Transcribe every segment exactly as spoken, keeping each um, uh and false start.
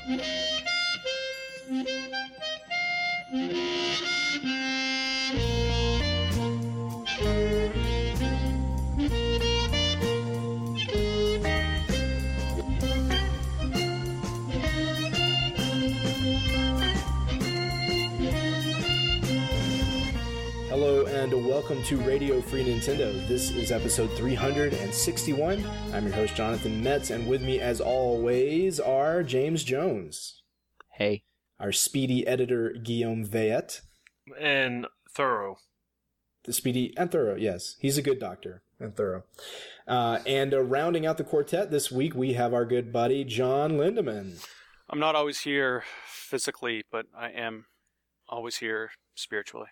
Hello and welcome to Radio Free Nintendo. This is episode three hundred sixty-one. I'm your host, Jonathan Metz, and with me, as always, are James Jones. Hey. Our speedy editor, Guillaume Veillette. And thorough. The speedy and thorough, yes. He's a good doctor and thorough. Uh, and uh, rounding out the quartet this week, we have our good buddy, John Lindemann. I'm not always here physically, but I am always here spiritually.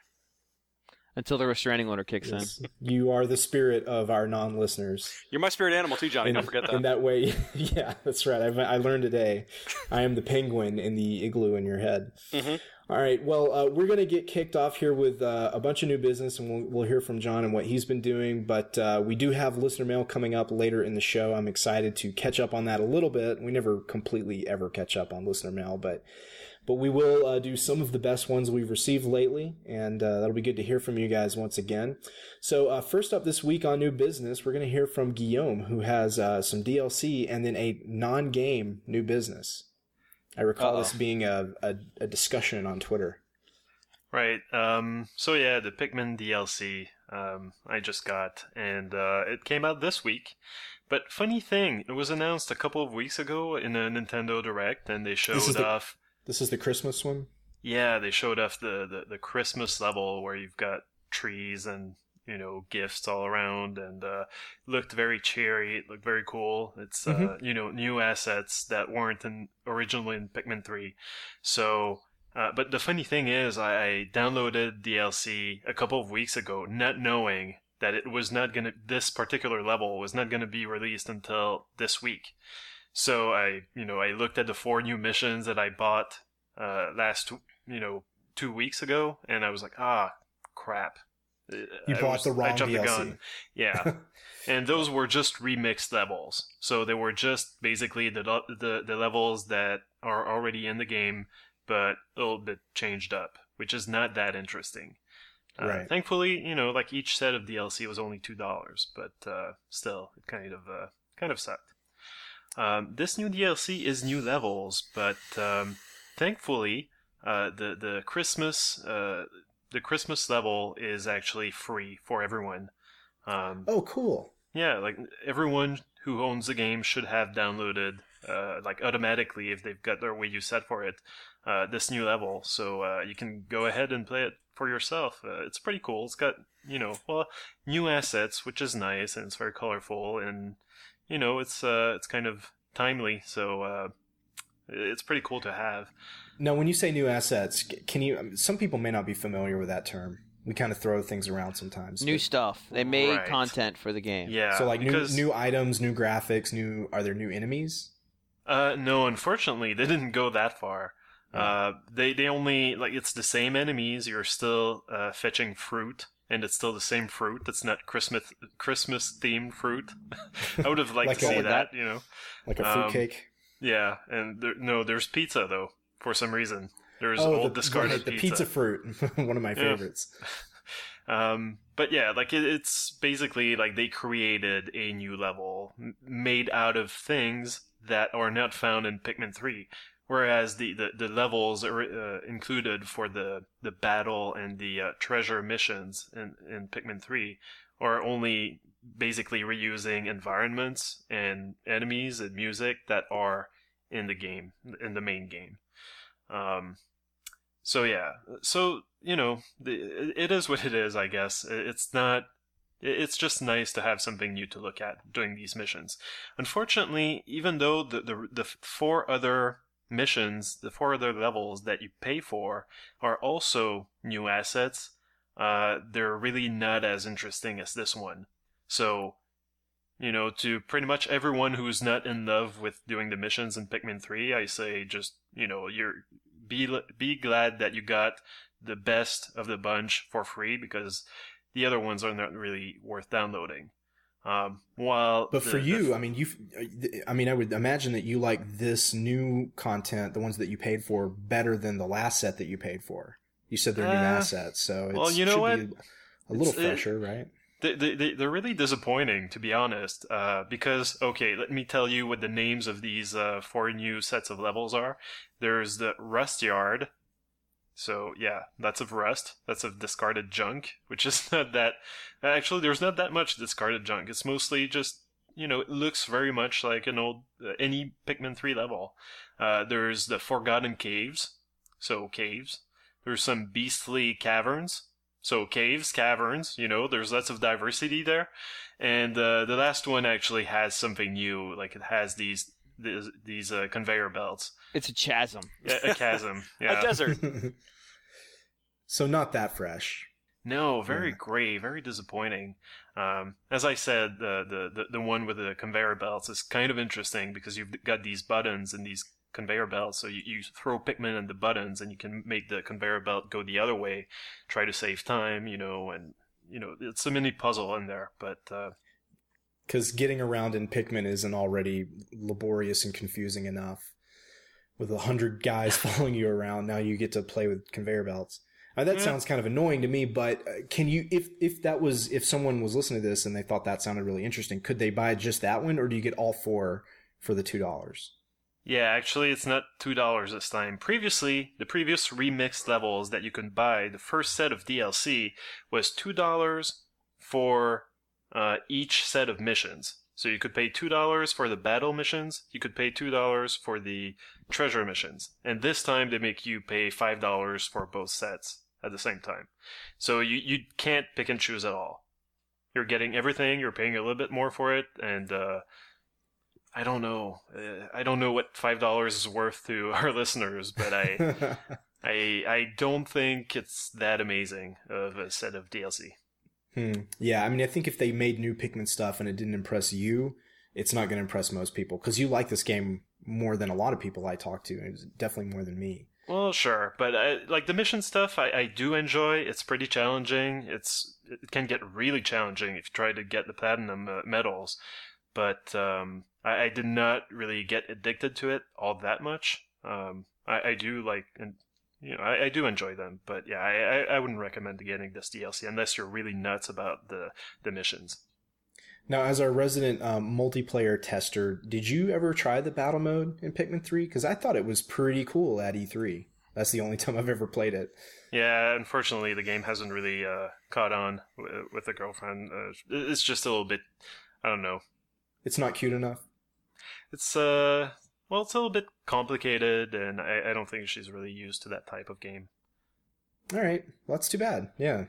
Until the restraining order kicks yes. in. You are the spirit of our non-listeners. You're my spirit animal too, Johnny. In, Don't forget that. In that way, yeah, that's right. I've, I learned today. I am the penguin in the igloo in your head. Mm-hmm. All right. Well, uh, we're going to get kicked off here with uh, a bunch of new business, and we'll, we'll hear from John and what he's been doing. But uh, we do have listener mail coming up later in the show. I'm excited to catch up on that a little bit. We never completely ever catch up on listener mail, but but we will uh, do some of the best ones we've received lately, and uh, that'll be good to hear from you guys once again. So uh, first up this week on new business, we're going to hear from Guillaume, who has uh, some D L C and then a non-game new business. I recall Uh-oh. this being a, a, a discussion on Twitter. Right. Um, so yeah, the Pikmin D L C um, I just got, and uh, it came out this week. But funny thing, it was announced a couple of weeks ago in a Nintendo Direct, and they showed this the, off... This is the Christmas one? Yeah, they showed off the, the, the Christmas level where you've got trees and, you know, gifts all around, and uh, looked very cheery. It looked very cool. It's, uh, mm-hmm. you know, new assets that weren't in, originally in Pikmin three. So, uh, but the funny thing is, I, I downloaded D L C a couple of weeks ago, not knowing that it was not going to, this particular level was not going to be released until this week. So I, you know, I looked at the four new missions that I bought uh, last, you know, two weeks ago, and I was like, ah, crap. You I bought was, the wrong I jumped D L C. The gun. Yeah, and those were just remixed levels. So they were just basically the the the levels that are already in the game, but a little bit changed up, which is not that interesting. Uh, right. Thankfully, you know, like each set of D L C was only two dollars, but uh, still, it kind of uh, kind of sucked. Um, this new D L C is new levels, but um, thankfully, uh, the the Christmas uh, the Christmas level is actually free for everyone. Um, oh, cool! Yeah, like everyone who owns the game should have downloaded, uh, like automatically if they've got their Wii U set for it, uh, this new level. So uh, you can go ahead and play it for yourself. Uh, it's pretty cool. It's got, you know, well, new assets, which is nice, and it's very colorful, and you know, it's uh, it's kind of timely, so uh, it's pretty cool to have. Now, when you say new assets, can you? Some people may not be familiar with that term. We kind of throw things around sometimes. New but, stuff. They made right. content for the game. Yeah. So, like because, new new items, new graphics, new. Are there new enemies? Uh, no, unfortunately, they didn't go that far. Oh. Uh, they they only like it's the same enemies. You're still uh, fetching fruit. And it's still the same fruit. It's not Christmas Christmas themed fruit. I would have liked like to a, see that, you know, like a um, fruitcake. Yeah, and there, no, there's pizza though. For some reason, there's oh, old the, discarded right, the pizza. pizza fruit, one of my favorites. Yeah. um, but yeah, like it, it's basically like they created a new level m- made out of things that are not found in Pikmin three. Whereas the, the, the levels are uh, included for the, the battle and the uh, treasure missions in, in Pikmin three are only basically reusing environments and enemies and music that are in the game, in the main game. Um, so yeah, so, you know, the, it is what it is, I guess. It's not, it's just nice to have something new to look at during these missions. Unfortunately, even though the, the, the four other missions, the four other levels that you pay for are also new assets, uh, they're really not as interesting as this one. So, you know, to pretty much everyone who's not in love with doing the missions in Pikmin three, I say just, you know, you're be be glad that you got the best of the bunch for free, because the other ones are not really worth downloading. Um, while But the- for you, the- I mean, you, I mean, I would imagine that you like this new content, the ones that you paid for, better than the last set that you paid for. You said they're new Uh, assets, so it well, you know should what? be a little It's- it- fresher, right? They, they, they- they're really disappointing, to be honest, uh, because, okay, let me tell you what the names of these uh, four new sets of levels are. There's the Rust Yard. So, yeah, that's of rust. That's of discarded junk, which is not that... Actually, there's not that much discarded junk. It's mostly just, you know, it looks very much like an old, uh, any Pikmin three level. Uh, there's the Forgotten Caves. So, caves. There's some Beastly Caverns. So caves, caverns, you know, there's lots of diversity there. And uh, the last one actually has something new, like it has these these, these uh, conveyor belts. It's a chasm. A, a chasm, yeah. A desert. So not that fresh. No, very Yeah. gray, very disappointing. Um, as I said, the, the, the, the one with the conveyor belts is kind of interesting because you've got these buttons and these conveyor belt, so you, you throw Pikmin in the buttons and you can make the conveyor belt go the other way, try to save time, you know, and, you know, it's a mini puzzle in there, but, uh, Because getting around in Pikmin isn't already laborious and confusing enough. With a hundred guys following you around, now you get to play with conveyor belts. Uh, that Yeah. sounds kind of annoying to me, but uh, can you, if if that was, if someone was listening to this and they thought that sounded really interesting, could they buy just that one, or do you get all four for the two dollars? yeah, actually, it's not two dollars this time. Previously, the previous remixed levels that you can buy, the first set of D L C, was two dollars for uh, each set of missions. So you could pay two dollars for the battle missions, you could pay two dollars for the treasure missions. And this time, they make you pay five dollars for both sets at the same time. So you, you can't pick and choose at all. You're getting everything, you're paying a little bit more for it, and... Uh, I don't know. Uh, I don't know what five dollars is worth to our listeners, but I, I, I don't think it's that amazing of a set of D L C. Hmm. Yeah, I mean, I think if they made new Pikmin stuff and it didn't impress you, it's not going to impress most people because you like this game more than a lot of people I talk to. It was definitely more than me. Well, sure, but I, like the mission stuff, I, I do enjoy. It's pretty challenging. It's it can get really challenging if you try to get the platinum uh, medals, but um, I, I did not really get addicted to it all that much. Um, I, I do like, and you know, I, I do enjoy them, but yeah, I, I, I wouldn't recommend getting this D L C unless you're really nuts about the the missions. Now, as our resident um, multiplayer tester, did you ever try the battle mode in Pikmin three? Because I thought it was pretty cool at E three. That's the only time I've ever played it. Yeah, unfortunately, the game hasn't really uh, caught on w- with the girlfriend. Uh, it's just a little bit, I don't know. It's not cute enough. It's uh, well, it's a little bit complicated, and I, I don't think she's really used to that type of game. All right. Well, that's too bad. Yeah.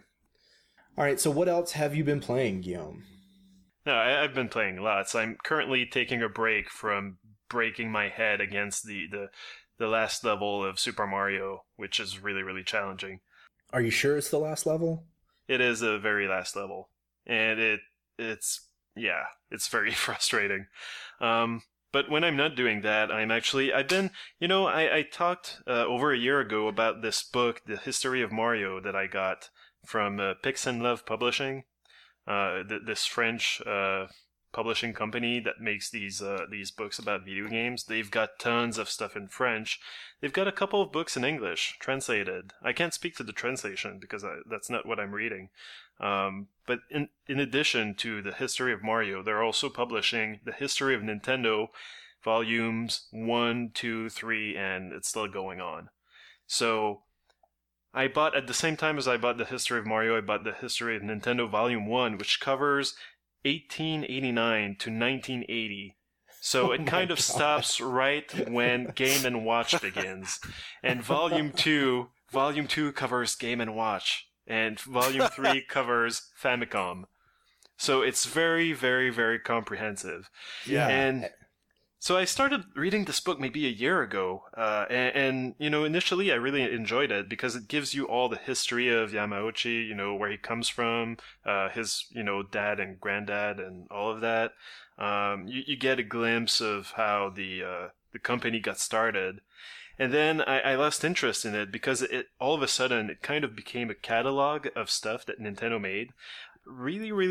All right. So what else have you been playing, Guillaume? No, I, I've been playing lots. I'm currently taking a break from breaking my head against the, the, the last level of Super Mario, which is really, really challenging. Are you sure it's the last level? It is a very last level, and it it's yeah, it's very frustrating. Um, but when I'm not doing that, I'm actually I've been you know I I talked uh, over a year ago about this book, The History of Mario, that I got from uh, Pix and Love Publishing, uh, th- this French uh, publishing company that makes these uh, these books about video games. They've got tons of stuff in French. They've got a couple of books in English, translated. I can't speak to the translation because I, that's not what I'm reading. Um, but in in addition to the history of Mario, they're also publishing the history of Nintendo, volumes one, two, three, and it's still going on. So I bought, at the same time as I bought the history of Mario, I bought the history of Nintendo Volume one, which covers eighteen eighty-nine to nineteen eighty. So Oh it my kind of God. stops right when Game and Watch begins. And Volume two, Volume two covers Game and Watch. And Volume three covers Famicom. So it's very, very, very comprehensive. Yeah. And so I started reading this book maybe a year ago, uh, and, and, you know, initially I really enjoyed it because it gives you all the history of Yamauchi, you know, where he comes from, uh, his, you know, dad and granddad and all of that. Um, you, you get a glimpse of how the, uh, the company got started. And then I, I lost interest in it because it, all of a sudden, it kind of became a catalog of stuff that Nintendo made. Really, really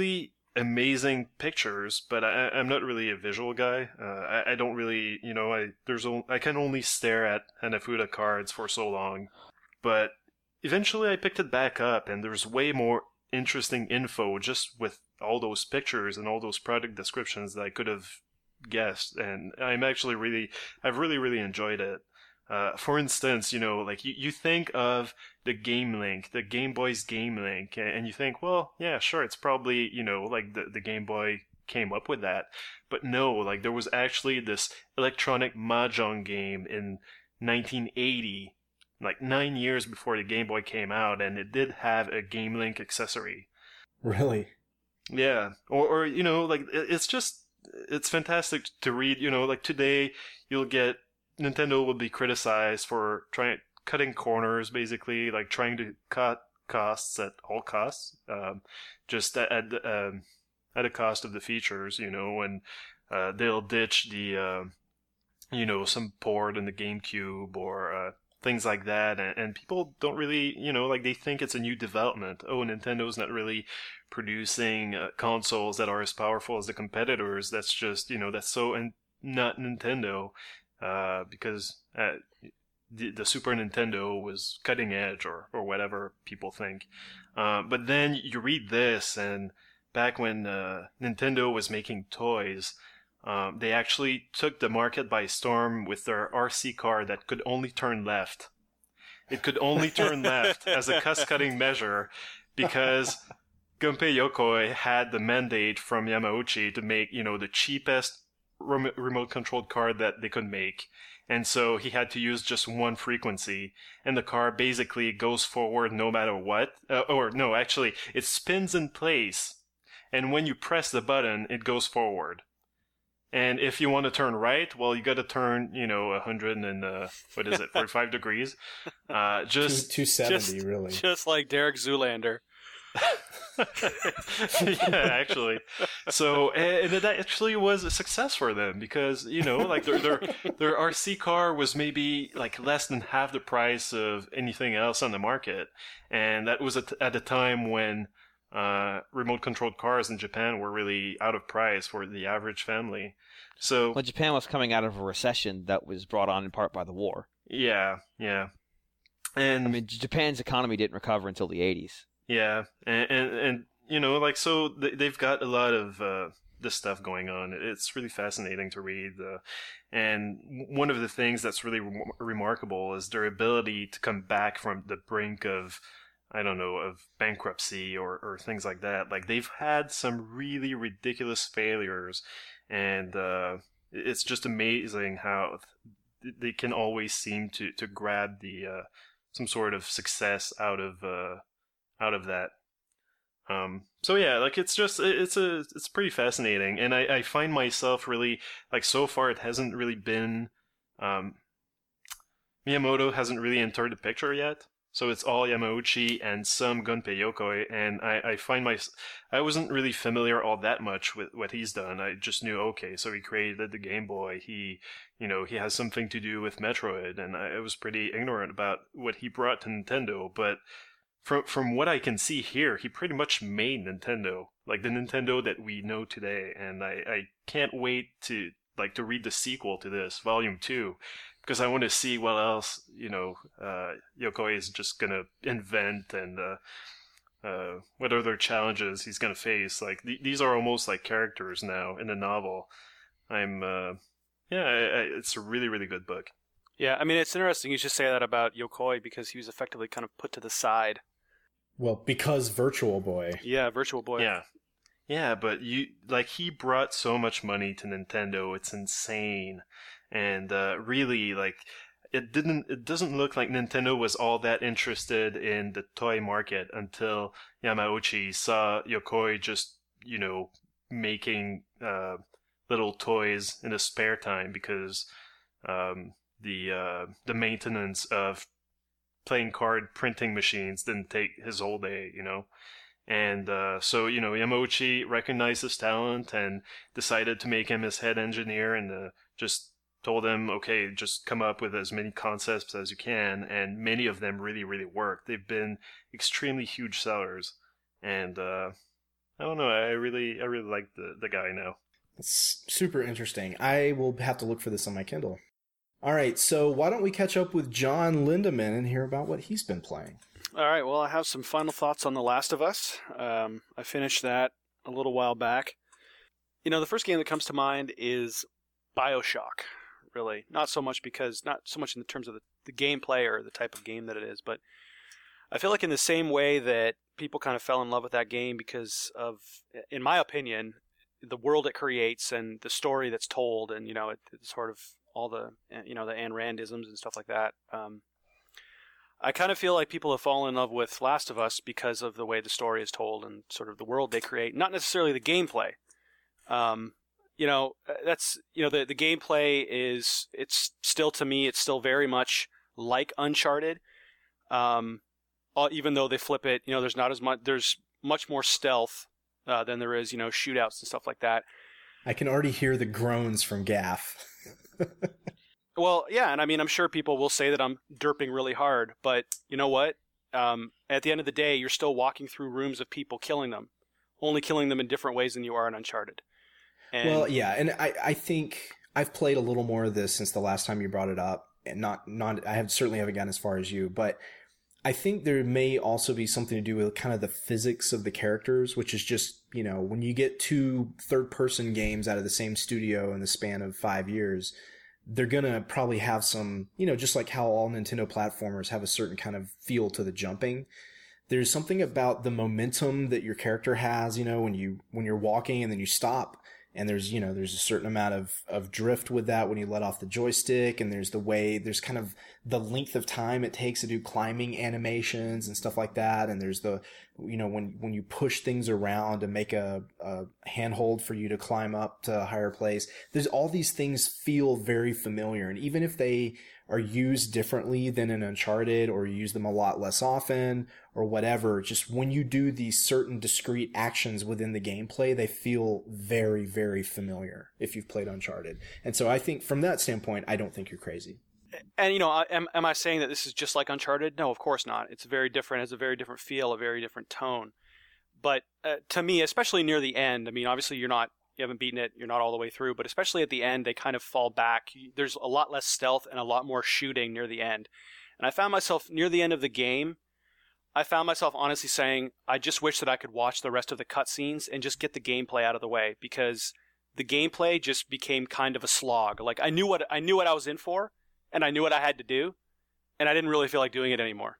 amazing pictures, but I, I'm not really a visual guy. Uh, I, I don't really, you know, I there's o- I can only stare at Hanafuda cards for so long. But eventually I picked it back up, and there's way more interesting info just with all those pictures and all those product descriptions that I could have guessed. And I'm actually really, I've really, really enjoyed it. Uh, for instance, you know, like you, you think of the Game Link, the Game Boy's Game Link, and you think, well, yeah, sure, it's probably, you know, like the, the Game Boy came up with that. But no, like there was actually this electronic mahjong game in nineteen eighty, like nine years before the Game Boy came out, and it did have a Game Link accessory. Really? Yeah. Or, or you know, like it, it's just, it's fantastic to read, you know, like today you'll get Nintendo will be criticized for trying cutting corners, basically, like trying to cut costs at all costs, um, just at at, um, at a cost of the features, you know, and uh, they'll ditch the, uh, you know, some port in the GameCube or uh, things like that, and, and people don't really, you know, like they think it's a new development. Oh, Nintendo's not really producing uh, consoles that are as powerful as the competitors. That's just, you know, that's so and not Nintendo. Uh, because uh, the, the Super Nintendo was cutting edge, or, or whatever people think. Uh, but then you read this, and back when uh, Nintendo was making toys, um, they actually took the market by storm with their R C car that could only turn left. It could only turn left as a cost-cutting measure because Gunpei Yokoi had the mandate from Yamauchi to make, you know, the cheapest remote controlled card that they could make, and so he had to use just one frequency, and the car basically goes forward no matter what, uh, or no, actually it spins in place, and when you press the button it goes forward. And if you want to turn right, well, you got to turn, you know, one hundred and uh, what is it, forty-five degrees, uh just two seventy, just, really, just like Derek Zoolander. Yeah, actually. So, and it actually was a success for them because, you know, like their their their R C car was maybe like less than half the price of anything else on the market, and that was at, at a time when uh, remote controlled cars in Japan were really out of price for the average family. So, well, Japan was coming out of a recession that was brought on in part by the war. Yeah, yeah, and I mean, Japan's economy didn't recover until the eighties. Yeah, and, and, and you know, like, so they've got a lot of uh, this stuff going on. It's really fascinating to read. Uh, and one of the things that's really re- remarkable is their ability to come back from the brink of, I don't know, of bankruptcy or, or things like that. Like, they've had some really ridiculous failures, and uh, it's just amazing how they can always seem to, to grab the uh, some sort of success out of... Uh, out of that. Um, so yeah, like it's just, it's a, it's pretty fascinating. And I, I find myself really, like so far it hasn't really been, um, Miyamoto hasn't really entered the picture yet. So it's all Yamauchi and some Gunpei Yokoi. And I, I find my, I wasn't really familiar all that much with what he's done. I just knew, okay, so he created the Game Boy. He, you know, he has something to do with Metroid. And I, I was pretty ignorant about what he brought to Nintendo, but From from what I can see here, he pretty much made Nintendo, like the Nintendo that we know today, and I, I can't wait to like to read the sequel to this, Volume Two, because I want to see what else, you know, uh, Yokoi is just gonna invent, and uh, uh, what other challenges he's gonna face. Like th- these are almost like characters now in the novel. I'm, uh, yeah, I, I, it's a really really good book. Yeah, I mean it's interesting you should say that about Yokoi because he was effectively kind of put to the side. Well, because Virtual Boy. Yeah, Virtual Boy. Yeah. Yeah, but you like he brought so much money to Nintendo. It's insane. And uh, really like it didn't it doesn't look like Nintendo was all that interested in the toy market until Yamauchi saw Yokoi just, you know, making uh, little toys in his spare time because um, the uh, the maintenance of playing card printing machines didn't take his whole day, you know. And uh, so, you know, Yamauchi recognized his talent and decided to make him his head engineer and uh, just told him, okay, just come up with as many concepts as you can. And many of them really, really worked. They've been extremely huge sellers. And uh, I don't know. I really, I really like the the guy now. It's super interesting. I will have to look for this on my Kindle. All right, so why don't we catch up with John Lindemann and hear about what he's been playing? All right, well, I have some final thoughts on The Last of Us. Um, I finished that a little while back. You know, the first game that comes to mind is BioShock, really. Not so much because, not so much in terms of the, the gameplay or the type of game that it is, but I feel like in the same way that people kind of fell in love with that game because of, in my opinion, the world it creates and the story that's told, and, you know, it, it's sort of all the, you know, the Ayn Randisms and stuff like that. Um, I kind of feel like people have fallen in love with Last of Us because of the way the story is told and sort of the world they create, not necessarily the gameplay. Um, you know, that's, you know, the, the gameplay is, it's still, to me, it's still very much like Uncharted. Um, even though they flip it, you know, there's not as much, there's much more stealth uh, than there is, you know, shootouts and stuff like that. I can already hear the groans from Gaff. Well, yeah, and I mean, I'm sure people will say that I'm derping really hard, but you know what? Um, at the end of the day, you're still walking through rooms of people killing them, only killing them in different ways than you are in Uncharted. And well, yeah, and I, I think I've played a little more of this since the last time you brought it up, and not, not I have certainly haven't gotten as far as you, but I think there may also be something to do with kind of the physics of the characters, which is just, you know, when you get two third-person games out of the same studio in the span of five years, they're going to probably have some, you know, just like how all Nintendo platformers have a certain kind of feel to the jumping. There's something about the momentum that your character has, you know, when you, when you're walking and then you stop, and there's, you know, there's a certain amount of, of drift with that when you let off the joystick, and there's the way, there's kind of the length of time it takes to do climbing animations and stuff like that. And there's the, you know, when, when you push things around and make a, a handhold for you to climb up to a higher place, there's all these things feel very familiar. And even if they are used differently than in Uncharted, or you use them a lot less often or whatever, just when you do these certain discrete actions within the gameplay, they feel very, very familiar if you've played Uncharted. And so I think from that standpoint, I don't think you're crazy. And, you know, am, am I saying that this is just like Uncharted? No, of course not. It's very different. It has a very different feel, a very different tone. But uh, to me, especially near the end, I mean, obviously you're not, you haven't beaten it, you're not all the way through, but especially at the end, they kind of fall back. There's a lot less stealth and a lot more shooting near the end. And I found myself near the end of the game, I found myself honestly saying, I just wish that I could watch the rest of the cutscenes and just get the gameplay out of the way, because the gameplay just became kind of a slog. Like I knew what I knew what I was in for, and I knew what I had to do, and I didn't really feel like doing it anymore.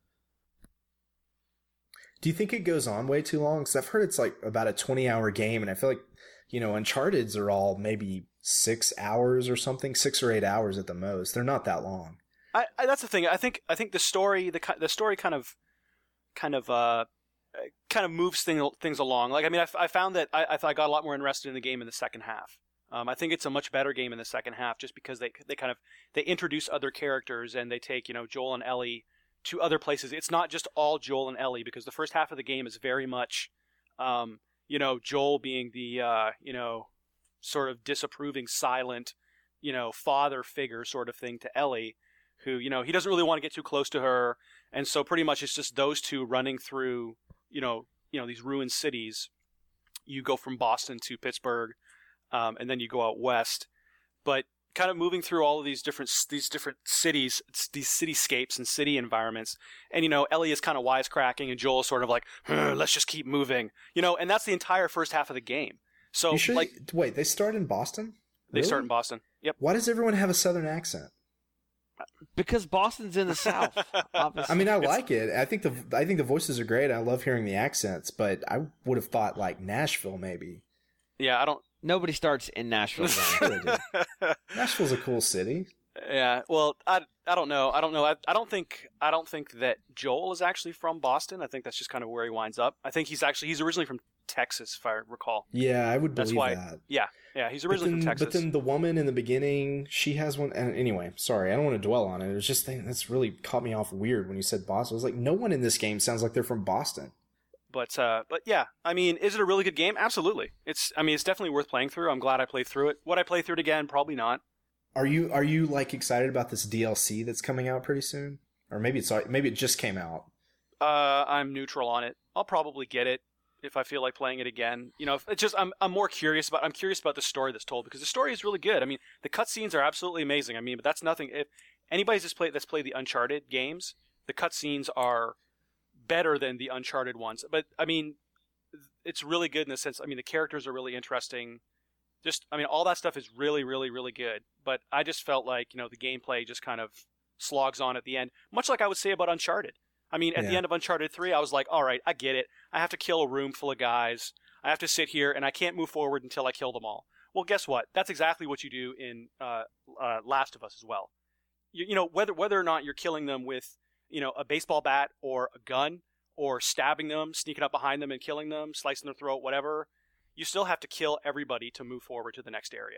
Do you think it goes on way too long? Because I've heard it's like about a twenty-hour game, and I feel like, you know, Uncharted's are all maybe six hours or something, six or eight hours at the most. They're not that long. I, I that's the thing. I think I think the story the the story kind of kind of uh kind of moves thing, things along. Like I mean, I, I found that I, I thought I got a lot more interested in the game in the second half. Um, I think it's a much better game in the second half, just because they they kind of they introduce other characters and they take, you know, Joel and Ellie to other places. It's not just all Joel and Ellie, because the first half of the game is very much, um, you know, Joel being the uh, you know, sort of disapproving, silent, you know, father figure sort of thing to Ellie, who, you know, he doesn't really want to get too close to her, and so pretty much it's just those two running through, you know, you know these ruined cities. You go from Boston to Pittsburgh. Um, and then you go out west, but kind of moving through all of these different these different cities, these cityscapes and city environments. And, you know, Ellie is kind of wisecracking, and Joel is sort of like, let's just keep moving, you know. And that's the entire first half of the game. So, you sure like, they, wait, they start in Boston? They Really? start in Boston. Yep. Why does everyone have a Southern accent? Because Boston's in the South, obviously. I mean, I like it. I think the I think the voices are great. I love hearing the accents, but I would have thought like Nashville maybe. Yeah, I don't. Nobody starts in Nashville. Sure they do. Nashville's a cool city. Yeah, well, I, I don't know. I don't know. I, I don't think I don't think that Joel is actually from Boston. I think that's just kind of where he winds up. I think he's actually he's originally from Texas, if I recall. Yeah, I would That's believe why. that. Yeah, yeah, he's But originally then, from Texas. but then the woman in the beginning, she has one. And anyway, sorry, I don't want to dwell on it. It was just that's really caught me off weird when you said Boston. I was like, no one in this game sounds like they're from Boston. But uh, but yeah, I mean, is it a really good game? Absolutely. It's I mean, it's definitely worth playing through. I'm glad I played through it. Would I play through it again? Probably not. Are you are you like excited about this D L C that's coming out pretty soon? Or maybe it's maybe it just came out. Uh, I'm neutral on it. I'll probably get it. if I feel like playing it again. You know, if, it's just I'm I'm more curious about I'm curious about the story that's told, because the story is really good. I mean, the cutscenes are absolutely amazing. I mean, but that's nothing. If anybody's just played that's played the Uncharted games, the cutscenes are better than the Uncharted ones. But I mean, it's really good in the sense. I mean, the characters are really interesting. Just I mean, all that stuff is really, really, really good. But I just felt like, you know, the gameplay just kind of slogs on at the end, much like I would say about Uncharted. I mean, at yeah. the end of Uncharted three, I was like, all right, I get it. I have to kill a room full of guys. I have to sit here, and I can't move forward until I kill them all. Well, guess what? That's exactly what you do in uh, uh, Last of Us as well. You, you know, whether whether or not you're killing them with, you know, a baseball bat or a gun, or stabbing them, sneaking up behind them and killing them, slicing their throat, whatever, you still have to kill everybody to move forward to the next area.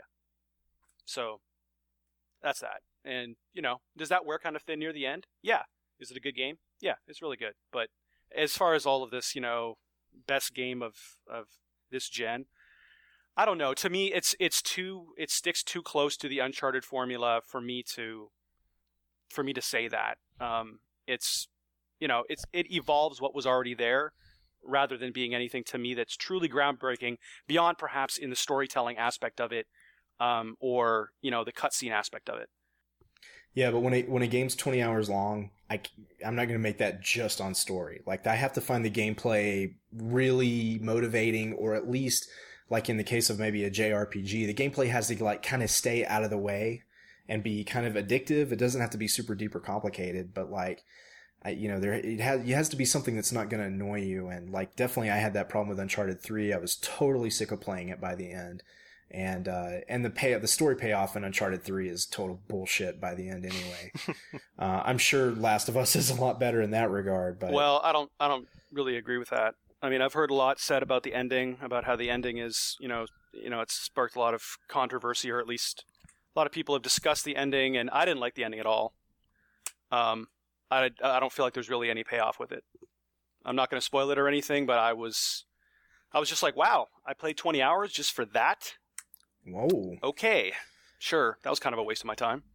So, that's that. And, you know, does that wear kind of thin near the end? Yeah. Is it a good game? Yeah, it's really good. But as far as all of this, you know, best game of, of this gen, I don't know. To me, it's it's too it sticks too close to the Uncharted formula for me to for me to say that. Um, it's you know, it's it evolves what was already there, rather than being anything to me that's truly groundbreaking beyond perhaps in the storytelling aspect of it, um, or you know, the cutscene aspect of it. Yeah, but when a, when a game's twenty hours long, I, I'm not going to make that just on story. Like, I have to find the gameplay really motivating, or at least, like in the case of maybe a J R P G, the gameplay has to, like, kind of stay out of the way and be kind of addictive. It doesn't have to be super deep or complicated, but, like, I, you know, there it has, it has to be something that's not going to annoy you. And, like, definitely I had that problem with Uncharted three. I was totally sick of playing it by the end. And, uh, and the pay, the story payoff in Uncharted three is total bullshit by the end anyway. uh, I'm sure Last of Us is a lot better in that regard, but. Well, I don't, I don't really agree with that. I mean, I've heard a lot said about the ending, about how the ending is, you know, you know, it's sparked a lot of controversy, or at least a lot of people have discussed the ending, and I didn't like the ending at all. Um, I, I don't feel like there's really any payoff with it. I'm not going to spoil it or anything, but I was, I was just like, wow, I played twenty hours just for that. Whoa. Okay. Sure. That was kind of a waste of my time.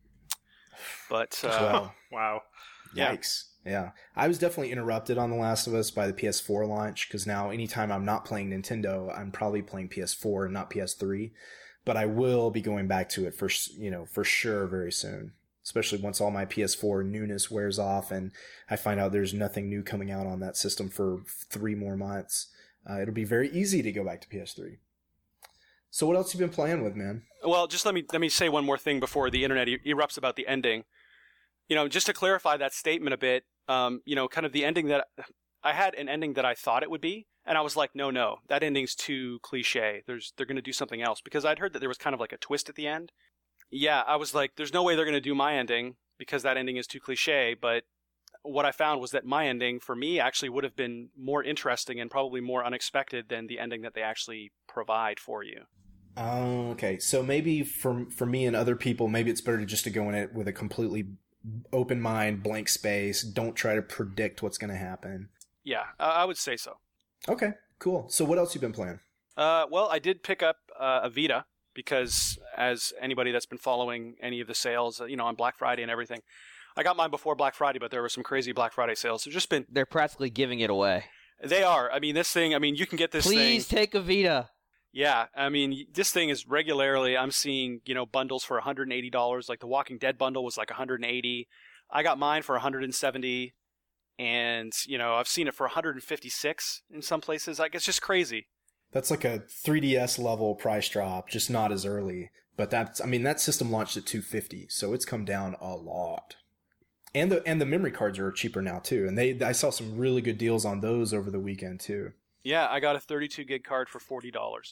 But, uh, wow. wow. Yikes. Yeah. yeah. I was definitely interrupted on The Last of Us by the P S four launch, because now anytime I'm not playing Nintendo, I'm probably playing P S four and not P S three. But I will be going back to it for, you know, for sure very soon. Especially once all my P S four newness wears off and I find out there's nothing new coming out on that system for three more months. Uh, it'll be very easy to go back to P S three. So what else have you been playing with, man? Well, just let me let me say one more thing before the internet e- erupts about the ending. You know, just to clarify that statement a bit, um, you know, kind of the ending that I had an ending that I thought it would be, and I was like, no, no, that ending's too cliche. There's they're going to do something else, because I'd heard that there was kind of like a twist at the end. Yeah, I was like, there's no way they're going to do my ending because that ending is too cliche, but what I found was that my ending, for me, actually would have been more interesting and probably more unexpected than the ending that they actually provide for you. Oh, okay. So maybe for for me and other people, maybe it's better to just to go in it with a completely open mind, blank space. Don't try to predict what's going to happen. Yeah, I would say so. Okay, cool. So what else you been playing? Uh, well, I did pick up uh, a Vita, because as anybody that's been following any of the sales, you know, on Black Friday and everything, I got mine before Black Friday, but there were some crazy Black Friday sales. They've just been... They're practically giving it away. They are. I mean, this thing, I mean, you can get this Please thing... Please take a Vita. Yeah, I mean, this thing is regularly, I'm seeing, you know, bundles for one hundred eighty dollars. Like the Walking Dead bundle was like one hundred eighty dollars. I got mine for one hundred seventy dollars, and, you know, I've seen it for one hundred fifty-six dollars in some places. Like, it's just crazy. That's like a three D S level price drop, just not as early. But that's, I mean, that system launched at two hundred fifty dollars, so it's come down a lot. And the and the memory cards are cheaper now too. And they I saw some really good deals on those over the weekend too. Yeah, I got a thirty-two gig card for forty dollars.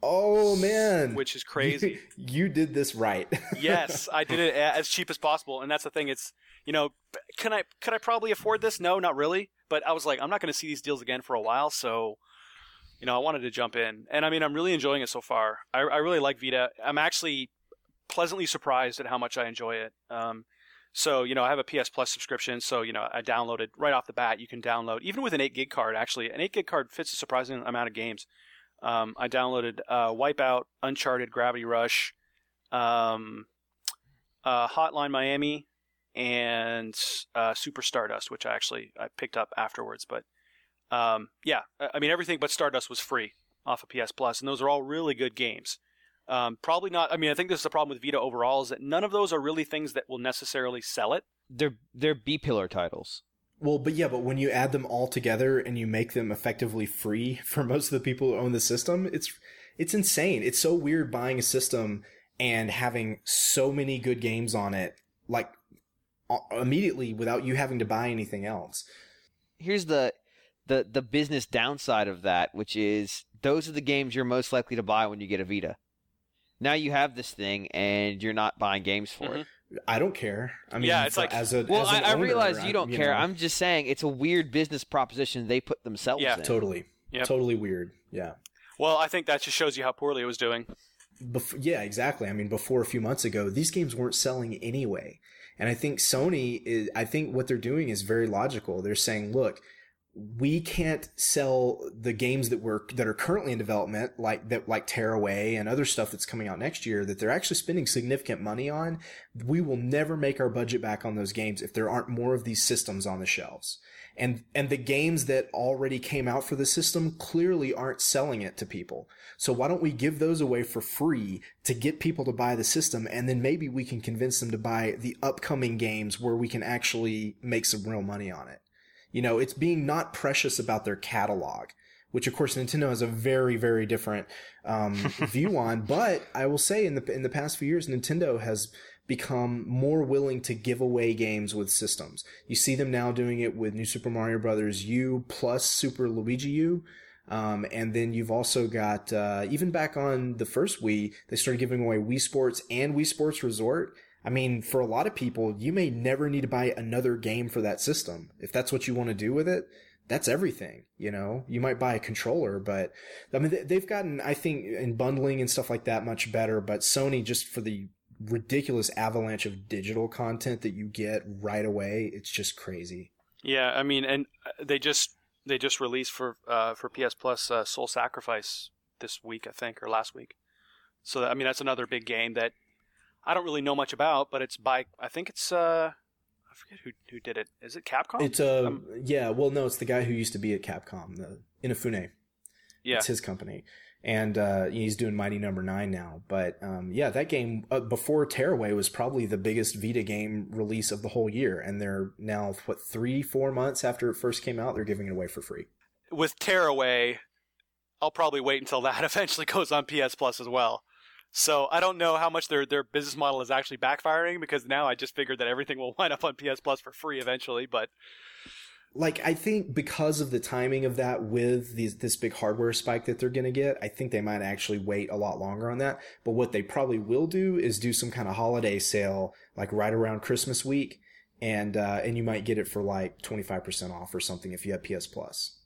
Oh man, which is crazy. You, you did this right. Yes, I did it as cheap as possible, and that's the thing. It's, you know, can I could I probably afford this? No, not really. But I was like, I'm not going to see these deals again for a while, so you know, I wanted to jump in. And I mean, I'm really enjoying it so far. I, I really like Vita. I'm actually pleasantly surprised at how much I enjoy it. Um, so, you know, I have a P S Plus subscription, so, you know, I downloaded right off the bat. You can download, even with an eight gig card, actually. An eight gig card fits a surprising amount of games. Um, I downloaded uh, Wipeout, Uncharted, Gravity Rush, um, uh, Hotline Miami, and uh, Super Stardust, which I actually I picked up afterwards. But Um, yeah, I mean, everything but Stardust was free off of P S Plus, and those are all really good games. Um, probably not. I mean, I think this is the problem with Vita overall is that none of those are really things that will necessarily sell it. They're they're B pillar titles. Well, but yeah, but when you add them all together and you make them effectively free for most of the people who own the system, it's it's insane. It's so weird buying a system and having so many good games on it, like immediately without you having to buy anything else. Here's the the the business downside of that, which is those are the games you're most likely to buy when you get a Vita. Now you have this thing and you're not buying games for Mhm. it. I don't care. I mean, Yeah, it's like- as a Well, as an I, I owner, realize you I- don't care. know, I'm just saying it's a weird business proposition they put themselves Yeah, in. totally, Yep. totally weird. Yeah. Well, I think that just shows you how poorly it was doing. Bef- yeah, exactly. I mean, before a few months ago, these games weren't selling anyway. And I think Sony is, I think what they're doing is very logical. They're saying, look, we can't sell the games that we're, that are currently in development, like that, like Tearaway and other stuff that's coming out next year that they're actually spending significant money on. We will never make our budget back on those games if there aren't more of these systems on the shelves. And, and the games that already came out for the system clearly aren't selling it to people. So why don't we give those away for free to get people to buy the system, and then maybe we can convince them to buy the upcoming games where we can actually make some real money on it. You know, it's being not precious about their catalog, which of course Nintendo has a very, very different um, view on. But I will say in the in the past few years, Nintendo has become more willing to give away games with systems. You see them now doing it with New Super Mario Brothers U plus Super Luigi U. Um, and then you've also got, uh, even back on the first Wii, they started giving away Wii Sports and Wii Sports Resort. I mean, for a lot of people, you may never need to buy another game for that system. If that's what you want to do with it, that's everything, you know? You might buy a controller, but I mean, they've gotten, I think, in bundling and stuff like that much better, but Sony, just for the ridiculous avalanche of digital content that you get right away, it's just crazy. Yeah, I mean, and they just they just released for uh, for P S Plus uh, Soul Sacrifice this week, I think, or last week. So I mean, that's another big game that I don't really know much about, but it's by I think it's uh, I forget who who did it. Is it Capcom? It's uh, Um, yeah, well, no, it's the guy who used to be at Capcom, the Inafune. yeah, It's his company. And uh, he's doing Mighty Number Nine now. But um, yeah, that game uh, before Tearaway was probably the biggest Vita game release of the whole year. And they're now, what, three, four months after it first came out, they're giving it away for free. with Tearaway, I'll probably wait until that eventually goes on P S Plus as well. So I don't know how much their their business model is actually backfiring, because now I just figured that everything will wind up on P S Plus for free eventually. But Like, I think because of the timing of that with these, this big hardware spike that they're going to get, I think they might actually wait a lot longer on that. But what they probably will do is do some kind of holiday sale, like right around Christmas week. And, uh, and you might get it for like twenty-five percent off or something if you have P S Plus.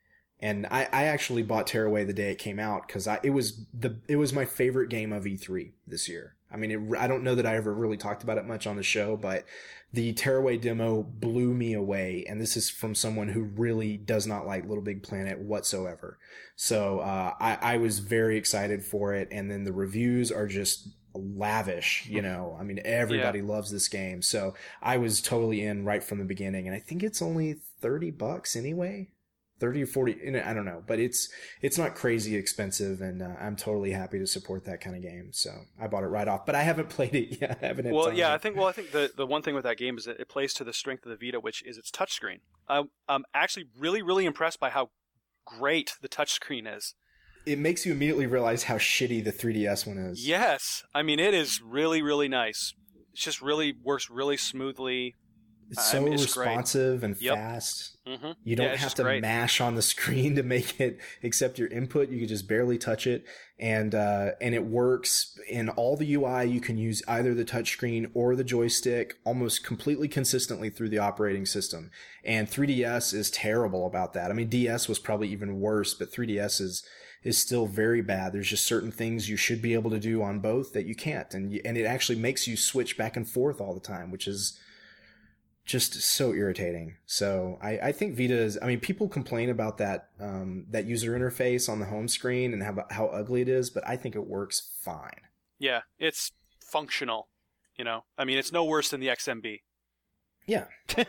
And I, I actually bought Tearaway the day it came out because I, it was the, it was my favorite game of E three this year. I mean, it, I don't know that I ever really talked about it much on the show, but the Tearaway demo blew me away. And this is from someone who really does not like Little Big Planet whatsoever. So, uh, I, I was very excited for it. And then the reviews are just lavish, you know, I mean, everybody yeah. loves this game. So I was totally in right from the beginning. And I think it's only thirty bucks anyway. thirty or forty, I don't know, but it's it's not crazy expensive, and uh, I'm totally happy to support that kind of game. So I bought it right off, but I haven't played it yet. I haven't had well, time yeah, yet. I think well, I think the, the one thing with that game is that it plays to the strength of the Vita, which is its touchscreen. I'm I'm actually really really impressed by how great the touchscreen is. It makes you immediately realize how shitty the three D S one is. Yes, I mean it is really really nice. It just really works really smoothly. It's so I mean, it's responsive great. and yep. fast. Mm-hmm. You don't yeah, have to great. mash on the screen to make it accept your input. You can just barely touch it, and uh, and it works in all the U I. You can use either the touchscreen or the joystick almost completely consistently through the operating system. And three D S is terrible about that. I mean, D S was probably even worse, but three D S is is still very bad. There's just certain things you should be able to do on both that you can't, and you, and it actually makes you switch back and forth all the time, which is just so irritating. So I, I think Vita is, I mean, people complain about that, um, that user interface on the home screen and how, how ugly it is, but I think it works fine. Yeah, it's functional, you know? I mean, it's no worse than the X M B. Yeah,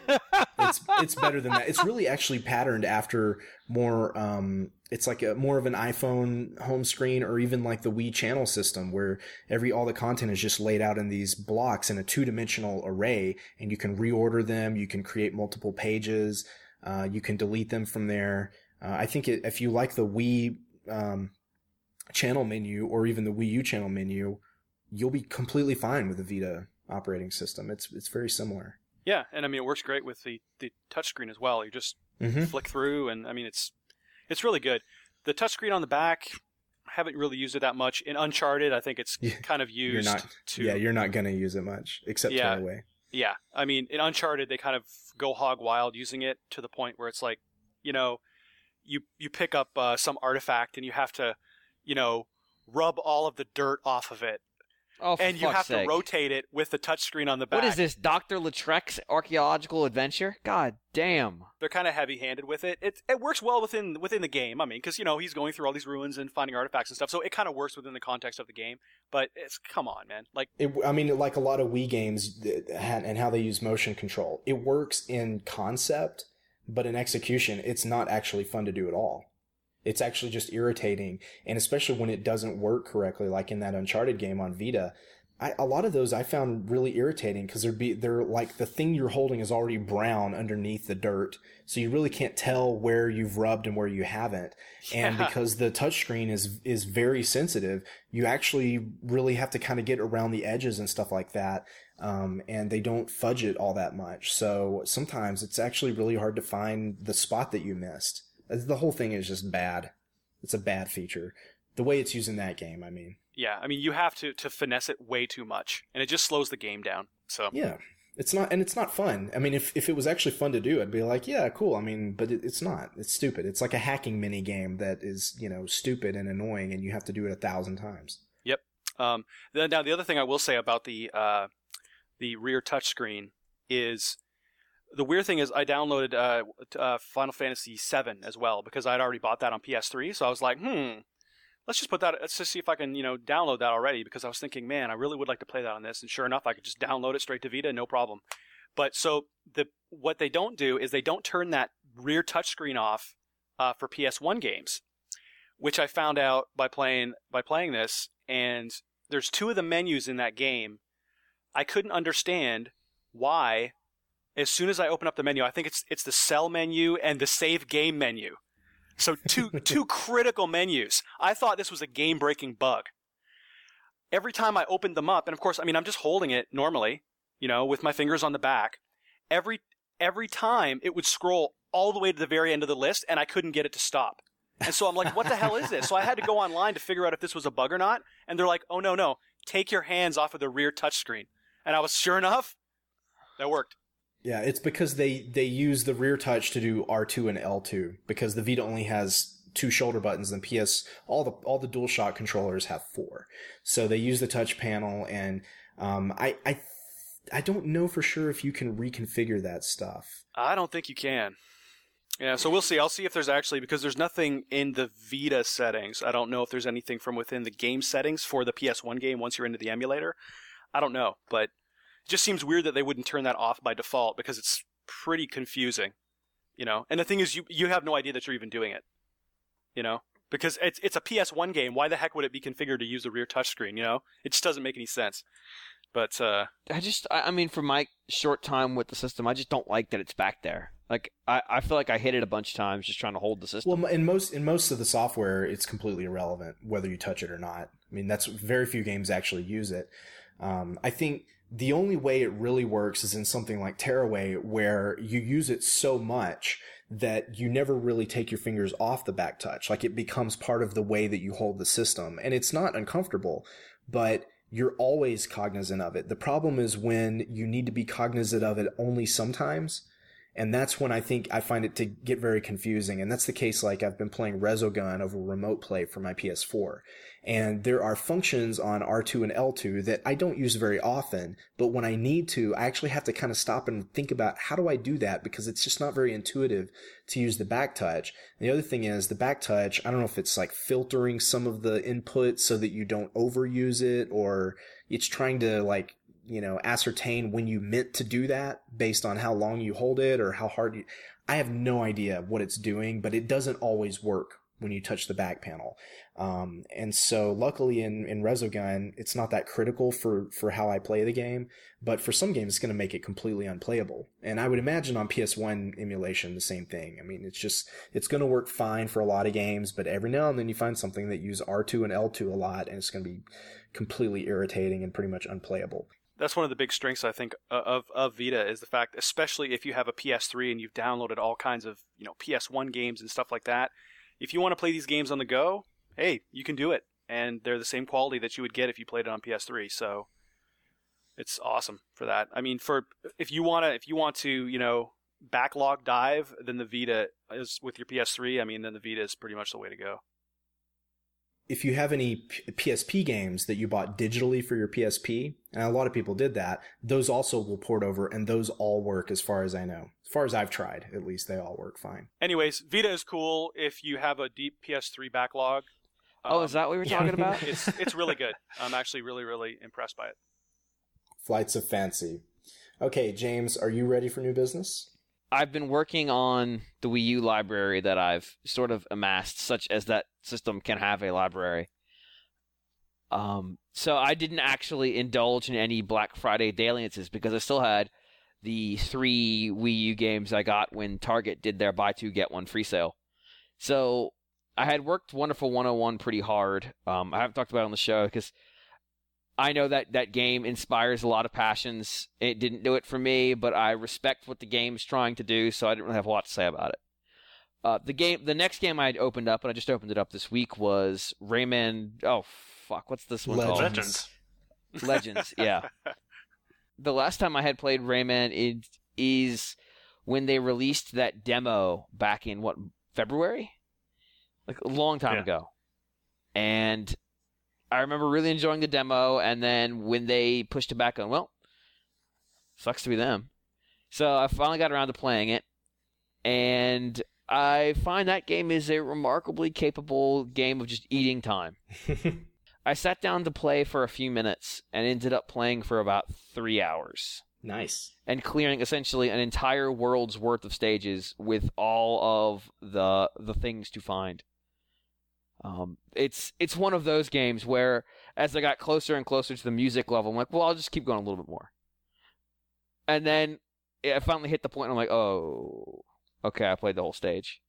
it's it's better than that. It's really actually patterned after more. Um, it's like a more of an iPhone home screen, or even like the Wii channel system, where every all the content is just laid out in these blocks in a two dimensional array, and you can reorder them. You can create multiple pages. Uh, you can delete them from there. Uh, I think it, if you like the Wii um, channel menu or even the Wii U channel menu, you'll be completely fine with the Vita operating system. It's it's very similar. Yeah, and I mean it works great with the, the touchscreen as well. You just mm-hmm. flick through, and I mean it's it's really good. The touchscreen on the back, I haven't really used it that much. In Uncharted, I think it's yeah. kind of used. You're not, to yeah, you're not going to use it much, except yeah, Tearaway. Yeah, I mean in Uncharted they kind of go hog wild using it to the point where it's like, you know, you you pick up uh, some artifact and you have to, you know, rub all of the dirt off of it. Oh, for and you have sake. to rotate it with the touchscreen on the back. What is this, Doctor Lautrec's archaeological adventure? God damn. They're kind of heavy-handed with it. It it works well within within the game. I mean, because, you know, he's going through all these ruins and finding artifacts and stuff, so it kind of works within the context of the game. But it's, come on, man. Like, it, I mean, like a lot of Wii games and how they use motion control, it works in concept, but in execution, it's not actually fun to do at all. It's actually just irritating, and especially when it doesn't work correctly, like in that Uncharted game on Vita. I, a lot of those I found really irritating because they're be they're like the thing you're holding is already brown underneath the dirt, so you really can't tell where you've rubbed and where you haven't. And yeah. because the touchscreen is is very sensitive, you actually really have to kind of get around the edges and stuff like that. Um, and they don't fudge it all that much, so sometimes it's actually really hard to find the spot that you missed. The whole thing is just bad. It's a bad feature. The way it's used in that game, I mean. Yeah, I mean, you have to, to finesse it way too much, and it just slows the game down. So yeah, it's not, and it's not fun. I mean, if if it was actually fun to do, I'd be like, yeah, cool. I mean, but it, it's not. It's stupid. It's like a hacking mini game that is, you know, stupid and annoying, and you have to do it a thousand times. Yep. Um. Then, now, the other thing I will say about the uh, the rear touchscreen is. The weird thing is I downloaded uh, uh, Final Fantasy seven as well because I had already bought that on P S three. So I was like, hmm, let's just put that, let's just see if I can, you know, download that already because I was thinking, man, I really would like to play that on this. And sure enough, I could just download it straight to Vita, no problem. But so the what they don't do is they don't turn that rear touchscreen off uh, for P S one games, which I found out by playing by playing this. And there's two of the menus in that game. I couldn't understand why. As soon as I open up the menu, I think it's it's the cell menu and the save game menu. So two two critical menus. I thought this was a game-breaking bug. Every time I opened them up, and of course, I mean, I'm just holding it normally, you know, with my fingers on the back. Every every time it would scroll all the way to the very end of the list, and I couldn't get it to stop. And so I'm like, what the hell is this? So I had to go online to figure out if this was a bug or not. And they're like, oh, no, no, take your hands off of the rear touchscreen. And I was, sure enough, that worked. Yeah, it's because they, they use the rear touch to do R two and L two because the Vita only has two shoulder buttons and P S all the all the DualShock controllers have four. So they use the touch panel and um I I I don't know for sure if you can reconfigure that stuff. I don't think you can. Yeah, so we'll see. I'll see if there's actually because there's nothing in the Vita settings. I don't know if there's anything from within the game settings for the P S one game once you're into the emulator. I don't know, but it just seems weird that they wouldn't turn that off by default because it's pretty confusing, you know. And the thing is, you you have no idea that you're even doing it, you know, because it's it's a P S one game. Why the heck would it be configured to use the rear touchscreen? You know, it just doesn't make any sense. But uh, I just, I, I mean, for my short time with the system, I just don't like that it's back there. Like, I, I feel like I hit it a bunch of times just trying to hold the system. Well, in most in most of the software, it's completely irrelevant whether you touch it or not. I mean, that's very few games actually use it. Um, I think. The only way it really works is in something like Tearaway where you use it so much that you never really take your fingers off the back touch. Like it becomes part of the way that you hold the system. And it's not uncomfortable, but you're always cognizant of it. The problem is when you need to be cognizant of it only sometimes. And that's when I think I find it to get very confusing. And that's the case like I've been playing Resogun over remote play for my P S four. And there are functions on R two and L two that I don't use very often, but when I need to, I actually have to kind of stop and think about how do I do that because it's just not very intuitive to use the back touch. And the other thing is the back touch, I don't know if it's like filtering some of the input so that you don't overuse it or it's trying to like you know, ascertain when you meant to do that based on how long you hold it or how hard you, I have no idea what it's doing, but it doesn't always work when you touch the back panel. Um, and so luckily in, in Resogun, it's not that critical for, for how I play the game, but for some games, it's going to make it completely unplayable. And I would imagine on P S one emulation, the same thing. I mean, it's just, it's going to work fine for a lot of games, but every now and then you find something that use R two and L two a lot, and it's going to be completely irritating and pretty much unplayable. That's one of the big strengths, I think, of, of Vita is the fact, especially if you have a P S three and you've downloaded all kinds of, you know, P S one games and stuff like that. If you want to play these games on the go, hey, you can do it. And they're the same quality that you would get if you played it on P S three. So it's awesome for that. I mean, for if you want to, if you want to, you know, backlog dive, then the Vita is with your P S three. I mean, then the Vita is pretty much the way to go. If you have any P S P games that you bought digitally for your P S P, and a lot of people did that, those also will port over, and those all work as far as I know. As far as I've tried, at least, they all work fine. Anyways, Vita is cool if you have a deep P S three backlog. Oh, um, is that what we were talking about? It's it's really good. I'm actually really, really impressed by it. Flights of Fancy. Okay, James, are you ready for new business? I've been working on the Wii U library that I've sort of amassed, such as that system can have a library. Um, so I didn't actually indulge in any Black Friday dalliances because I still had the three Wii U games I got when Target did their buy two, get one free sale. So I had worked Wonderful one oh one pretty hard. Um, I haven't talked about it on the show because I know that that game inspires a lot of passions. It didn't do it for me, but I respect what the game's trying to do, so I didn't really have a lot to say about it. Uh, the game, the next game I had opened up, and I just opened it up this week, was Rayman. Oh fuck, what's this one Legends. called? Legends. Legends, yeah. The last time I had played Rayman is, is when they released that demo back in what February, like a long time Yeah. ago, and I remember really enjoying the demo, and then when they pushed it back on, well, sucks to be them. So I finally got around to playing it, and I find that game is a remarkably capable game of just eating time. I sat down to play for a few minutes and ended up playing for about three hours. Nice. And clearing essentially an entire world's worth of stages with all of the the things to find. Um, it's it's one of those games where, as I got closer and closer to the music level, I'm like, well, I'll just keep going a little bit more. And then I finally hit the point, and I'm like, oh, okay, I played the whole stage.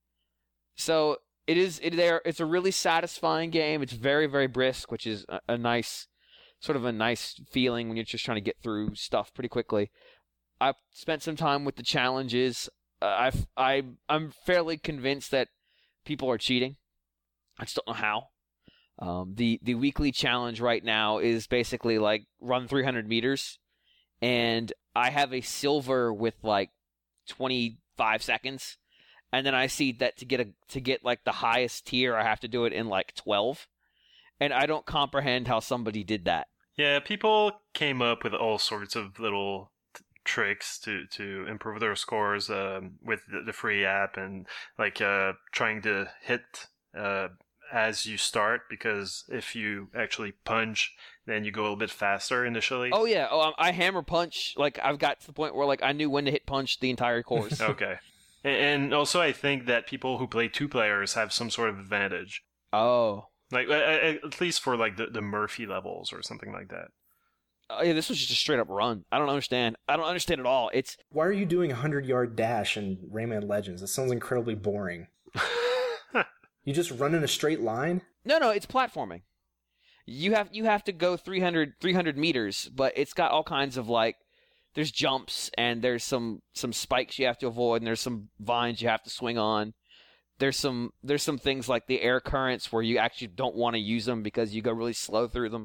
So it is it there. It's a really satisfying game. It's very very brisk, which is a, a nice sort of a nice feeling when you're just trying to get through stuff pretty quickly. I've spent some time with the challenges. Uh, I've I I'm fairly convinced that people are cheating. I just don't know how. Um, the the weekly challenge right now is basically like run three hundred meters, and I have a silver with like twenty-five seconds, and then I see that to get a to get like the highest tier, I have to do it in like twelve, and I don't comprehend how somebody did that. Yeah, people came up with all sorts of little t- tricks to, to improve their scores um, with the, the free app, and like uh, trying to hit uh, as you start, because if you actually punch, then you go a little bit faster initially. Oh yeah, oh I hammer punch. Like I've got to the point where like I knew when to hit punch the entire course. Okay. And also I think that people who play two players have some sort of advantage. Oh. Like at least for like the, the Murphy levels or something like that. Oh, yeah, this was just a straight up run. I don't understand. I don't understand at all. It's Why are you doing a hundred-yard dash in Rayman Legends? That sounds incredibly boring. You just run in a straight line? No, no, it's platforming. You have you have to go three hundred, three hundred meters, but it's got all kinds of like there's jumps and there's some some spikes you have to avoid, and there's some vines you have to swing on. There's some there's some things like the air currents where you actually don't want to use them because you go really slow through them.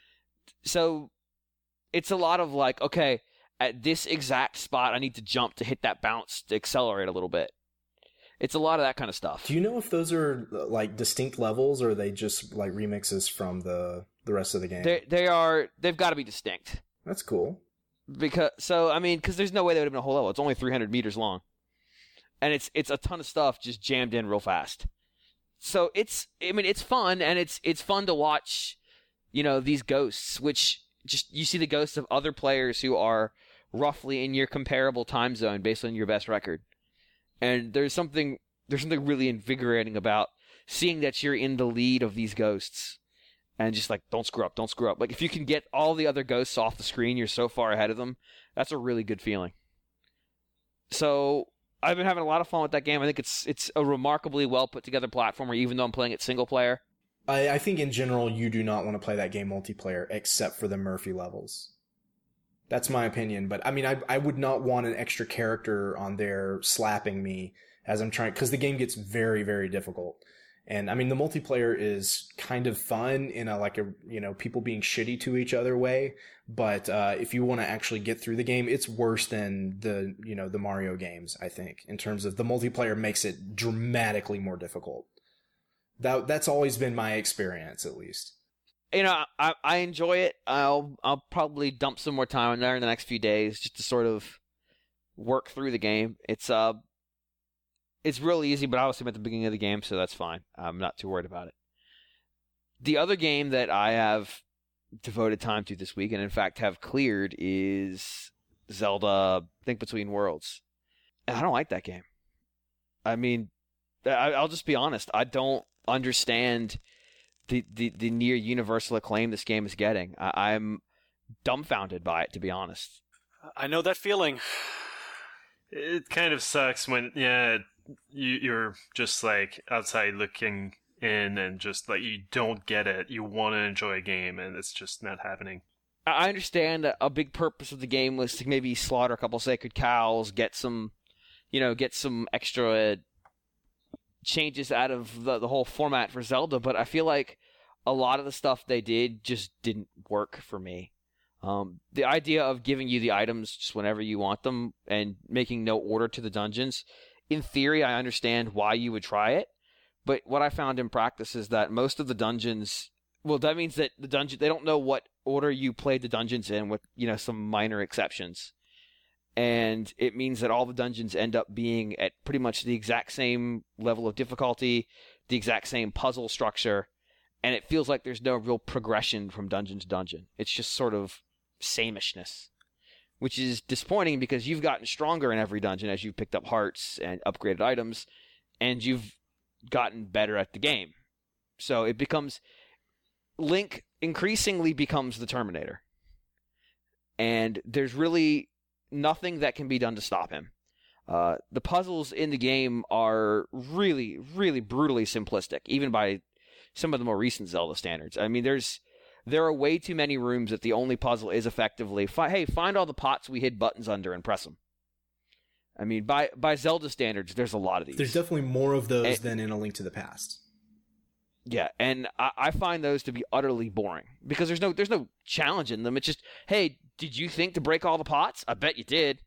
So it's a lot of like, okay, at this exact spot I need to jump to hit that bounce to accelerate a little bit. It's a lot of that kind of stuff. Do you know if those are like distinct levels, or are they just like remixes from the the rest of the game? They they are they've got to be distinct. That's cool. Because so I mean, because there's no way they would have been a whole level. It's only three hundred meters long, and it's it's a ton of stuff just jammed in real fast. So it's I mean it's fun, and it's it's fun to watch, you know, these ghosts, which just you see the ghosts of other players who are roughly in your comparable time zone based on your best record. And there's something there's something really invigorating about seeing that you're in the lead of these ghosts and just like, don't screw up, don't screw up. Like if you can get all the other ghosts off the screen, you're so far ahead of them. That's a really good feeling. So I've been having a lot of fun with that game. I think it's it's a remarkably well put together platformer, even though I'm playing it single player. I, I think in general, you do not want to play that game multiplayer except for the Murphy levels. That's my opinion. But I mean, I I would not want an extra character on there slapping me as I'm trying, because the game gets very, very difficult. And I mean, the multiplayer is kind of fun in a, like a, you know, people being shitty to each other way. But, uh, if you want to actually get through the game, it's worse than the, you know, the Mario games, I think, in terms of the multiplayer makes it dramatically more difficult. That, that's always been my experience, at least. You know, I, I enjoy it. I'll, I'll probably dump some more time in there in the next few days just to sort of work through the game. It's, uh, It's real easy, but I was at the beginning of the game, so that's fine. I'm not too worried about it. The other game that I have devoted time to this week, and in fact have cleared, is Zelda Link Between Worlds. And I don't like that game. I mean, I, I'll just be honest. I don't understand the, the, the near universal acclaim this game is getting. I, I'm dumbfounded by it, to be honest. I know that feeling. It kind of sucks when, yeah, you, you're just like outside looking in and just like you don't get it. You want to enjoy a game and it's just not happening. I understand that a big purpose of the game was to maybe slaughter a couple sacred cows, get some, you know, get some extra changes out of the, the whole format for Zelda, but I feel like a lot of the stuff they did just didn't work for me. Um, the idea of giving you the items just whenever you want them and making no order to the dungeons, in theory, I understand why you would try it, but what I found in practice is that most of the dungeons, well, that means that the dungeon, they don't know what order you played the dungeons in, with, you know, some minor exceptions. And it means that all the dungeons end up being at pretty much the exact same level of difficulty, the exact same puzzle structure, and it feels like there's no real progression from dungeon to dungeon. It's just sort of samishness, which is disappointing because you've gotten stronger in every dungeon as you've picked up hearts and upgraded items, and you've gotten better at the game. So it becomes... Link increasingly becomes the Terminator. And there's really nothing that can be done to stop him. Uh, the puzzles in the game are really, really brutally simplistic, even by some of the more recent Zelda standards. I mean, there's... There are way too many rooms that the only puzzle is effectively, fi- hey, find all the pots we hid buttons under and press them. I mean, by by Zelda standards, there's a lot of these. There's definitely more of those and, than in A Link to the Past. Yeah, and I, I find those to be utterly boring because there's no there's no challenge in them. It's just, hey, did you think to break all the pots? I bet you did.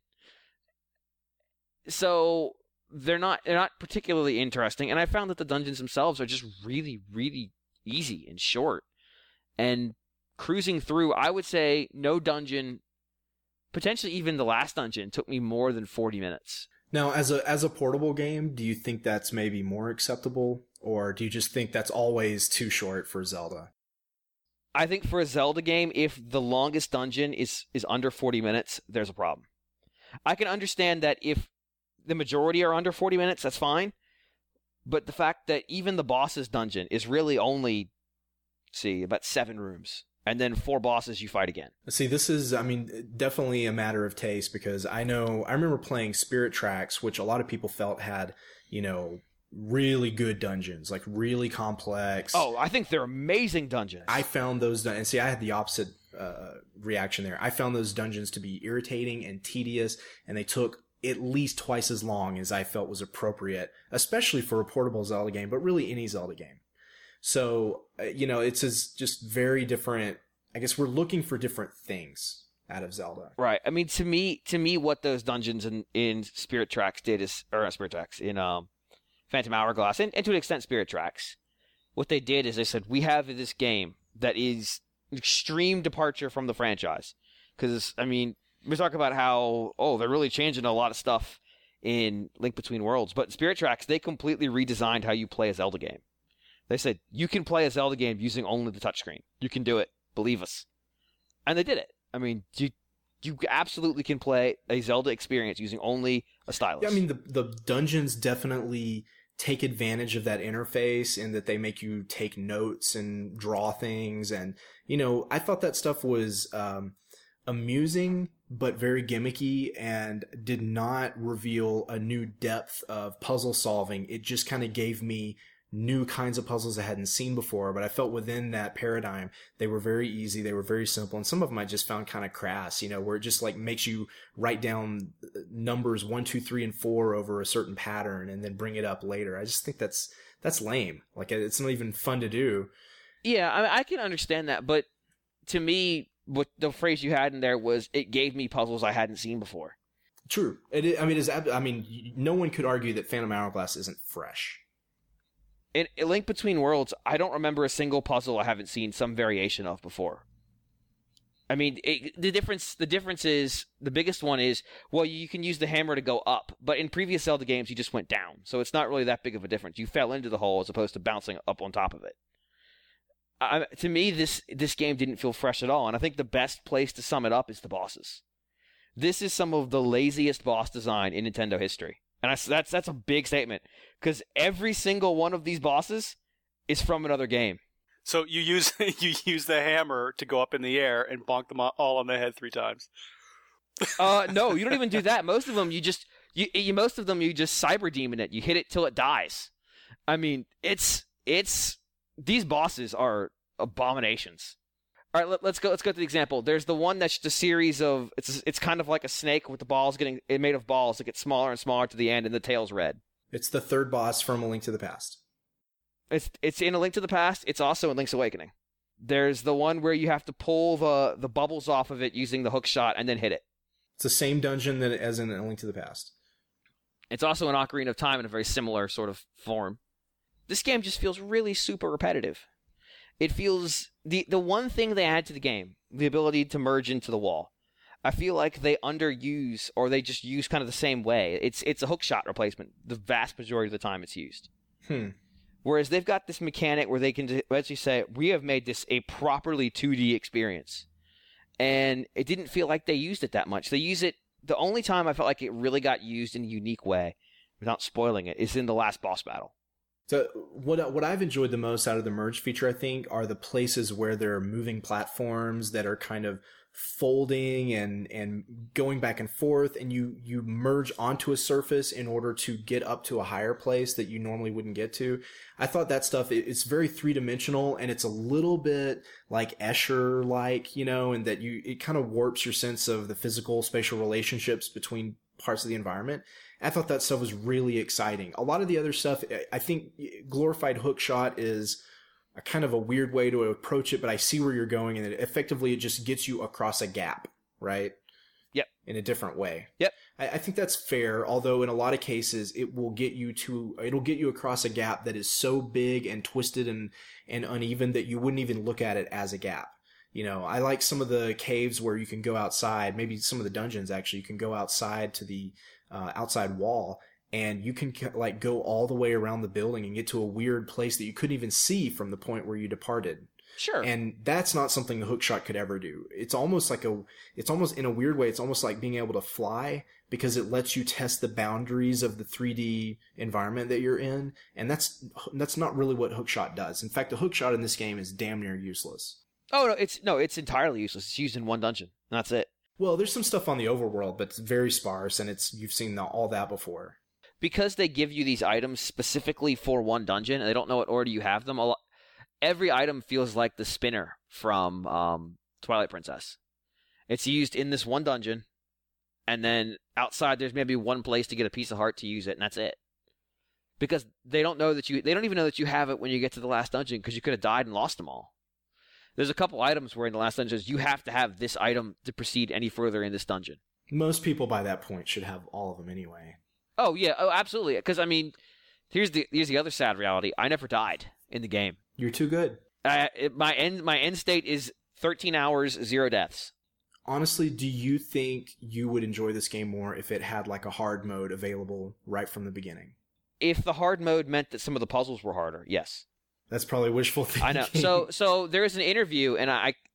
So they're not they're not particularly interesting, and I found that the dungeons themselves are just really, really easy and short. And cruising through, I would say no dungeon, potentially even the last dungeon, took me more than forty minutes. Now, as a as a portable game, do you think that's maybe more acceptable? Or do you just think that's always too short for Zelda? I think for a Zelda game, if the longest dungeon is, is under forty minutes, there's a problem. I can understand that if the majority are under forty minutes, that's fine. But the fact that even the boss's dungeon is really only... see, about seven rooms, and then four bosses you fight again. See, this is, I mean, definitely a matter of taste, because I know, I remember playing Spirit Tracks, which a lot of people felt had, you know, really good dungeons, like really complex. Oh, I think they're amazing dungeons. I found those, and see, I had the opposite uh, reaction there. I found those dungeons to be irritating and tedious, and they took at least twice as long as I felt was appropriate, especially for a portable Zelda game, but really any Zelda game. So, you know, it's just very different. I guess we're looking for different things out of Zelda. Right. I mean, to me, to me, what those dungeons in, in Spirit Tracks did is, or not Spirit Tracks, in um, Phantom Hourglass, and, and to an extent Spirit Tracks, what they did is they said, we have this game that is an extreme departure from the franchise. Because, I mean, we talk about how, oh, they're really changing a lot of stuff in Link Between Worlds. But in Spirit Tracks, they completely redesigned how you play a Zelda game. They said, you can play a Zelda game using only the touchscreen. You can do it. Believe us. And they did it. I mean, you you absolutely can play a Zelda experience using only a stylus. Yeah, I mean, the the dungeons definitely take advantage of that interface in that they make you take notes and draw things. And, you know, I thought that stuff was um, amusing, but very gimmicky and did not reveal a new depth of puzzle solving. It just kind of gave me new kinds of puzzles I hadn't seen before, but I felt within that paradigm, they were very easy, they were very simple, and some of them I just found kind of crass, you know, where it just like makes you write down numbers one, two, three, and four over a certain pattern and then bring it up later. I just think that's that's lame. Like, it's not even fun to do. Yeah, I, I can understand that, but to me, what the phrase you had in there was, it gave me puzzles I hadn't seen before. True. It, I mean, is I mean, no one could argue that Phantom Hourglass isn't fresh. In A Link Between Worlds, I don't remember a single puzzle I haven't seen some variation of before. I mean, it, the difference the difference is, the biggest one is, well, you can use the hammer to go up, but in previous Zelda games, you just went down, so it's not really that big of a difference. You fell into the hole as opposed to bouncing up on top of it. I, to me, this this game didn't feel fresh at all, and I think the best place to sum it up is the bosses. This is some of the laziest boss design in Nintendo history. And I, that's that's a big statement, because every single one of these bosses is from another game. So you use you use the hammer to go up in the air and bonk them all on the head three times. uh, no, you don't even do that. Most of them, you just you, you most of them you just cyber demon it. You hit it till it dies. I mean, it's it's these bosses are abominations. All right, let, let's go. Let's go to the example. There's the one that's just a series of. It's it's kind of like a snake with the balls getting it made of balls. It gets smaller and smaller to the end, and the tail's red. It's the third boss from A Link to the Past. It's it's in A Link to the Past. It's also in Link's Awakening. There's the one where you have to pull the the bubbles off of it using the hook shot and then hit it. It's the same dungeon that as in A Link to the Past. It's also an Ocarina of Time in a very similar sort of form. This game just feels really super repetitive. It feels the the one thing they add to the game, the ability to merge into the wall, I feel like they underuse, or they just use kind of the same way. It's it's a hookshot replacement the vast majority of the time it's used. Hmm. Whereas they've got this mechanic where they can actually say, we have made this a properly two D experience. And it didn't feel like they used it that much. They use it, the only time I felt like it really got used in a unique way, without spoiling it, is in the last boss battle. So what what I've enjoyed the most out of the merge feature, I think, are the places where there are moving platforms that are kind of folding and and going back and forth, and you you merge onto a surface in order to get up to a higher place that you normally wouldn't get to. I thought that stuff, it's very three-dimensional, and it's a little bit like Escher-like, you know, and that you it kind of warps your sense of the physical spatial relationships between parts of the environment. I thought that stuff was really exciting. A lot of the other stuff, I think glorified hookshot is a kind of a weird way to approach it, but I see where you're going, and it effectively it just gets you across a gap, right? Yep. In a different way. Yep. I, I think that's fair, although in a lot of cases it will get you to it'll get you across a gap that is so big and twisted and, and uneven that you wouldn't even look at it as a gap. You know, I like some of the caves where you can go outside, maybe some of the dungeons actually, you can go outside to the uh, outside wall, and you can like go all the way around the building and get to a weird place that you couldn't even see from the point where you departed. Sure. And that's not something the hookshot could ever do. It's almost like a, it's almost in a weird way, it's almost like being able to fly, because it lets you test the boundaries of the three D environment that you're in. And that's, that's not really what hookshot does. In fact, the hookshot in this game is damn near useless. Oh, no, it's no, it's entirely useless. It's used in one dungeon. And that's it. Well, there's some stuff on the overworld, but it's very sparse, and it's, you've seen all that before. Because they give you these items specifically for one dungeon, and they don't know what order you have them, a lot, every item feels like the spinner from um, Twilight Princess. It's used in this one dungeon, and then outside there's maybe one place to get a piece of heart to use it, and that's it. Because they don't know that you, they don't even know that you have it when you get to the last dungeon, because you could have died and lost them all. There's a couple items where in the last dungeons you have to have this item to proceed any further in this dungeon. Most people by that point should have all of them anyway. Oh yeah, oh absolutely. Because I mean, here's the here's the other sad reality. I never died in the game. You're too good. Uh, it, my end my end state is thirteen hours, zero deaths. Honestly, do you think you would enjoy this game more if it had like a hard mode available right from the beginning? If the hard mode meant that some of the puzzles were harder, yes. That's probably wishful thinking. I know. So so there is an interview, and I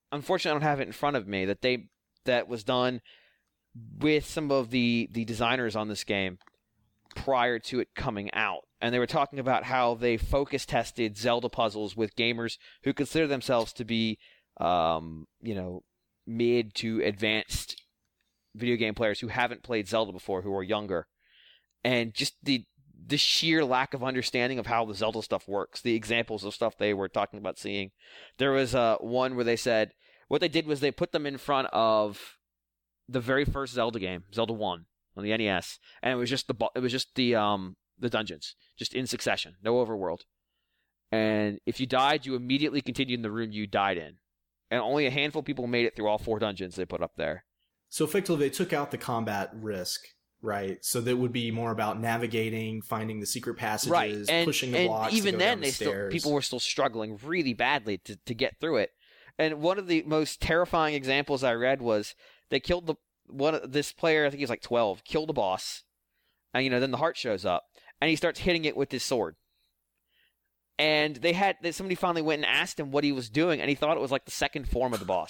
unfortunately I don't have it in front of me, that they that was done with some of the, the designers on this game prior to it coming out. And they were talking about how they focus tested Zelda puzzles with gamers who consider themselves to be, um, you know, mid to advanced video game players who haven't played Zelda before, who are younger. And just the the sheer lack of understanding of how the Zelda stuff works, the examples of stuff they were talking about seeing. There was uh, one where they said, what they did was they put them in front of the very first Zelda game, Zelda one, on the N E S, and it was just the it was just the um the dungeons, just in succession, no overworld. And if you died, you immediately continued in the room you died in. And only a handful of people made it through all four dungeons they put up there. So effectively, they took out the combat risk, right? So that would be more about navigating, finding the secret passages, right. and, pushing the and blocks. Even to go then, down the they stairs. still people were still struggling really badly to, to get through it. And one of the most terrifying examples I read was they killed the one this player. I think he's like twelve. Killed a boss, and you know then the heart shows up, and he starts hitting it with his sword. And they had somebody finally went and asked him what he was doing, and he thought it was like the second form of the boss.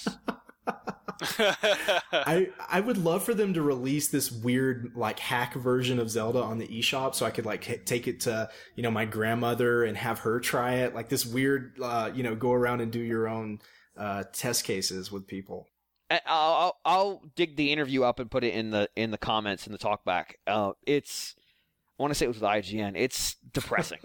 I I would love for them to release this weird like hack version of Zelda on the eShop, so I could like h- take it to you know my grandmother and have her try it. Like this weird, uh, you know, go around and do your own uh, test cases with people. I'll, I'll I'll dig the interview up and put it in the in the comments in the talkback. Uh, it's I want to say it was with I G N. It's depressing.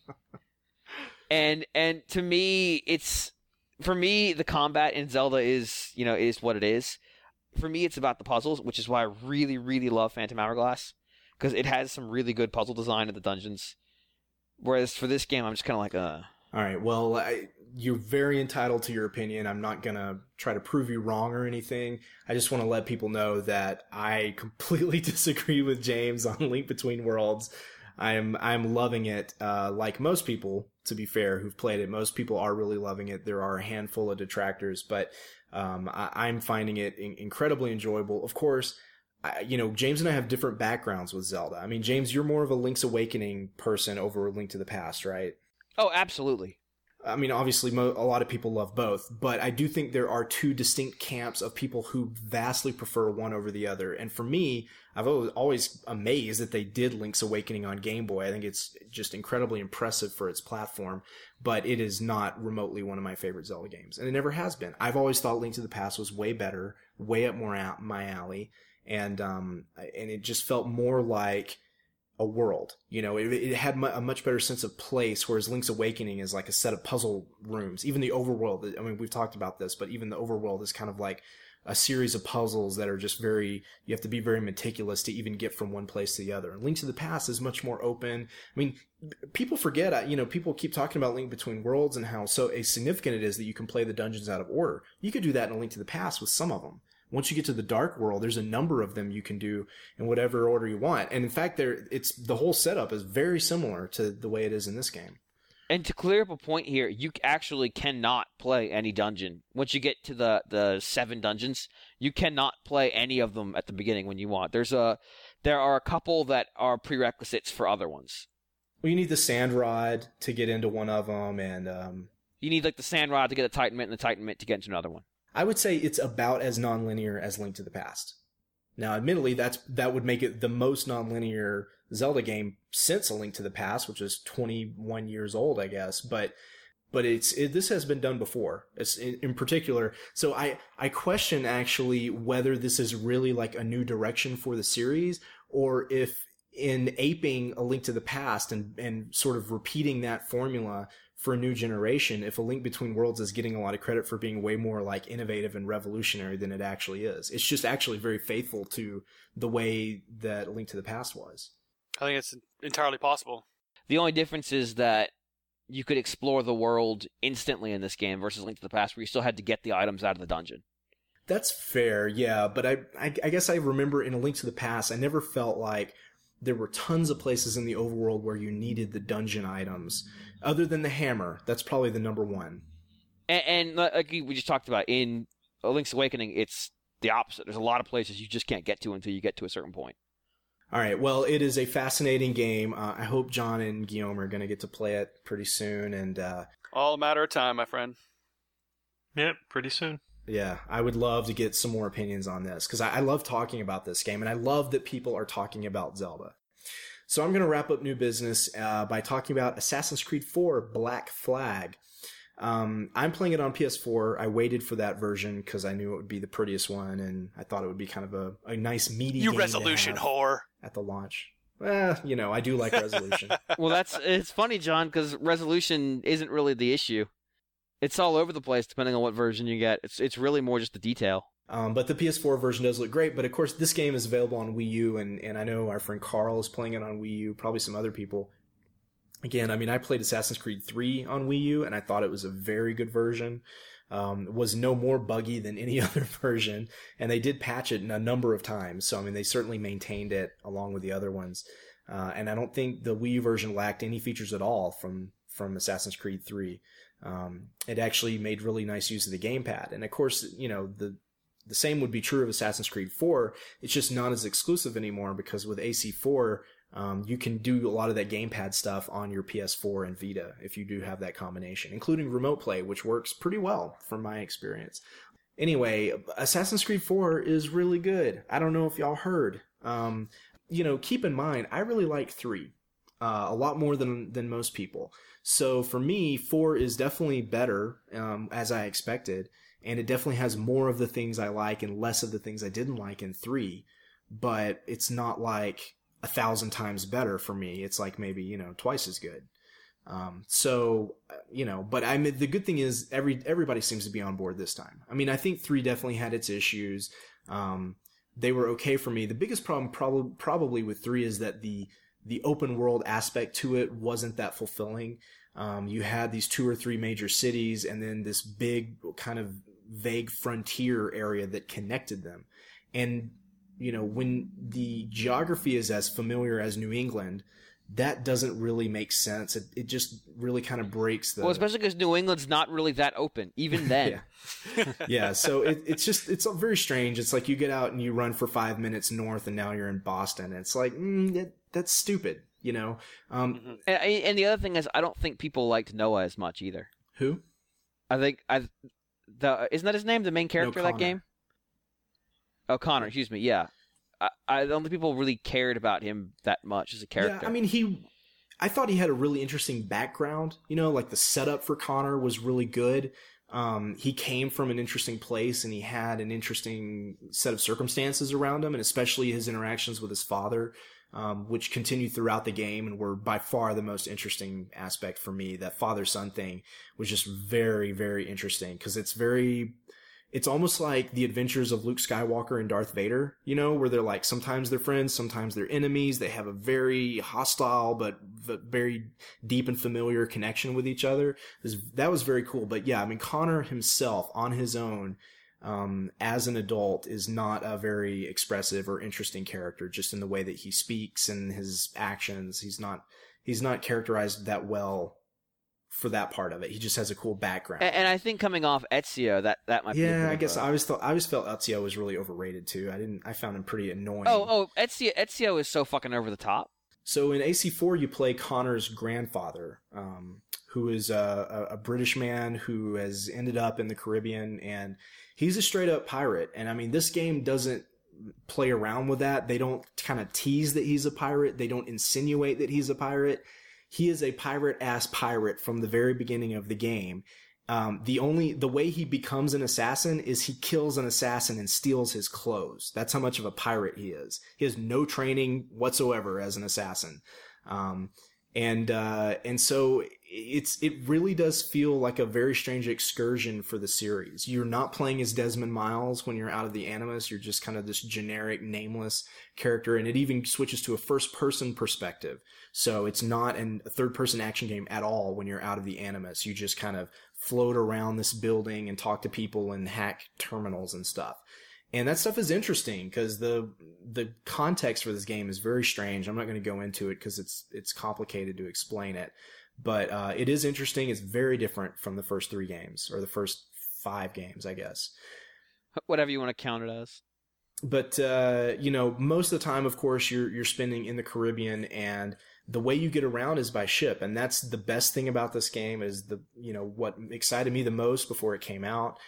And and to me, it's for me the combat in Zelda is you know is what it is. For me, it's about the puzzles, which is why I really really love Phantom Hourglass, because it has some really good puzzle design in the dungeons. Whereas for this game, I'm just kind of like, uh. All right, well, I, you're very entitled to your opinion. I'm not gonna try to prove you wrong or anything. I just want to let people know that I completely disagree with James on Link Between Worlds. I'm I'm loving it, uh, like most people, to be fair, who've played it. Most people are really loving it. There are a handful of detractors, but um, I, I'm finding it in- incredibly enjoyable. Of course, I, you know, James and I have different backgrounds with Zelda. I mean, James, you're more of a Link's Awakening person over Link to the Past, right? Oh, absolutely. I mean, obviously, mo- a lot of people love both, but I do think there are two distinct camps of people who vastly prefer one over the other. And for me, I've always, always amazed that they did Link's Awakening on Game Boy. I think it's just incredibly impressive for its platform, but it is not remotely one of my favorite Zelda games, and it never has been. I've always thought Link to the Past was way better, way up more out my alley, and um, and it just felt more like a world, you know, it, it had a much better sense of place, whereas Link's Awakening is like a set of puzzle rooms. Even the overworld, I mean, we've talked about this, but even the overworld is kind of like a series of puzzles that are just very, you have to be very meticulous to even get from one place to the other. And Link to the Past is much more open. I mean, people forget, you know, people keep talking about Link Between Worlds and how so significant it is that you can play the dungeons out of order. You could do that in A Link to the Past with some of them. Once you get to the Dark World, there's a number of them you can do in whatever order you want. And in fact, there it's the whole setup is very similar to the way it is in this game. And to clear up a point here, you actually cannot play any dungeon. Once you get to the, the seven dungeons, you cannot play any of them at the beginning when you want. There's a there are a couple that are prerequisites for other ones. Well, you need the Sand Rod to get into one of them, and um, you need like the Sand Rod to get a Titanment and the Titanment to get into another one. I would say it's about as nonlinear as Link to the Past. Now, admittedly, that's that would make it the most nonlinear Zelda game since A Link to the Past, which is twenty-one years old, I guess. But but it's it, this has been done before. It's in, in particular. So I I question actually whether this is really like a new direction for the series, or if in aping A Link to the Past and and sort of repeating that formula for a new generation, if A Link Between Worlds is getting a lot of credit for being way more like innovative and revolutionary than it actually is. It's just actually very faithful to the way that A Link to the Past was. I think it's entirely possible. The only difference is that you could explore the world instantly in this game versus Link to the Past, where you still had to get the items out of the dungeon. That's fair, yeah, but I, I, I guess I remember in A Link to the Past, I never felt like there were tons of places in the overworld where you needed the dungeon items. Other than the hammer, that's probably the number one. And, and like we just talked about, in A Link's Awakening, it's the opposite. There's a lot of places you just can't get to until you get to a certain point. All right, well, it is a fascinating game. Uh, I hope John and Guillaume are going to get to play it pretty soon. And uh, all a matter of time, my friend. Yeah, pretty soon. Yeah, I would love to get some more opinions on this because I, I love talking about this game and I love that people are talking about Zelda. So I'm going to wrap up new business uh, by talking about Assassin's Creed four Black Flag. Um, I'm playing it on P S four. I waited for that version because I knew it would be the prettiest one and I thought it would be kind of a, a nice meaty You game resolution to have whore. at the launch. Eh, you know, I do like resolution. Well, that's it's funny, John, because resolution isn't really the issue. It's all over the place depending on what version you get. It's it's really more just the detail. Um, but the P S four version does look great. But of course, this game is available on Wii U, and, and I know our friend Carl is playing it on Wii U, probably some other people. Again, I mean, I played Assassin's Creed three on Wii U, and I thought it was a very good version. Um, it was no more buggy than any other version, and they did patch it a number of times. So, I mean, they certainly maintained it along with the other ones. Uh, and I don't think the Wii U version lacked any features at all from, from Assassin's Creed three. Um, it actually made really nice use of the gamepad. And of course, you know, the, the same would be true of Assassin's Creed four. It's just not as exclusive anymore because with A C four, um, you can do a lot of that gamepad stuff on your P S four and Vita if you do have that combination, including remote play, which works pretty well from my experience. Anyway, Assassin's Creed four is really good. I don't know if y'all heard. Um, you know, keep in mind, I really like three, uh, a lot more than, than most people. So for me, four is definitely better, um, as I expected, and it definitely has more of the things I like and less of the things I didn't like in three, but it's not like a thousand times better for me. It's like maybe, you know, twice as good. Um, so, you know, but I mean, the good thing is every, everybody seems to be on board this time. I mean, I think three definitely had its issues. Um, they were okay for me. The biggest problem prob- probably with three is that the, the open world aspect to it wasn't that fulfilling. Um, you had these two or three major cities and then this big kind of vague frontier area that connected them. And, you know, when the geography is as familiar as New England, that doesn't really make sense. It, it just really kind of breaks the... Well, especially because New England's not really that open, even then. yeah. yeah, so it, it's just, it's very strange. It's like you get out and you run for five minutes north and now you're in Boston. It's like, mm, that, that's stupid, you know? Um, mm-hmm. and, and the other thing is, I don't think people liked Noah as much either. Who? I think, I, the isn't that his name, the main character no, of that game? Oh, Connor, excuse me, yeah. I, I don't think people really cared about him that much as a character. Yeah, I mean, he... I thought he had a really interesting background. You know, like the setup for Connor was really good. Um, he came from an interesting place and he had an interesting set of circumstances around him, and especially his interactions with his father, um, which continued throughout the game and were by far the most interesting aspect for me. That father-son thing was just very, very interesting because it's very... It's almost like the adventures of Luke Skywalker and Darth Vader, you know, where they're like, sometimes they're friends, sometimes they're enemies. They have a very hostile, but, but very deep and familiar connection with each other. That was very cool. But yeah, I mean, Connor himself on his own, um, as an adult is not a very expressive or interesting character, just in the way that he speaks and his actions. He's not, he's not characterized that well for that part of it. He just has a cool background. And, and I think coming off Ezio, that, that might yeah, be. Yeah, I guess I always thought I always felt Ezio was really overrated too. I didn't. I found him pretty annoying. Oh, oh, Ezio, Ezio is so fucking over the top. So in A C four, you play Connor's grandfather, um, who is a, a British man who has ended up in the Caribbean, and he's a straight up pirate. And I mean, this game doesn't play around with that. They don't kind of tease that he's a pirate. They don't insinuate that he's a pirate. He is a pirate-ass pirate from the very beginning of the game. Um, the only, the way he becomes an assassin is he kills an assassin and steals his clothes. That's how much of a pirate he is. He has no training whatsoever as an assassin. Um, and, uh, and so it's, it really does feel like a very strange excursion for the series. You're not playing as Desmond Miles when you're out of the Animus. You're just kind of this generic, nameless character. And it even switches to a first-person perspective. So it's not an, a third-person action game at all when you're out of the Animus. You just kind of float around this building and talk to people and hack terminals and stuff. And that stuff is interesting because the the context for this game is very strange. I'm not going to go into it because it's it's complicated to explain it. But uh, it is interesting. It's very different from the first three games, or the first five games, I guess. Whatever you want to count it as. But, uh, you know, most of the time, of course, you're you're spending in the Caribbean, and the way you get around is by ship. And that's the best thing about this game is the, you know, what excited me the most before it came out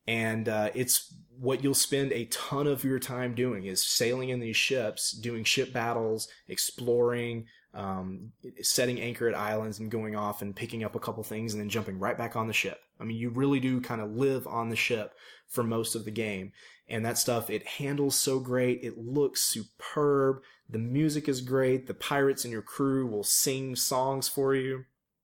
And uh, it's what you'll spend a ton of your time doing is sailing in these ships, doing ship battles, exploring, um, setting anchor at islands and going off and picking up a couple things and then jumping right back on the ship. I mean, you really do kind of live on the ship for most of the game. And that stuff, it handles so great. It looks superb. The music is great. The pirates and your crew will sing songs for you.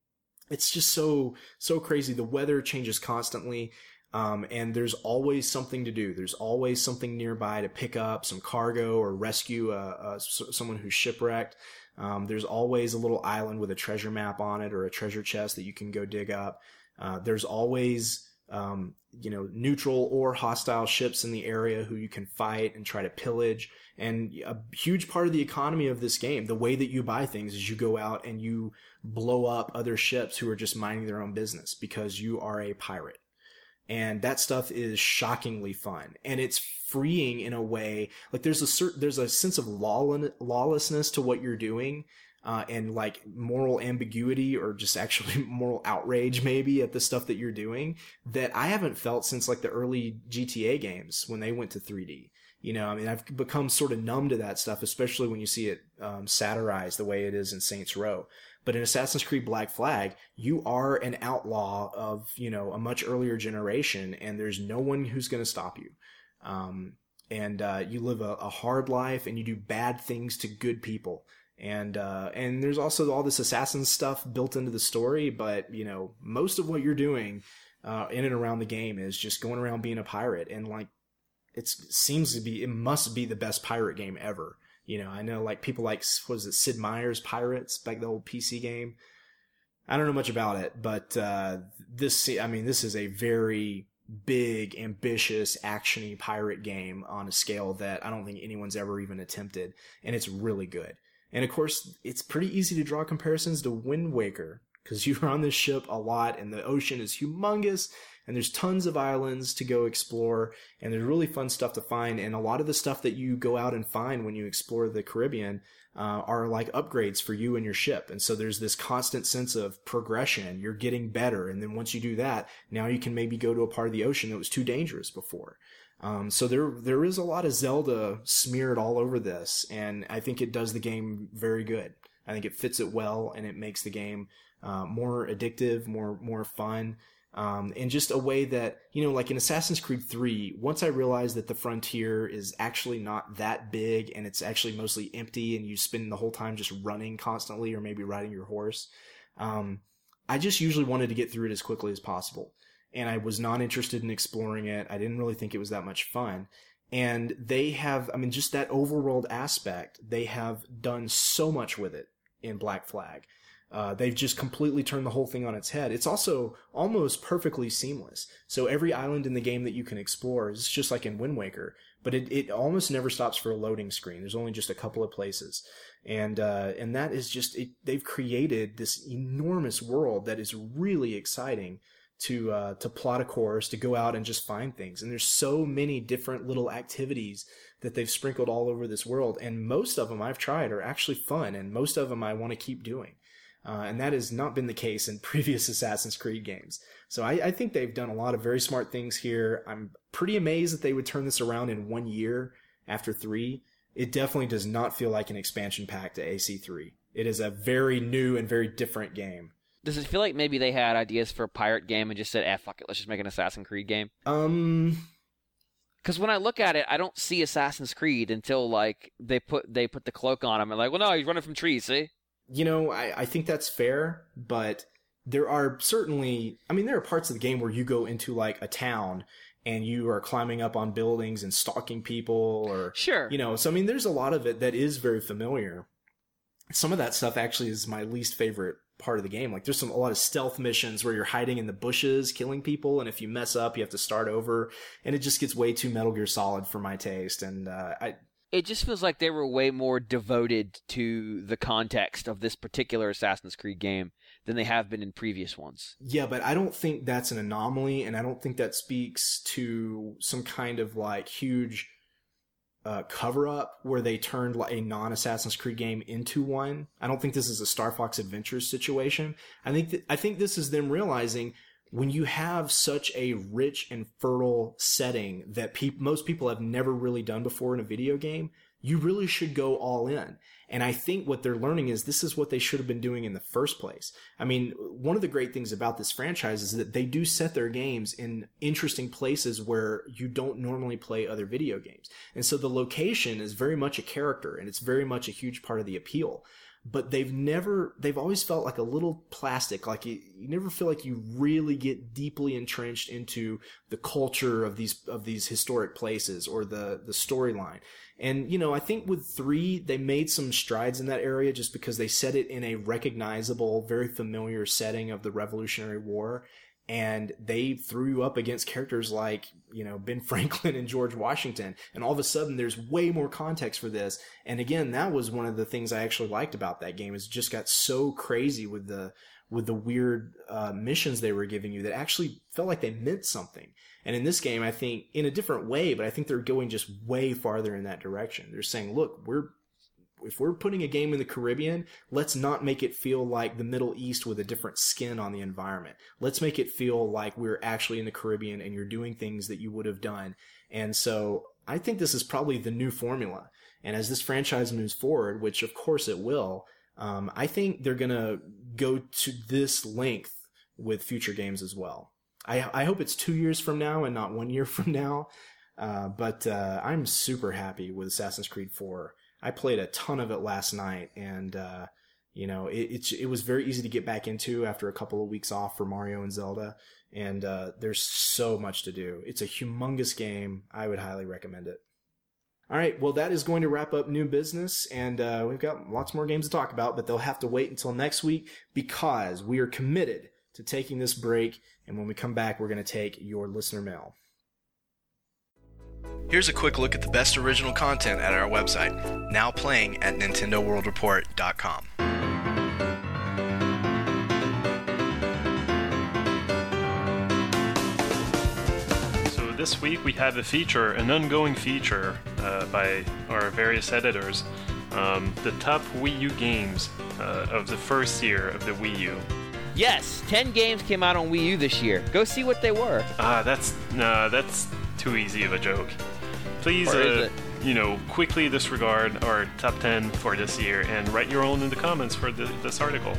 It's just so, so crazy. The weather changes constantly. Um, and there's always something to do. There's always something nearby to pick up some cargo or rescue uh, uh, someone who's shipwrecked. Um, there's always a little island with a treasure map on it or a treasure chest that you can go dig up. Uh, there's always, um, you know, neutral or hostile ships in the area who you can fight and try to pillage. And a huge part of the economy of this game, the way that you buy things, is you go out and you blow up other ships who are just minding their own business because you are a pirate. And that stuff is shockingly fun, and it's freeing in a way. Like there's a certain, there's a sense of lawlessness to what you're doing, uh, and like moral ambiguity or just actually moral outrage maybe at the stuff that you're doing that I haven't felt since like the early G T A games when they went to three D. You know, I mean, I've become sort of numb to that stuff, especially when you see it um, satirized the way it is in Saints Row. But in Assassin's Creed Black Flag, you are an outlaw of, you know, a much earlier generation, and there's no one who's going to stop you. Um, and uh, you live a, a hard life, and you do bad things to good people. And uh, and there's also all this assassin stuff built into the story, but, you know, most of what you're doing uh, in and around the game is just going around being a pirate. And, like, it seems to be, it must be the best pirate game ever. You know, I know like people like, was it Sid Meier's Pirates, like the old P C game? I don't know much about it, but uh, this, I mean, this is a very big, ambitious, action-y pirate game on a scale that I don't think anyone's ever even attempted, and it's really good. And of course, it's pretty easy to draw comparisons to Wind Waker, because you're on this ship a lot, and the ocean is humongous, and there's tons of islands to go explore, and there's really fun stuff to find. And a lot of the stuff that you go out and find when you explore the Caribbean uh, are like upgrades for you and your ship. And so there's this constant sense of progression. You're getting better. And then once you do that, now you can maybe go to a part of the ocean that was too dangerous before. Um, so there, there is a lot of Zelda smeared all over this. And I think it does the game very good. I think it fits it well, and it makes the game uh, more addictive, more, more fun. Um, in just a way that, you know, like in Assassin's Creed three, once I realized that the frontier is actually not that big and it's actually mostly empty and you spend the whole time just running constantly or maybe riding your horse, um, I just usually wanted to get through it as quickly as possible. And I was not interested in exploring it. I didn't really think it was that much fun. And they have, I mean, just that overworld aspect, they have done so much with it in Black Flag. Uh, they've just completely turned the whole thing on its head. It's also almost perfectly seamless. So every island in the game that you can explore is just like in Wind Waker, but it, it almost never stops for a loading screen. There's only just a couple of places. And, uh, and that is just, it, they've created this enormous world that is really exciting to, uh, to plot a course, to go out and just find things. And there's so many different little activities that they've sprinkled all over this world. And most of them I've tried are actually fun, and most of them I want to keep doing. Uh, and that has not been the case in previous Assassin's Creed games. So I, I think they've done a lot of very smart things here. I'm pretty amazed that they would turn this around in one year after three. It definitely does not feel like an expansion pack to A C three. It is a very new and very different game. Does it feel like maybe they had ideas for a pirate game and just said, eh, fuck it, let's just make an Assassin's Creed game? Um... Because when I look at it, I don't see Assassin's Creed until, like, they put they put the cloak on him and like, well, no, he's running from trees, see? You know, I, I think that's fair, but there are certainly, I mean, there are parts of the game where you go into like a town and you are climbing up on buildings and stalking people or, sure, you know, so I mean, there's a lot of it that is very familiar. Some of that stuff actually is my least favorite part of the game. Like there's some, a lot of stealth missions where you're hiding in the bushes, killing people. And if you mess up, you have to start over, and it just gets way too Metal Gear Solid for my taste. And, uh, I, It just feels like they were way more devoted to the context of this particular Assassin's Creed game than they have been in previous ones. Yeah, but I don't think that's an anomaly, and I don't think that speaks to some kind of like huge uh, cover-up where they turned like a non-Assassin's Creed game into one. I don't think this is a Star Fox Adventures situation. I think th- I think this is them realizing when you have such a rich and fertile setting that pe- most people have never really done before in a video game, you really should go all in. And I think what they're learning is this is what they should have been doing in the first place. I mean, one of the great things about this franchise is that they do set their games in interesting places where you don't normally play other video games. And so the location is very much a character, and it's very much a huge part of the appeal. But they've never, they've always felt like a little plastic, like you, you never feel like you really get deeply entrenched into the culture of these, of these historic places or the, the storyline. And, you know, I think with three, they made some strides in that area just because they set it in a recognizable, very familiar setting of the Revolutionary War. And they threw you up against characters like, you know, Ben Franklin and George Washington. And all of a sudden there's way more context for this. And again, that was one of the things I actually liked about that game, is it just got so crazy with the, with the weird, uh, missions they were giving you that actually felt like they meant something. And in this game, I think in a different way, but I think they're going just way farther in that direction. They're saying, look, we're, if we're putting a game in the Caribbean, let's not make it feel like the Middle East with a different skin on the environment. Let's make it feel like we're actually in the Caribbean and you're doing things that you would have done. And so I think this is probably the new formula. And as this franchise moves forward, which of course it will, um, I think they're going to go to this length with future games as well. I, I hope it's two years from now and not one year from now. Uh, but uh, I'm super happy with Assassin's Creed four. I played a ton of it last night, and, uh, you know, it, it, it was very easy to get back into after a couple of weeks off for Mario and Zelda, and uh, there's so much to do. It's a humongous game. I would highly recommend it. All right, well, that is going to wrap up New Business, and uh, we've got lots more games to talk about, but they'll have to wait until next week because we are committed to taking this break, and when we come back, we're going to take your listener mail. Here's a quick look at the best original content at our website, now playing at Nintendo World Report dot com. So this week we have a feature, an ongoing feature uh, by our various editors, um, the top Wii U games uh, of the first year of the Wii U. Yes, ten games came out on Wii U this year. Go see what they were. Ah, that's nah, that's too easy of a joke. Please, uh, you know, quickly disregard our top ten for this year and write your own in the comments for the, this article.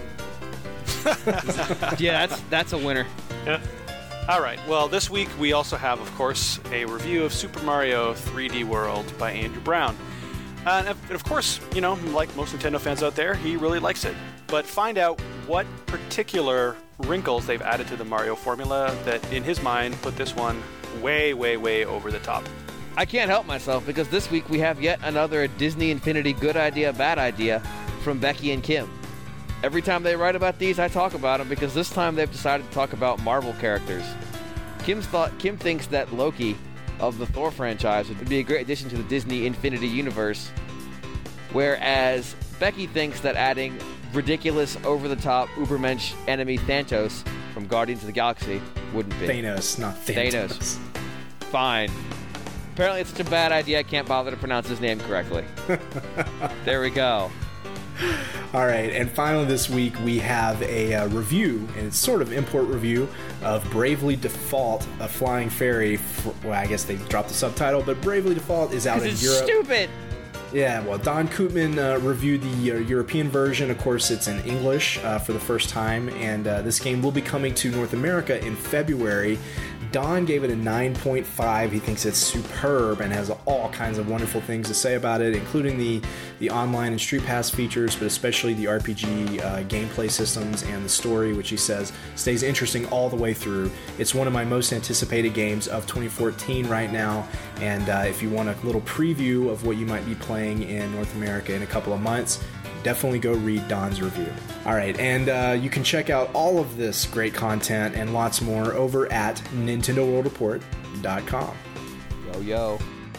Yeah, that's that's a winner. Yeah. All right. Well, this week we also have, of course, a review of Super Mario three D World by Andrew Brown. Uh, and of course, you know, like most Nintendo fans out there, he really likes it. But find out what particular wrinkles they've added to the Mario formula that, in his mind, put this one way, way, way over the top. I can't help myself because this week we have yet another Disney Infinity good idea, bad idea from Becky and Kim. Every time they write about these, I talk about them because this time they've decided to talk about Marvel characters. Kim's thought, Kim thinks that Loki of the Thor franchise would be a great addition to the Disney Infinity universe, whereas Becky thinks that adding ridiculous, over-the-top, ubermensch enemy Thanos from Guardians of the Galaxy wouldn't be. Thanos, not Thanos. Thanos. Fine. Apparently it's such a bad idea I can't bother to pronounce his name correctly. There we go. All right, and finally this week we have a uh, review, and it's sort of import review, of Bravely Default, a flying fairy. For, well, I guess they dropped the subtitle, but Bravely Default is out in it's Europe. Stupid. Yeah, well, Don Koopman uh, reviewed the uh, European version. Of course, it's in English uh, for the first time, and uh, this game will be coming to North America in February. Don gave it a nine point five. He thinks it's superb and has all kinds of wonderful things to say about it, including the, the online and Street Pass features, but especially the R P G uh, gameplay systems and the story, which he says stays interesting all the way through. It's one of my most anticipated games of twenty fourteen right now, and uh, if you want a little preview of what you might be playing in North America in a couple of months, definitely go read Don's review. All right, and uh, you can check out all of this great content and lots more over at Nintendo World Report dot com. Yo, yo.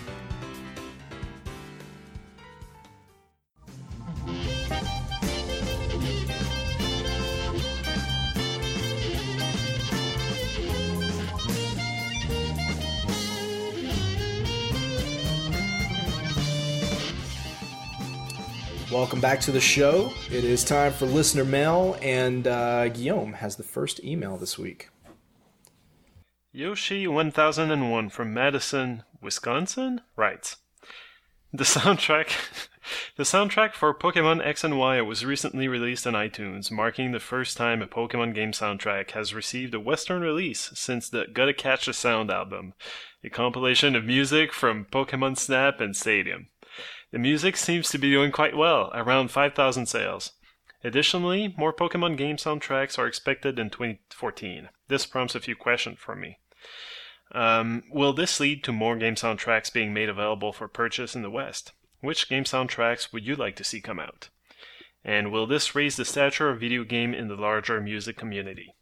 Welcome back to the show. It is time for listener mail, and uh, Guillaume has the first email this week. Yoshi one thousand one from Madison, Wisconsin writes, The soundtrack the soundtrack for Pokemon X and Y was recently released on iTunes, marking the first time a Pokemon game soundtrack has received a Western release since the Gotta Catch the Sound album, a compilation of music from Pokemon Snap and Stadium. The music seems to be doing quite well, around five thousand sales. Additionally, more Pokemon game soundtracks are expected in twenty fourteen. This prompts a few questions from me. Um, will this lead to more game soundtracks being made available for purchase in the West? Which game soundtracks would you like to see come out? And will this raise the stature of video game in the larger music community?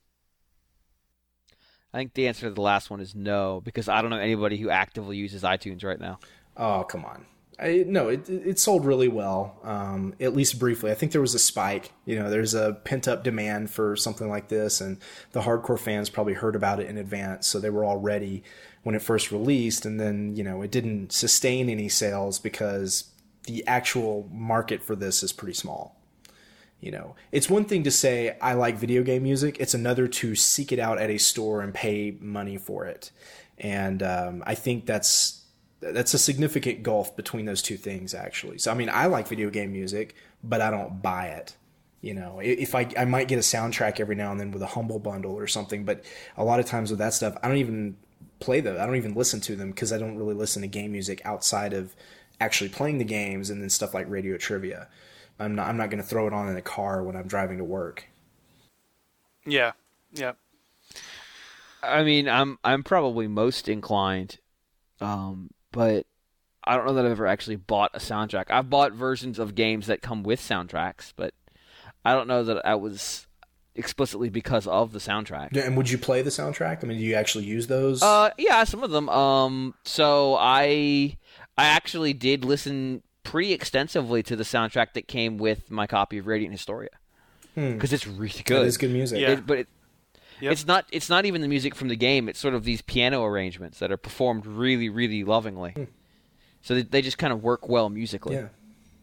I think the answer to the last one is no, because I don't know anybody who actively uses iTunes right now. Oh, come on. I, no, it it sold really well, um, at least briefly. I think there was a spike. You know, there's a pent-up demand for something like this, and the hardcore fans probably heard about it in advance, so they were all ready when it first released, and then, you know, it didn't sustain any sales because the actual market for this is pretty small. You know, it's one thing to say, I like video game music. It's another to seek it out at a store and pay money for it. And um, I think that's that's a significant gulf between those two things, actually. So, I mean, I like video game music, but I don't buy it. You know, if I, I might get a soundtrack every now and then with a Humble Bundle or something, but a lot of times with that stuff, I don't even play them. I don't even listen to them because I don't really listen to game music outside of actually playing the games and then stuff like radio trivia. I'm not, I'm not going to throw it on in the car when I'm driving to work. Yeah, yeah. I mean, I'm I'm probably most inclined, um, but I don't know that I've ever actually bought a soundtrack. I've bought versions of games that come with soundtracks, but I don't know that I was explicitly because of the soundtrack. Yeah, and would you play the soundtrack? I mean, do you actually use those? Uh, yeah, some of them. Um, so I I actually did listen pretty extensively to the soundtrack that came with my copy of Radiant Historia because hmm. it's really good. It is good music. Yeah. It, but it, yep. it's not. It's not even the music from the game. It's sort of these piano arrangements that are performed really, really lovingly. Hmm. So they, they just kind of work well musically. Yeah,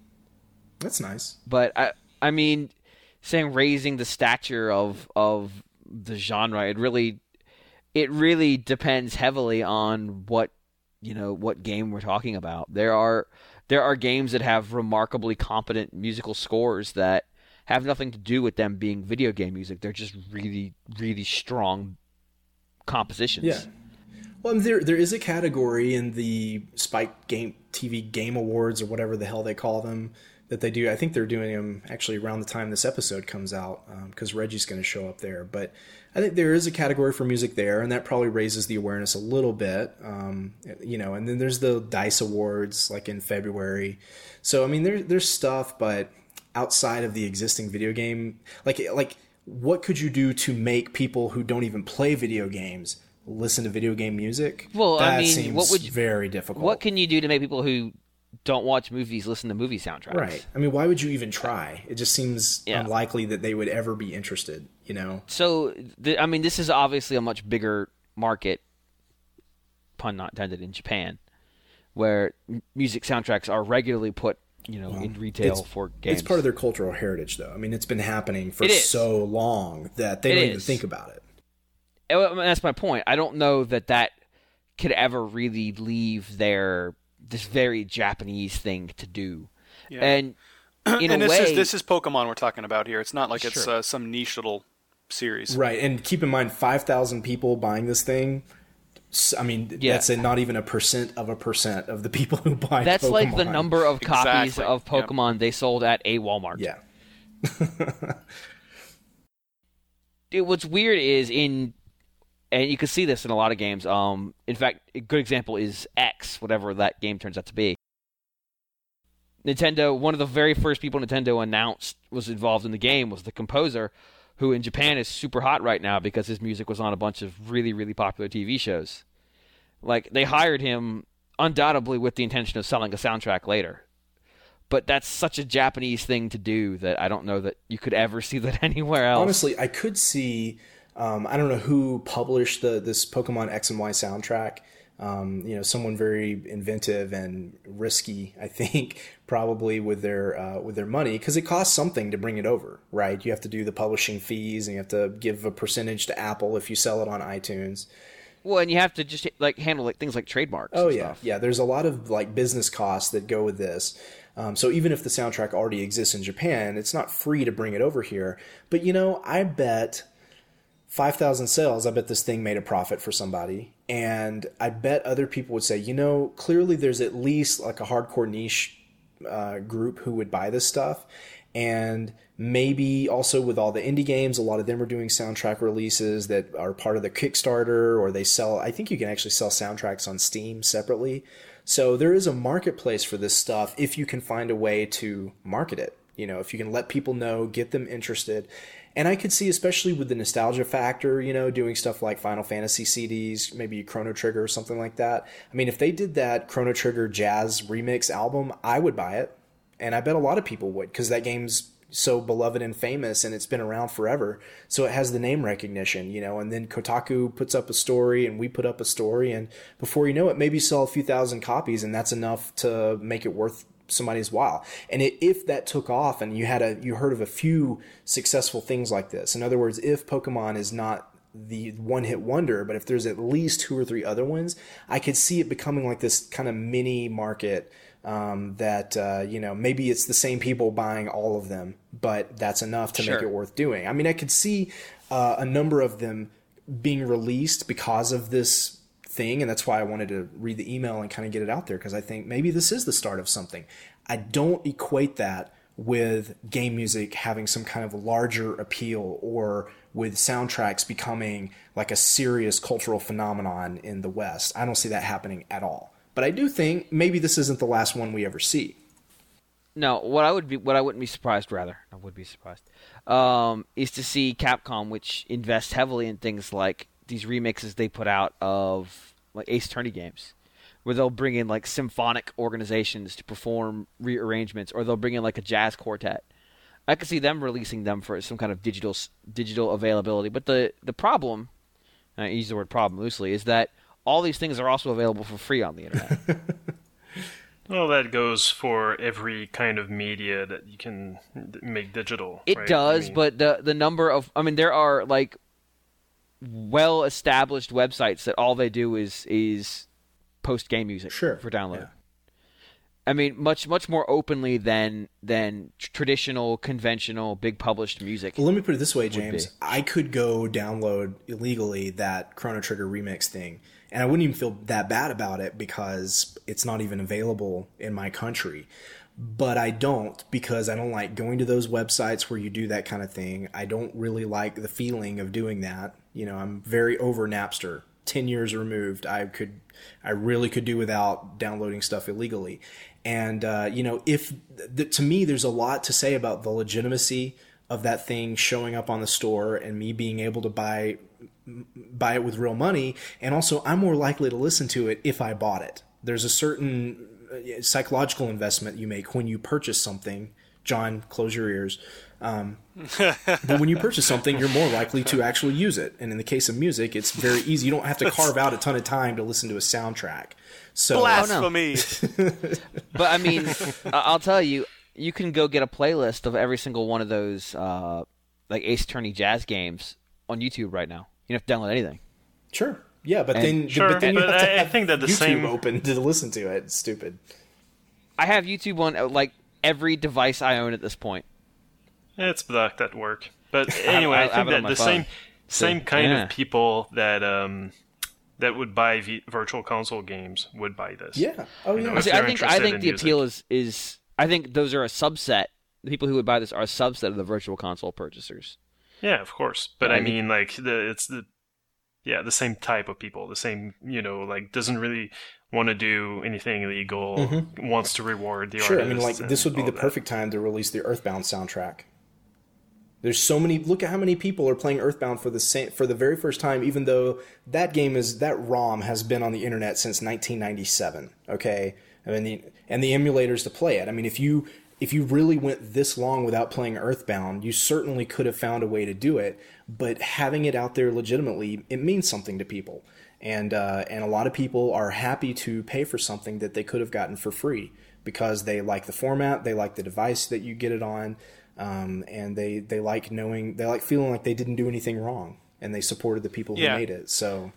that's nice. But I, I mean, saying raising the stature of of the genre, it really, it really depends heavily on what you know what game we're talking about. There are there are games that have remarkably competent musical scores that have nothing to do with them being video game music. They're just really, really strong compositions. Yeah. Well, there there is a category in the Spike Game T V Game Awards or whatever the hell they call them that they do. I think they're doing them actually around the time this episode comes out because um, Reggie's going to show up there. But I think there is a category for music there, and that probably raises the awareness a little bit. Um, you know, and then there's the DICE Awards like in February. So I mean, there there's stuff, but outside of the existing video game, like like what could you do to make people who don't even play video games listen to video game music? Well, that I mean, seems what would you, very difficult. What can you do to make people who don't watch movies listen to movie soundtracks? Right. I mean, why would you even try? It just seems yeah. unlikely that they would ever be interested, you know? So, the, I mean, this is obviously a much bigger market, pun not intended, in Japan, where m- music soundtracks are regularly put, you know, well, in retail for games. It's part of their cultural heritage, though. I mean, it's been happening for so long that they it don't is. even think about it. And that's my point. I don't know that that could ever really leave their this very Japanese thing to do. Yeah. And in and a this way, is this is Pokemon we're talking about here. It's not like sure. it's uh, some niche little series, right? And keep in mind, five thousand people buying this thing. I mean, yeah. that's a, not even a percent of a percent of the people who buy. That's Pokemon. like the number of copies exactly. of Pokemon yep. they sold at a Walmart. Yeah. it, what's weird is in. And you can see this in a lot of games. Um, in fact, a good example is X, whatever that game turns out to be. Nintendo, one of the very first people Nintendo announced was involved in the game was the composer, who in Japan is super hot right now because his music was on a bunch of really, really popular T V shows. Like, they hired him undoubtedly with the intention of selling a soundtrack later. But that's such a Japanese thing to do that I don't know that you could ever see that anywhere else. Honestly, I could see... Um, I don't know who published the this Pokemon X and Y soundtrack. Um, you know, someone very inventive and risky, I think, probably with their uh, with their money, because it costs something to bring it over, right? You have to do the publishing fees, and you have to give a percentage to Apple if you sell it on iTunes. Well, and you have to just like handle like things like trademarks. Oh and yeah, stuff. yeah. There's a lot of like business costs that go with this. Um, so even if the soundtrack already exists in Japan, it's not free to bring it over here. But you know, I bet five thousand sales. I bet this thing made a profit for somebody, and I bet other people would say, you know, clearly there's at least like a hardcore niche uh, group who would buy this stuff, and maybe also with all the indie games, a lot of them are doing soundtrack releases that are part of the Kickstarter, or they sell, I think you can actually sell soundtracks on Steam separately. So there is a marketplace for this stuff if you can find a way to market it. You know, if you can let people know, get them interested. And I could see, especially with the nostalgia factor, you know, doing stuff like Final Fantasy C Ds, maybe Chrono Trigger or something like that. I mean, if they did that Chrono Trigger jazz remix album, I would buy it. And I bet a lot of people would, because that game's so beloved and famous, and it's been around forever. So it has the name recognition, you know, and then Kotaku puts up a story and we put up a story, and before you know it, maybe sell a few thousand copies, and that's enough to make it worth somebody's while. And it, if that took off and you had a, you heard of a few successful things like this, in other words, if Pokemon is not the one hit wonder, but if there's at least two or three other ones, I could see it becoming like this kind of mini market. Um, that, uh, you know, maybe it's the same people buying all of them, but that's enough to Sure. make it worth doing. I mean, I could see uh, a number of them being released because of this thing, and that's why I wanted to read the email and kind of get it out there, because I think maybe this is the start of something. I don't equate that with game music having some kind of larger appeal, or with soundtracks becoming like a serious cultural phenomenon in the West. I don't see that happening at all. But I do think maybe this isn't the last one we ever see. No, what I would be, what I wouldn't be surprised, rather, I would be surprised, um, is to see Capcom, which invests heavily in things like these remixes they put out of like Ace Attorney games, where they'll bring in like symphonic organizations to perform rearrangements, or they'll bring in like a jazz quartet. I could see them releasing them for some kind of digital digital availability. But the the problem, and I use the word problem loosely, is that all these things are also available for free on the internet. Well, that goes for every kind of media that you can make digital. It right? does, I mean, but the the number of, I mean, there are like well-established websites that all they do is is post game music Sure. for download. Yeah. I mean, much much more openly than than traditional, conventional, big published music. Well, let me put it this way, Would James. be. I could go download illegally that Chrono Trigger remix thing, and I wouldn't even feel that bad about it because it's not even available in my country. But I don't, because I don't like going to those websites where you do that kind of thing. I don't really like the feeling of doing that. You know, I'm very over Napster. Ten years removed, I could, I really could do without downloading stuff illegally. And, uh, you know, if th- to me, there's a lot to say about the legitimacy of that thing showing up on the store and me being able to buy, buy it with real money. And also, I'm more likely to listen to it if I bought it. There's a certain psychological investment you make when you purchase something. John, close your ears. Um, but when you purchase something, you're more likely to actually use it. And in the case of music, it's very easy. You don't have to carve out a ton of time to listen to a soundtrack. So, Blasphemy. But I mean, I- I'll tell you, you can go get a playlist of every single one of those uh, like Ace Attorney jazz games on YouTube right now. You don't have to download anything. sure. Yeah, but And- then, Sure, but then you but have to I- I have think that the YouTube same- open to listen to it. It's stupid. I have YouTube on uh, like every device I own at this point. It's blocked at work. But anyway, I- I I, have think it on that my the phone. same same kind yeah. of people that um that would buy v- virtual console games would buy this. Yeah. Oh, You know, yeah. if See, I they're think I interested think in the music. appeal is is I think those are a subset. The people who would buy this are a subset of the virtual console purchasers. Yeah, of course. But Yeah, I I think- mean, like the it's the yeah the same type of people, the same you know like doesn't really want to do anything illegal, Mhm. wants to reward the Sure. I artists. mean, like, this and would be all the that. perfect time to release the Earthbound soundtrack. There's so many. Look at how many people are playing Earthbound for the same for the very first time, even though that game is that ROM has been on the internet since nineteen ninety-seven. Okay, I mean, the, and the emulators to play it. I mean, if you if you really went this long without playing Earthbound, you certainly could have found a way to do it. But having it out there legitimately, it means something to people, and uh, and a lot of people are happy to pay for something that they could have gotten for free because they like the format, they like the device that you get it on. Um, and they, they like knowing, they like feeling like they didn't do anything wrong, and they supported the people who Yeah. made it. So,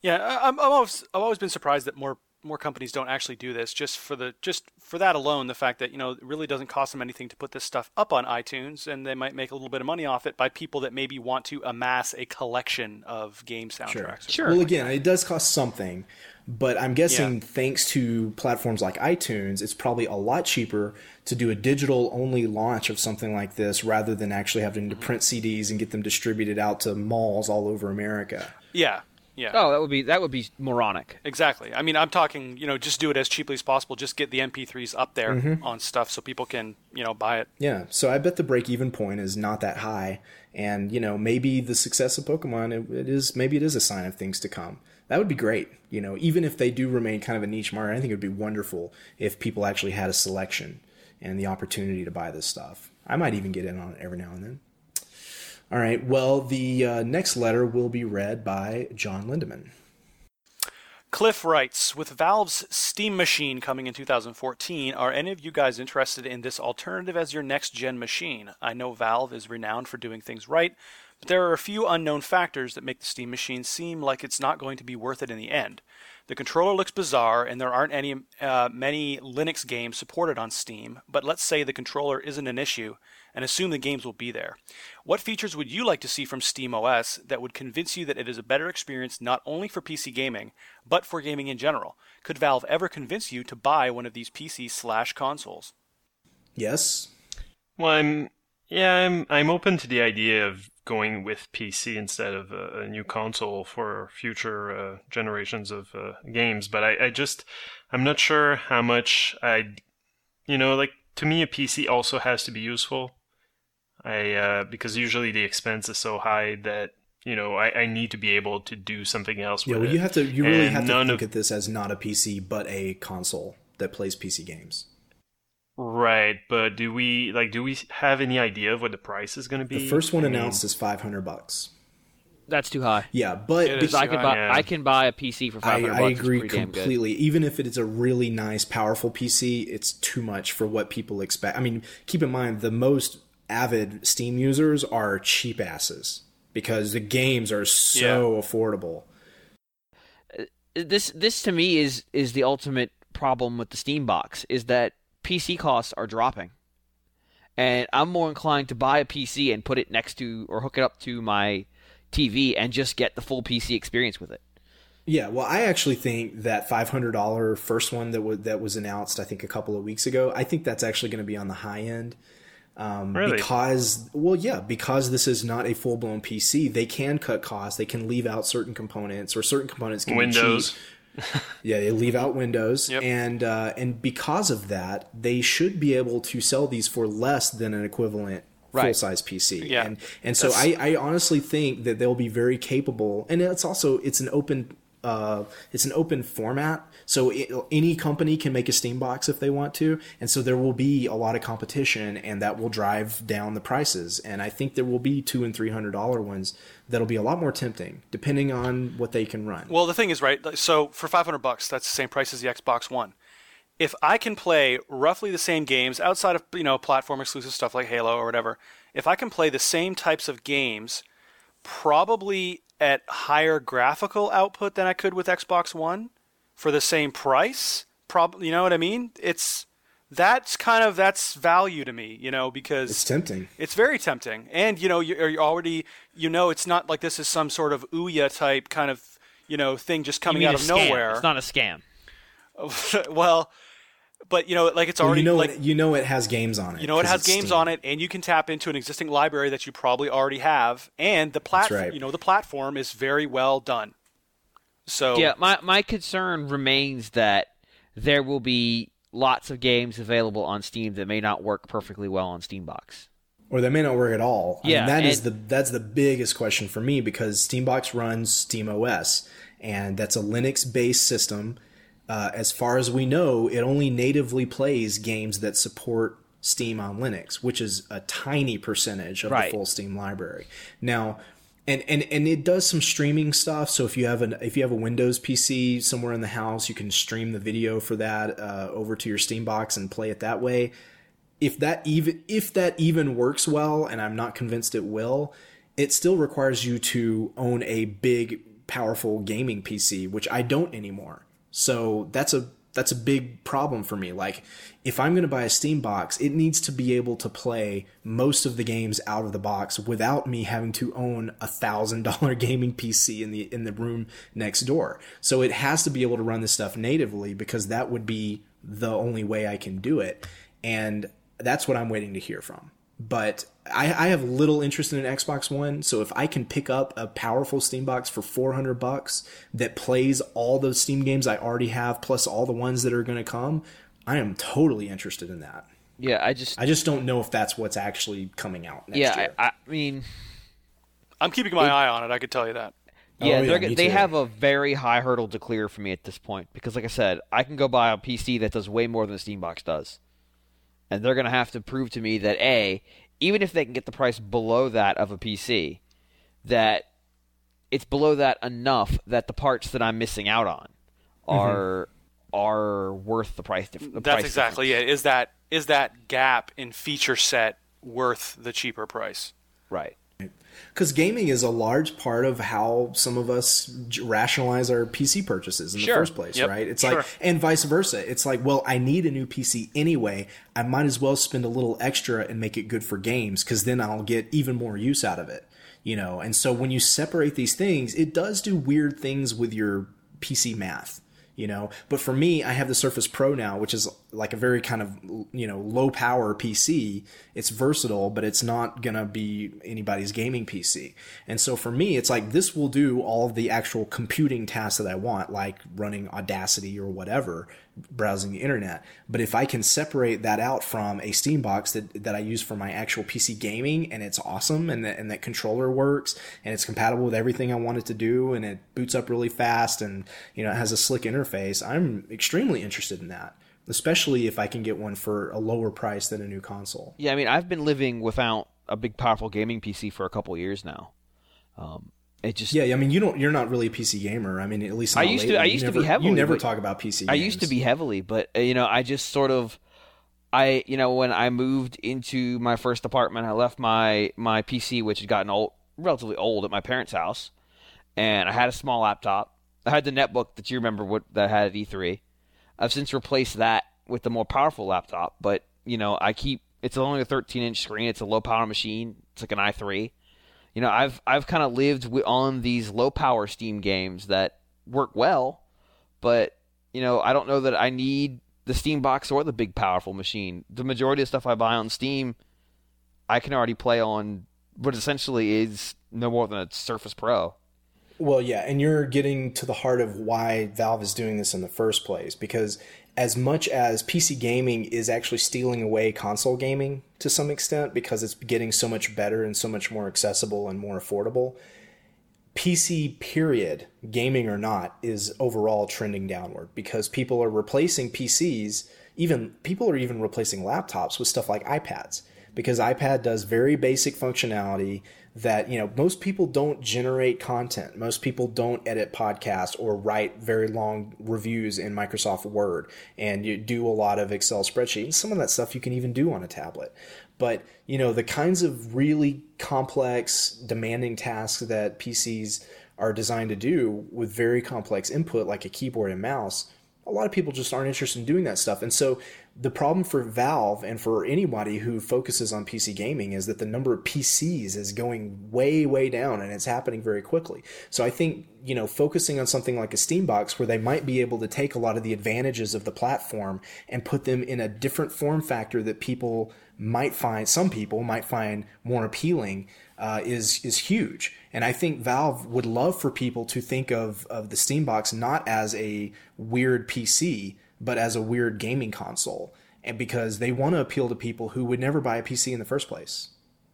Yeah, I- I'm, I'm always, I've always been surprised that more more companies don't actually do this. Just for the just for that alone, the fact that you know it really doesn't cost them anything to put this stuff up on iTunes, and they might make a little bit of money off it by people that maybe want to amass a collection of game soundtracks. Sure. Well, again, it does cost something, but I'm guessing Yeah. thanks to platforms like iTunes, it's probably a lot cheaper to do a digital-only launch of something like this rather than actually having to print C Ds and get them distributed out to malls all over America. Yeah, yeah. Oh, that would be that would be moronic. Exactly. I mean, I'm talking, you know, just do it as cheaply as possible. Just get the M P threes up there Mm-hmm. on stuff so people can, you know, buy it. Yeah, so I bet the break-even point is not that high, and you know maybe the success of Pokemon it, it is maybe it is a sign of things to come. That would be great, you know, even if they do remain kind of a niche market. I think it would be wonderful if people actually had a selection and the opportunity to buy this stuff. I might even get in on it every now and then. All right, well, the uh, next letter will be read by John Lindemann. Cliff writes, with Valve's Steam Machine coming in two thousand fourteen, are any of you guys interested in this alternative as your next-gen machine? I know Valve is renowned for doing things right, but there are a few unknown factors that make the Steam Machine seem like it's not going to be worth it in the end. The controller looks bizarre, and there aren't any uh, many Linux games supported on Steam, but let's say the controller isn't an issue, and assume the games will be there. What features would you like to see from SteamOS that would convince you that it is a better experience not only for P C gaming, but for gaming in general? Could Valve ever convince you to buy one of these P C slash consoles? Yes? Well, I'm yeah, I'm I'm open to the idea of going with P C instead of a, a new console for future uh, generations of uh, games, but I, I just I'm not sure how much I, you know, like to me a P C also has to be useful. I uh, because usually the expense is so high that you know I, I need to be able to do something else Yeah, with well, it. you have to. You really And have to none look of- at this as not a P C, but a console that plays P C games. Right, but do we like do we have any idea of what the price is going to be? The first one I mean, announced is five hundred bucks. That's too high. Yeah, but It be- is I can buy Yeah. I can buy a P C for five I, hundred I bucks. It's agree pretty damn good. completely. Even if it is a really nice, powerful P C, it's too much for what people expect. I mean, keep in mind the most avid Steam users are cheap asses because the games are so affordable. This this to me is is the ultimate problem with the Steam box is that P C costs are dropping. And I'm more inclined to buy a P C and put it next to or hook it up to my T V and just get the full P C experience with it. Yeah, well, I actually think that five hundred dollars first one that was that was announced, I think a couple of weeks ago, I think that's actually going to be on the high end. Um, Really? Because, well, yeah, because this is not a full blown P C, they can cut costs. They can leave out certain components, or certain components can Windows. be cheap. Yeah, they leave out Windows, Yep. and uh, and because of that, they should be able to sell these for less than an equivalent Right. full size P C. Yeah. And and so I, I honestly think that they'll be very capable, and it's also it's an open uh, it's an open format, so it, any company can make a Steam box if they want to, and so there will be a lot of competition, and that will drive down the prices. And I think there will be two and three hundred dollar ones that'll be a lot more tempting, depending on what they can run. Well, the thing is, right, so for five hundred bucks, that's the same price as the Xbox One. If I can play roughly the same games outside of, you know, platform exclusive stuff like Halo or whatever, if I can play the same types of games, probably at higher graphical output than I could with Xbox One for the same price, probably, you know what I mean? It's that's kind of that's value to me, you know, because It's tempting. it's very tempting, and you know you're, you're already, you know, it's not like this is some sort of Ouya type kind of, you know, thing just You coming mean out a of scam. nowhere. It's not a scam. Well, but you know, like it's Well, already you know, like it, you know it has games on it. you know it 'cause has it's games Steam. on it, and you can tap into an existing library that you probably already have, and the platform, right. you know, the platform is very well done. So Yeah, my my concern remains that there will be lots of games available on Steam that may not work perfectly well on Steambox. Or they may not work at all. I Yeah, mean, that is and- the that's the biggest question for me because Steambox runs SteamOS, and that's a Linux-based system. Uh, as far as we know, it only natively plays games that support Steam on Linux, which is a tiny percentage of Right. the full Steam library. Now, and, and and it does some streaming stuff. So if you have an if you have a Windows P C somewhere in the house, you can stream the video for that uh, over to your Steambox and play it that way. If that even if that even works well, and I'm not convinced it will, it still requires you to own a big powerful gaming P C, which I don't anymore. So that's a that's a big problem for me. Like, if I'm going to buy a Steam box, it needs to be able to play most of the games out of the box without me having to own a thousand dollar gaming P C in the in the room next door. So it has to be able to run this stuff natively, because that would be the only way I can do it. And that's what I'm waiting to hear from. But I, I have little interest in an Xbox One, so if I can pick up a powerful Steam box for four hundred bucks that plays all those Steam games I already have, plus all the ones that are going to come, I am totally interested in that. Yeah, I just I just don't know if that's what's actually coming out next yeah, year. I, I mean, I'm keeping my it, eye on it. I could tell you that. Yeah, oh, yeah they too. have a very high hurdle to clear for me at this point, because, like I said, I can go buy a P C that does way more than the Steam box does, and they're going to have to prove to me that A, even if they can get the price below that of a P C, that it's below that enough that the parts that I'm missing out on are mm-hmm. are worth the price. Dif- the That's price exactly difference. it. Is that is that gap in feature set worth the cheaper price? Right. Because gaming is a large part of how some of us rationalize our P C purchases in sure. the first place, yep. right? It's sure. like, and vice versa. It's like, well, I need a new P C anyway. I might as well spend a little extra and make it good for games, because then I'll get even more use out of it, you know? And so when you separate these things, it does do weird things with your P C math, you know? But for me, I have the Surface Pro now, which is like a very kind of, you know, low power P C. It's versatile, but it's not going to be anybody's gaming P C. And so for me, it's like, this will do all of the actual computing tasks that I want, like running Audacity or whatever, browsing the internet. But if I can separate that out from a Steam box that, that I use for my actual P C gaming, and it's awesome, and that, and that controller works, and it's compatible with everything I want it to do, and it boots up really fast, and, you know, it has a slick interface, I'm extremely interested in that. Especially if I can get one for a lower price than a new console. Yeah, I mean, I've been living without a big, powerful gaming P C for a couple years now. Um, it just yeah, I mean, you don't. You're not really a P C gamer. I mean, at least not I used lately. to. I You used never, to be heavily. You never but talk about P C. I games. used to be heavily, but uh, you know, I just sort of, I you know, when I moved into my first apartment, I left my my P C, which had gotten old, relatively old, at my parents' house, and I had a small laptop. I had the netbook that you remember what that I had at E three. I've since replaced that with the more powerful laptop, but you know, I keep it's only a thirteen inch screen. It's a low power machine. It's like an i three. You know, I've I've kind of lived w- on these low power Steam games that work well, but you know, I don't know that I need the Steam box or the big powerful machine. The majority of stuff I buy on Steam, I can already play on what essentially is no more than a Surface Pro. Well, yeah, and you're getting to the heart of why Valve is doing this in the first place, because as much as P C gaming is actually stealing away console gaming to some extent because it's getting so much better and so much more accessible and more affordable, P C period, gaming or not, is overall trending downward because people are replacing P Cs, even people are even replacing laptops with stuff like iPads, because iPad does very basic functionality that, you know, most people don't generate content. Most people don't edit podcasts or write very long reviews in Microsoft Word, and you do a lot of Excel spreadsheets. Some of that stuff you can even do on a tablet. But, you know, the kinds of really complex, demanding tasks that P Cs are designed to do with very complex input like a keyboard and mouse, a lot of people just aren't interested in doing that stuff. And so the problem for Valve and for anybody who focuses on P C gaming is that the number of P Cs is going way, way down, and it's happening very quickly. So I think, you know, focusing on something like a Steam box where they might be able to take a lot of the advantages of the platform and put them in a different form factor that people might find, some people might find more appealing, uh, is is huge. And I think Valve would love for people to think of, of the Steam box not as a weird P C, but as a weird gaming console, and because they want to appeal to people who would never buy a P C in the first place.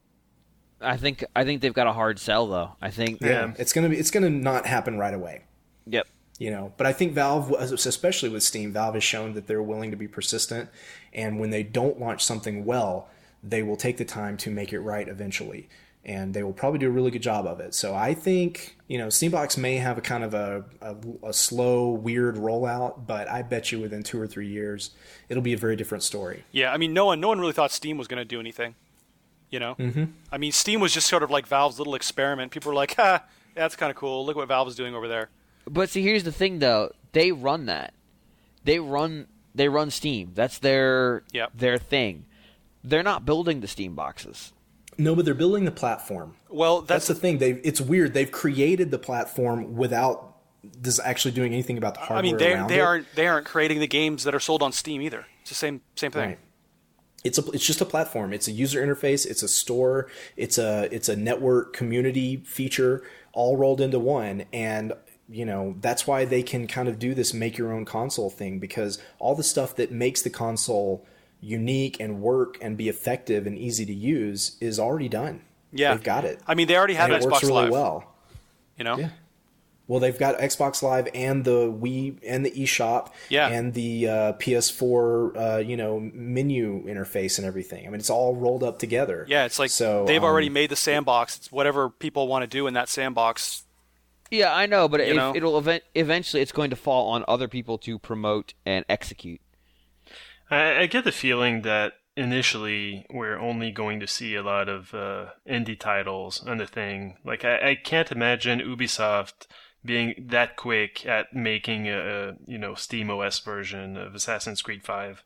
I think I think they've got a hard sell though. I think yeah, it's gonna be it's gonna not happen right away. Yep. You know, but I think Valve, especially with Steam, Valve has shown that they're willing to be persistent, and when they don't launch something well, they will take the time to make it right eventually, and they will probably do a really good job of it. So I think, you know, Steambox may have a kind of a, a, a slow, weird rollout, but I bet you within two or three years, it'll be a very different story. Yeah, I mean, no one, no one really thought Steam was going to do anything. You know, mm-hmm. I mean, Steam was just sort of like Valve's little experiment. People were like, "Ha, That's kind of cool. Look what Valve is doing over there. But see, here's the thing, though. They run that. They run. They run Steam. That's their yep. their thing. They're not building the Steam boxes. No, but they're building the platform. Well, that's, that's the thing. They it's weird. They've created the platform without this actually doing anything about the hardware. I mean, they around they it. aren't they aren't creating the games that are sold on Steam either. It's the same same thing. Right. It's a it's just a platform. It's a user interface. It's a store. It's a it's a network community feature all rolled into one. And you know that's why they can kind of do this make your own console thing, because all the stuff that makes the console unique and work and be effective and easy to use is already done. Yeah, they've got it. I mean, they already have and Xbox it works really Live. well. You know. Yeah. Well, they've got Xbox Live and the Wii and the eShop yeah. and the uh, P S four, uh, you know, menu interface and everything. I mean, it's all rolled up together. Yeah, it's like so, they've um, already made the sandbox. It's whatever people want to do in that sandbox. Yeah, I know, but You if, know? it'll event, eventually it's going to fall on other people to promote and execute. I, I get the feeling that initially we're only going to see a lot of uh, indie titles on the thing. Like, I, I can't imagine Ubisoft being that quick at making a, a you know SteamOS version of Assassin's Creed five.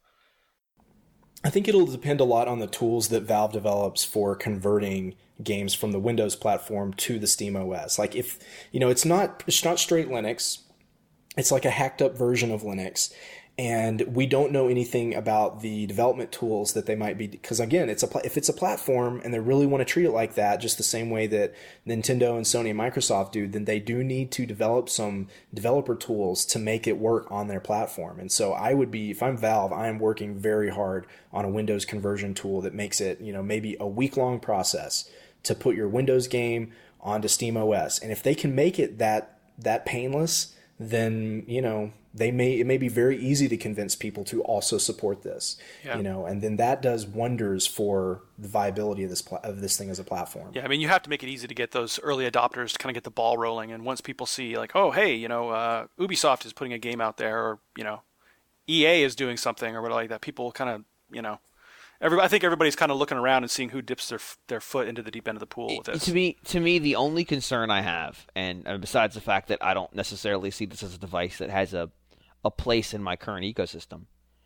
I think it'll depend a lot on the tools that Valve develops for converting games from the Windows platform to the SteamOS. Like if, you know, it's not it's not straight Linux. It's like a hacked up version of Linux. And we don't know anything about the development tools that they might be, because again, it's a if it's a platform and they really want to treat it like that, just the same way that Nintendo and Sony and Microsoft do, then they do need to develop some developer tools to make it work on their platform. And so I would be, if I'm Valve, I am working very hard on a Windows conversion tool that makes it, you know, maybe a week long process to put your Windows game onto SteamOS. And if they can make it that that painless, then, you know, they may it may be very easy to convince people to also support this, yeah. you know, and then that does wonders for the viability of this pla- of this thing as a platform. Yeah, I mean, you have to make it easy to get those early adopters to kind of get the ball rolling. And once people see, like, oh, hey, you know, uh, Ubisoft is putting a game out there, or you know, E A is doing something, or whatever like that, people kind of, you know, everybody. I think everybody's kind of looking around and seeing who dips their their foot into the deep end of the pool with this. To me, to me, the only concern I have, and uh, besides the fact that I don't necessarily see this as a device that has a a place in my current ecosystem,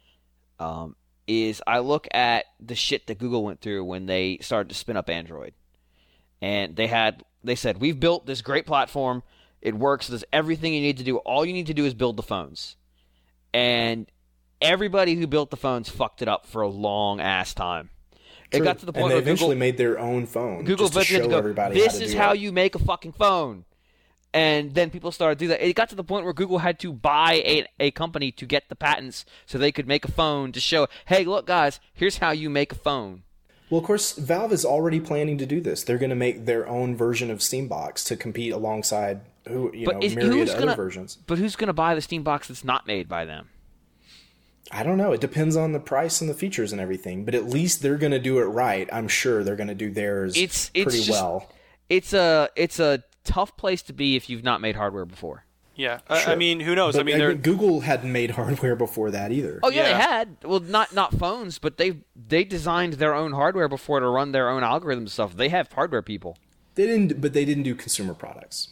um, is I look at the shit that Google went through when they started to spin up Android. And they had they said, we've built this great platform. It works. There's everything you need to do. All you need to do is build the phones. And everybody who built the phones fucked it up for a long-ass time. True. It got to the point and they where eventually Google, made their own phone Google just to show to go, everybody this how to is do how it. you make a fucking phone. And then people started to do that. It got to the point where Google had to buy a, a company to get the patents so they could make a phone to show, hey, look, guys, here's how you make a phone. Well, of course, Valve is already planning to do this. They're going to make their own version of Steambox to compete alongside who you but know is, myriad other gonna, versions. But who's going to buy the Steambox that's not made by them? I don't know. It depends on the price and the features and everything. But at least they're going to do it right. I'm sure they're going to do theirs it's, it's pretty just, well. It's a it's a tough place to be if you've not made hardware before. Yeah, I, Sure. I mean, who knows? But, I mean, they're Google hadn't made hardware before that either. Oh yeah, Yeah. they had. Well, not not phones, but they they designed their own hardware before to run their own algorithm stuff. They have hardware people. They didn't, but they didn't do consumer products.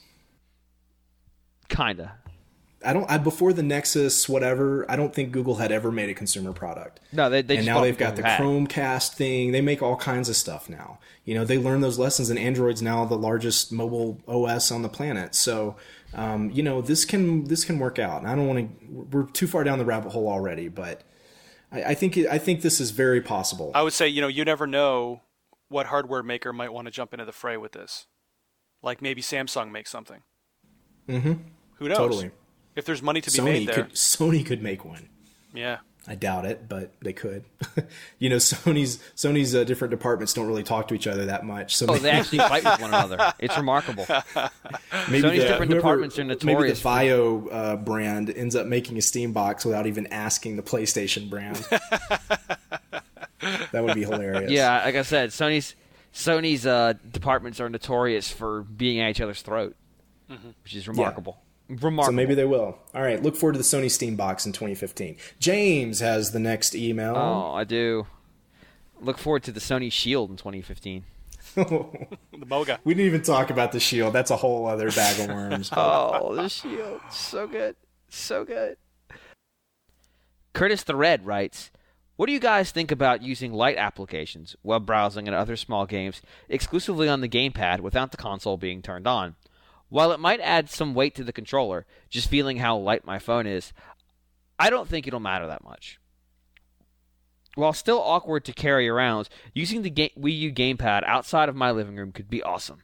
Kinda. I don't. I, before the Nexus, whatever. I don't think Google had ever made a consumer product. No, they they and just now bought they've people got the who had. Chromecast thing. They make all kinds of stuff now. You know, they learn those lessons, and Android's now the largest mobile O S on the planet. So, um, you know, this can this can work out. And I don't want to. We're too far down the rabbit hole already, but I, I think it, I think this is very possible. I would say, you know, you never know what hardware maker might want to jump into the fray with this. Like maybe Samsung makes something. Mm-hmm. Who knows? Totally. If there's money to be Sony made there. could Sony could make one. Yeah. I doubt it, but they could. You know, Sony's Sony's uh, different departments don't really talk to each other that much. So Oh, maybe, they actually fight with one another. It's remarkable. maybe Sony's the, different whoever- departments are Maybe the notorious for- Vio uh, brand ends up making a Steam box without even asking the PlayStation brand. That would be hilarious. Yeah, like I said, Sony's Sony's uh, departments are notorious for being at each other's throat, Mm-hmm. which is remarkable. Remarkable. So maybe they will. All right, look forward to the Sony Steam box in twenty fifteen. James has the next email. Oh, I do. Look forward to the Sony Shield in twenty fifteen. The Moga. We didn't even talk about the shield. That's a whole other bag of worms. Oh, the shield. So good. So good. Curtis the Red writes, what do you guys think about using light applications, web browsing, and other small games exclusively on the gamepad without the console being turned on? While it might add some weight to the controller, just feeling how light my phone is, I don't think it'll matter that much. While still awkward to carry around, using the Ga- Wii U gamepad outside of my living room could be awesome.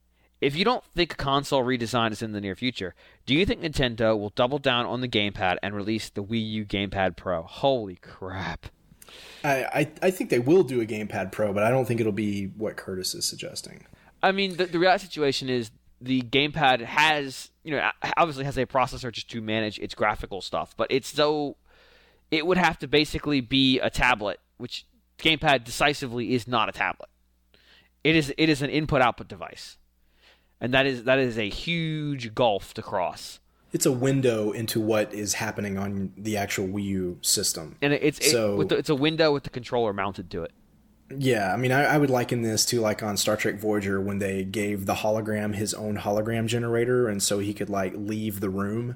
If you don't think console redesign is in the near future, do you think Nintendo will double down on the gamepad and release the Wii U Gamepad Pro? Holy crap. I, I, I think they will do a Gamepad Pro, but I don't think it'll be what Curtis is suggesting. I mean, the, the real situation is the gamepad has, you know, obviously has a processor just to manage its graphical stuff, but it's so, it would have to basically be a tablet, which gamepad decisively is not a tablet. It is it is an input-output device. And that is that is a huge gulf to cross. It's a window into what is happening on the actual Wii U system. And it's so, it, with the, it's a window with the controller mounted to it. Yeah, I mean, I, I would liken this to like on Star Trek Voyager when they gave the hologram his own hologram generator, and so he could like leave the room.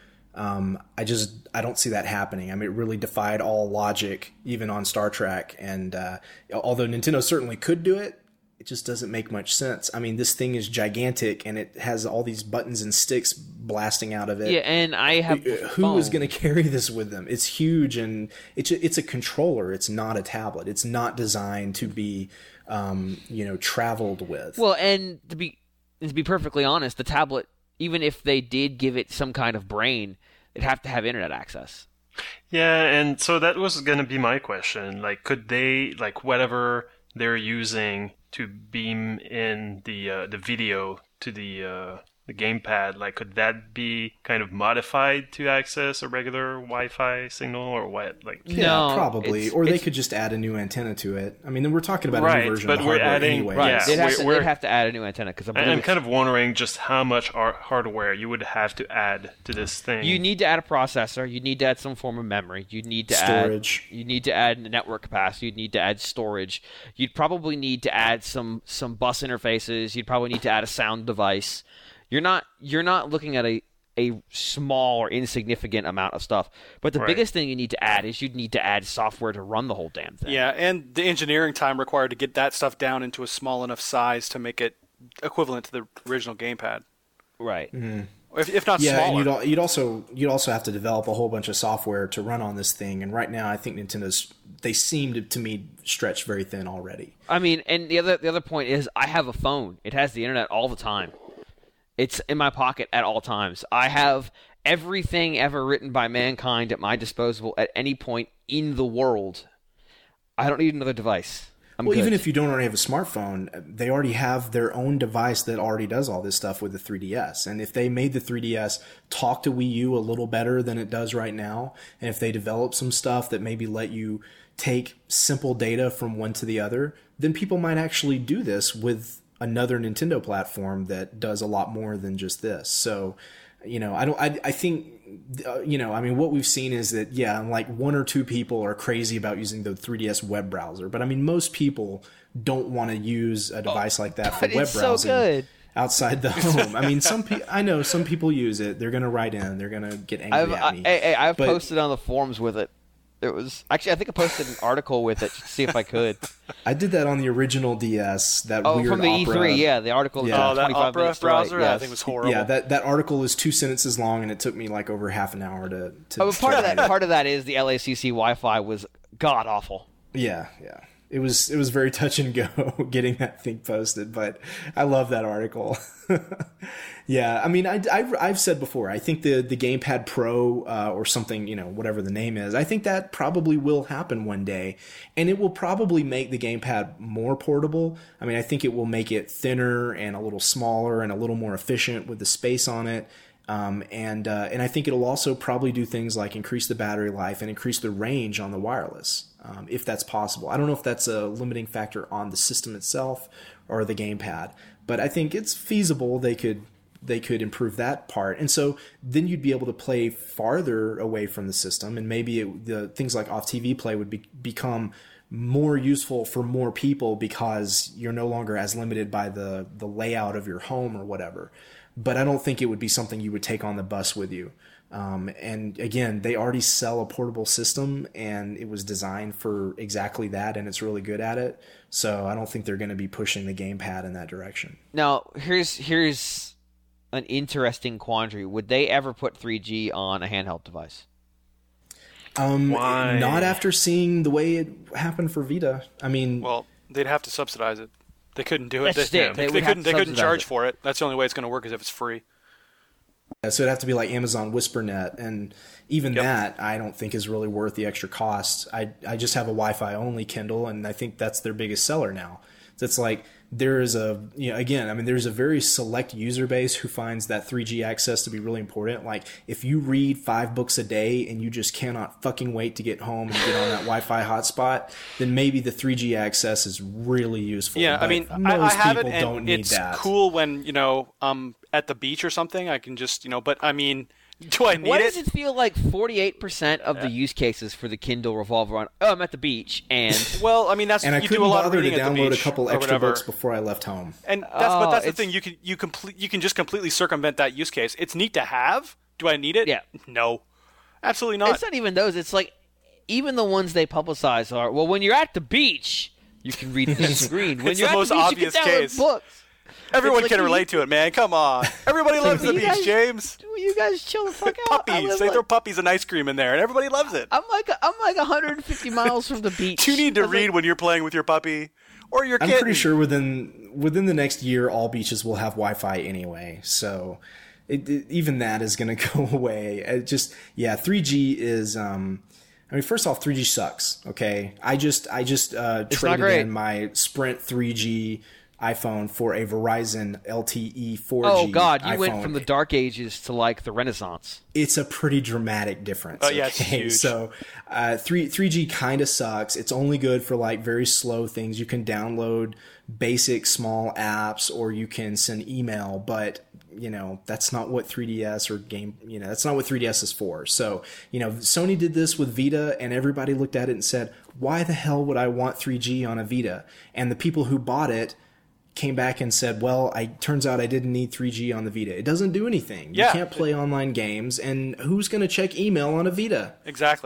Um, I just I don't see that happening. I mean, it really defied all logic, even on Star Trek. And uh, although Nintendo certainly could do it, it just doesn't make much sense. I mean, this thing is gigantic, and it has all these buttons and sticks blasting out of it. Yeah, and I have who phone. is going to carry this with them? It's huge, and it's a, it's a controller. It's not a tablet. It's not designed to be, um, you know, traveled with. Well, and to be and to be perfectly honest, the tablet, even if they did give it some kind of brain, it'd have to have internet access. Yeah, and so that was going to be my question. Like, could they, like, whatever they're using to beam in the uh, the video to the uh, the gamepad, like, could that be kind of modified to access a regular Wi-Fi signal or what? Like, yeah, no, probably. Or they could just add a new antenna to it. I mean, then we're talking about right, a new version but of the we're hardware adding, anyway. Right, yeah, they'd, have to, we're, they'd have to add a new antenna because I'm kind of wondering just how much ar- hardware you would have to add to this thing. You need to add a processor. You need to add some form of memory. You need to storage. add. You need to add network capacity. You need to add storage. You'd probably need to add some some bus interfaces. You'd probably need to add a sound device. You're not you're not looking at a, a small or insignificant amount of stuff. But the right. biggest thing you need to add is you'd need to add software to run the whole damn thing. Yeah, and the engineering time required to get that stuff down into a small enough size to make it equivalent to the original gamepad. Right. Mm-hmm. If, if not yeah, smaller. and you'd, you'd also you'd also have to develop a whole bunch of software to run on this thing. And right now, I think Nintendo's they seem to, to me stretched very thin already. I mean, and the other the other point is I have a phone. It has the internet all the time. It's in my pocket at all times. I have everything ever written by mankind at my disposal at any point in the world. I don't need another device. I'm well, good. even if you don't already have a smartphone, they already have their own device that already does all this stuff with the three D S. And if they made the three D S talk to Wii U a little better than it does right now, and if they develop some stuff that maybe let you take simple data from one to the other, then people might actually do this with another Nintendo platform that does a lot more than just this. So, you know, I don't, I, I think, uh, you know, I mean, what we've seen is that, yeah, like one or two people are crazy about using the three D S web browser, but I mean, most people don't want to use a device like that for but web it's browsing so good. outside the home. I mean, some people, I know some people use it. They're going to write in, they're going to get angry I've, at I, me. hey, hey, I've but, posted on the forums with it. It was actually I think I posted an article with it to see if I could. I did that on the original D S. That Oh, weird from the Opera. E three, yeah, the article. Yeah. Oh, that twenty-five Opera minutes to write, browser? yes. I think it was horrible. Yeah, that, that article is two sentences long, and it took me like over half an hour to. to Oh, but part to of write that it. part of that is the L A C C Wi-Fi was god awful. Yeah, yeah. It was it was very touch and go getting that thing posted, but I love that article. Yeah, I mean, I, I've, I've said before, I think the, the Gamepad Pro uh, or something, you know, whatever the name is, I think that probably will happen one day, and it will probably make the Gamepad more portable. I mean, I think it will make it thinner and a little smaller and a little more efficient with the space on it. Um, and uh, and I think it'll also probably do things like increase the battery life and increase the range on the wireless, um, if that's possible. I don't know if that's a limiting factor on the system itself or the gamepad, but I think it's feasible they could they could improve that part. And so then you'd be able to play farther away from the system, and maybe it, the things like off T V play would be, become more useful for more people because you're no longer as limited by the the layout of your home or whatever. But I don't think it would be something you would take on the bus with you. Um, and again, they already sell a portable system, and it was designed for exactly that, and it's really good at it. So I don't think they're going to be pushing the gamepad in that direction. Now, here's here's an interesting quandary. Would they ever put three G on a handheld device? Um, Why? Not after seeing the way it happened for Vita. I mean, Well, they'd have to subsidize it. They couldn't do it. That's They, it. they, They they would have couldn't. to They couldn't subsidize charge it. for it. That's the only way it's going to work is if it's free. so it'd have to be like Amazon WhisperNet, and even Yep. that I don't think is really worth the extra cost. I I just have a Wi-Fi only Kindle, and I think that's their biggest seller now. So it's like there is a, you know, again, I mean, there's a very select user base who finds that three G access to be really important. Like if you read five books a day and you just cannot fucking wait to get home and get on that Wi-Fi hotspot, then maybe the three G access is really useful. Yeah, I But mean, I, most I have it, people and don't need it's that. cool when you know I'm at the beach or something. I can just you know, but I mean, do I need Why it? does it feel like forty-eight percent of the use cases for the Kindle revolve around, oh, I'm at the beach, and Well, I mean, that's And I you couldn't do a lot of bother to reading at the download a beach couple or extra whatever. books before I left home. And that's but Oh, that's the it's- thing. You can you complete you can just completely circumvent that use case. It's neat to have. Do I need it? Yeah. No, absolutely not. it's not even those. It's like, even the ones they publicize are, well, when you're at the beach, you can read the screen. When It's you're the at most the beach, obvious you can download case. books. Everyone It's can like, relate you- to it, man. Come on. Everybody loves the You beach, guys- James. Will you guys chill the fuck out? I Puppies. live They like- throw puppies and ice cream in there, and everybody loves it. I'm like I'm like one hundred fifty miles from the beach. You need to I was read like, when you're playing with your puppy or your I'm kitten. pretty sure within within the next year, all beaches will have Wi-Fi anyway. So it, it, even that is going to go away. It just yeah, three G is. Um, I mean, first off, three G sucks. Okay, I just I just uh, It's not traded great. in my Sprint three G iPhone for a Verizon L T E four G. Oh God, you iPhone. went from the dark ages to like the Renaissance. It's a pretty dramatic difference. Oh, yeah, it's okay? huge. So, uh, three three G kind of sucks. It's only good for like very slow things. You can download basic small apps, or you can send email, but you know that's not what three D S or game. You know that's not what three D S is for. So, you know, Sony did this with Vita, and everybody looked at it and said, "Why the hell would I want three G on a Vita?" And the people who bought it came back and said, well, I turns out I didn't need three G on the Vita. It doesn't do anything. Yeah. You can't play online games, and who's going to check email on a Vita? Exactly.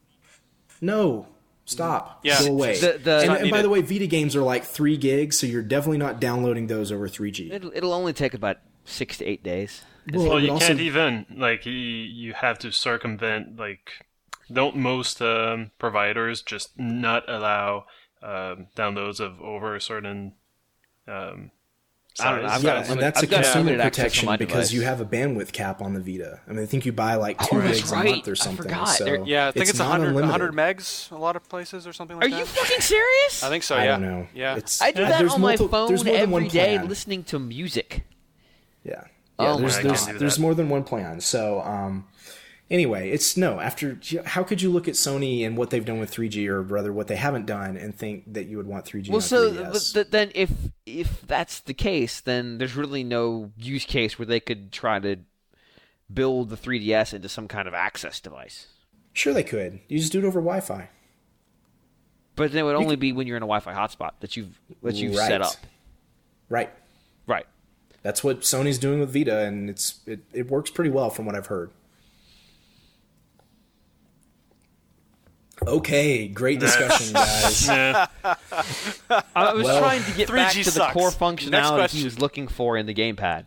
No. Stop. Yeah. Go away. The- the- and, not and by needed. the way, Vita games are like three gigs, so you're definitely not downloading those over three G. It'll, it'll only take about six to eight days. Well, Well, it you also- can't even like you, you have to circumvent like don't most um, providers just not allow um, downloads of over a certain um, I don't know, size? I've got Yeah, a and limit- that's a I've got consumer limited access on protection my because device. you have a bandwidth cap on the Vita. I mean, I think you buy like two Oh, that's gigs a right. month or I something. forgot. So There- Yeah, I think it's, not one hundred, one unlimited. hundred megs a lot of places or something like Are that. you fucking serious? I think so, I yeah. don't know. Yeah. It's, I do uh, that there's on my multi- phone there's more than one every day, plan. listening to music. Yeah. Yeah, Oh my there's God. there's I can't do there's that. more than one plan. So um anyway, it's no, after how could you look at Sony and what they've done with three G, or rather what they haven't done, and think that you would want three G Well, on so three D S? but th- then if if that's the case, then there's really no use case where they could try to build the three D S into some kind of access device. Sure they could. You just do it over Wi-Fi. But then it would only be when you're in a Wi-Fi hotspot that you've that you've set Right. up. Right. Right. That's what Sony's doing with Vita, and it's it, it works pretty well from what I've heard. Okay, great discussion, guys. Yeah. I was Well, trying to get three back G to the sucks. core Next functionality question. he was looking for in the gamepad.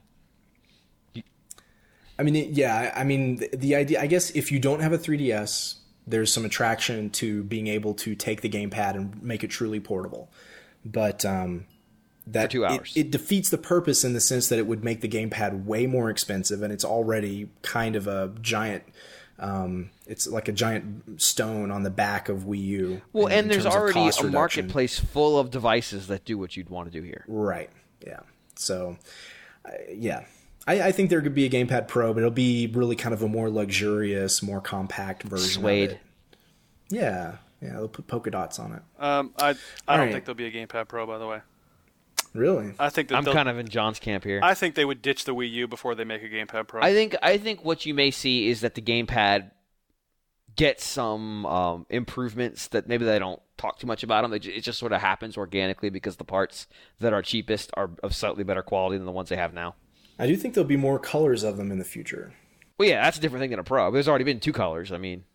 I mean, it, yeah, I mean, the, the idea, I guess if you don't have a three D S, there's some attraction to being able to take the gamepad and make it truly portable. But um, that two it- hours. It, defeats the purpose in the sense that it would make the gamepad way more expensive, and it's already kind of a giant. Um, it's like a giant stone on the back of Wii U. Well, in- and in there's terms of already cost a reduction. marketplace full of devices that do what you'd want to do here. Right. Yeah. So, uh, yeah. I, I think there could be a Gamepad Pro, but it'll be really kind of a more luxurious, more compact version Suede. of it. Yeah. Yeah, they'll put polka dots on it. Um, I I All don't right. think there'll be a Gamepad Pro, by the way. Really? I think that I'm they'll- kind of in John's camp here. I think they would ditch the Wii U before they make a Gamepad Pro. I think I think what you may see is that the gamepad get some um, improvements that maybe they don't talk too much about them. They, it just sort of happens organically because the parts that are cheapest are of slightly better quality than the ones they have now. I do think there'll be more colors of them in the future. Well, yeah, that's a different thing than a Pro. There's already been two colors. I mean,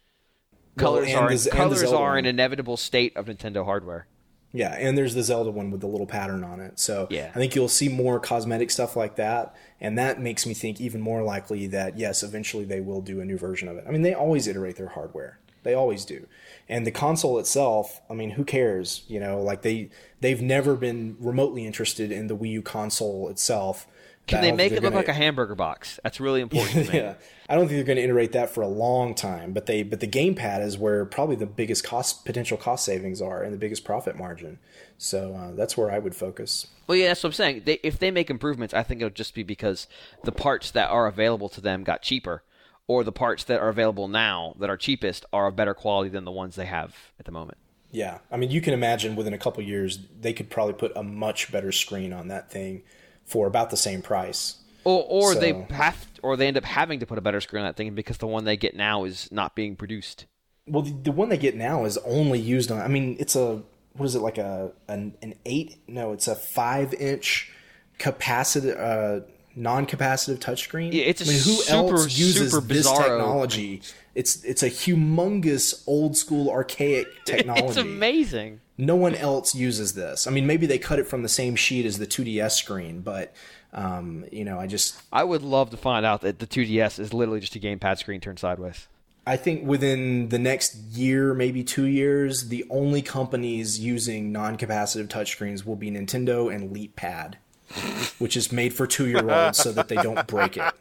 Well, colors and are the- and the colors Zelda are one. an inevitable state of Nintendo hardware. Yeah, and there's the Zelda one with the little pattern on it. So Yeah. I think you'll see more cosmetic stuff like that, and that makes me think even more likely that, yes, eventually they will do a new version of it. I mean, they always iterate their hardware. They always do. And the console itself, I mean, who cares? You know, like they, they've never been remotely interested in the Wii U console itself. Can I they don't make think it they're look like gonna- a hamburger box? That's really important to me. yeah, I don't think they're going to iterate that for a long time. But they, but the gamepad is where probably the biggest cost, potential cost savings are, and the biggest profit margin. So uh, that's where I would focus. Well, yeah, that's what I'm saying. They, if they make improvements, I think it'll just be because the parts that are available to them got cheaper, or the parts that are available now that are cheapest are of better quality than the ones they have at the moment. Yeah, I mean, you can imagine within a couple of years they could probably put a much better screen on that thing for about the same price. Or, or So- they have, or they end up having to put a better screen on that thing because the one they get now is not being produced. Well, the, the one they get now is only used on. I mean, it's a what is it like a an, an eight? No, it's a five inch capacitive, uh, non-capacitive touchscreen. Yeah, it's a I mean, who super, else uses super this bizarro- technology? It's it's a humongous old school archaic technology. It's amazing. No one else uses this. I mean, maybe they cut it from the same sheet as the two D S screen, but um, you know, I just I would love to find out that the two D S is literally just a gamepad screen turned sideways. I think within the next year, maybe two years, the only companies using non-capacitive touchscreens will be Nintendo and LeapPad, which is made for two-year-olds so that they don't break it.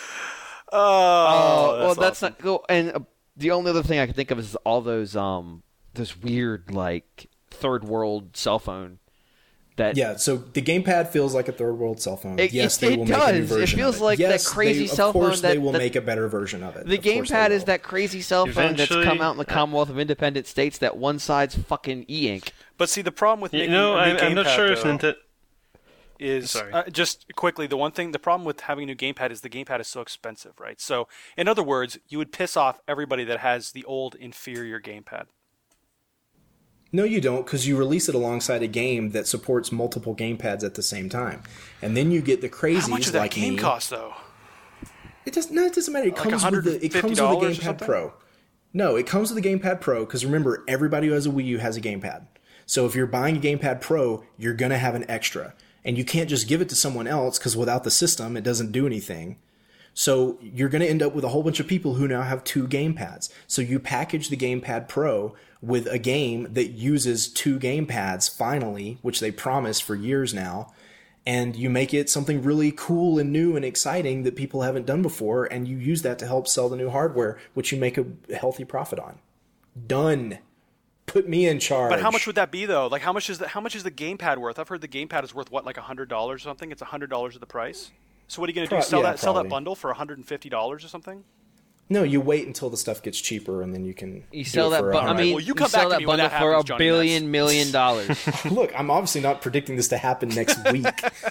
Oh, Oh, well, that's that's awesome. not cool. And uh, the only other thing I can think of is all those um those weird like third world cell phone that Yeah, so the gamepad feels like a third-world cell phone. It- yes, it- they it will make a new does. It version feels of it. like that yes, crazy they, cell Of course, phone they that- will that- make a better version of it. the Of course they gamepad is will. that crazy cell phone that's Eventually- come out in the Commonwealth of Independent States that one side's fucking e-ink. But see, the problem with You making know, a new I'm, I'm not gamepad, sure if though, Nintendo. is Sorry. uh, just quickly the one thing. The problem with having a new gamepad is the gamepad is so expensive, right? So, in other words, you would piss off everybody that has the old inferior gamepad. No, you don't, because you release it alongside a game that supports multiple gamepads at the same time, and then you get the crazies How much does that like game me. cost, though? It does no, it doesn't matter. It Like comes with the it comes with the one hundred fifty dollars or gamepad something? Pro. No, it comes with the gamepad Pro because remember, everybody who has a Wii U has a gamepad. So if you're buying a gamepad Pro, you're gonna have an extra, and you can't just give it to someone else because without the system, it doesn't do anything. So you're going to end up with a whole bunch of people who now have two gamepads. So you package the Gamepad Pro with a game that uses two gamepads finally, which they promised for years now, and you make it something really cool and new and exciting that people haven't done before, and you use that to help sell the new hardware, which you make a healthy profit on. Done. Put me in charge. But how much would that be, though? Like, how much is the how much is the gamepad worth? I've heard the gamepad is worth what, like a hundred dollars or something. It's a hundred dollars of the price. So what are you going to do? Pro- Sell yeah, that sell that probably. bundle for a hundred and fifty dollars or something? No, you wait until the stuff gets cheaper, and then you can You do sell it that. for Bu- a I hundred. mean, Well, you come sell back to that me when bundle that for happens, a Johnny billion million dollars. Look, I'm obviously not predicting this to happen next week.